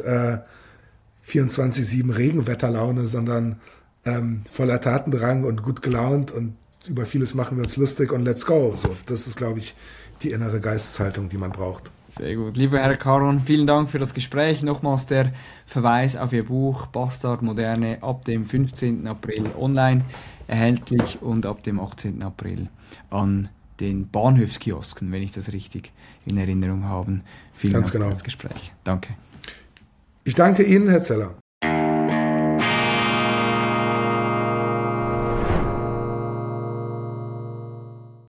24/7 Regenwetterlaune, sondern voller Tatendrang und gut gelaunt und über vieles machen wir uns lustig und let's go. So, das ist, glaube ich, die innere Geisteshaltung, die man braucht. Sehr gut. Lieber Herr Caron, vielen Dank für das Gespräch. Nochmals der Verweis auf Ihr Buch Bastardmoderne ab dem 15. April online erhältlich und ab dem 18. April an den Bahnhofskiosken, wenn ich das richtig in Erinnerung habe. Vielen Dank für das Gespräch. Danke. Ich danke Ihnen, Herr Zeller.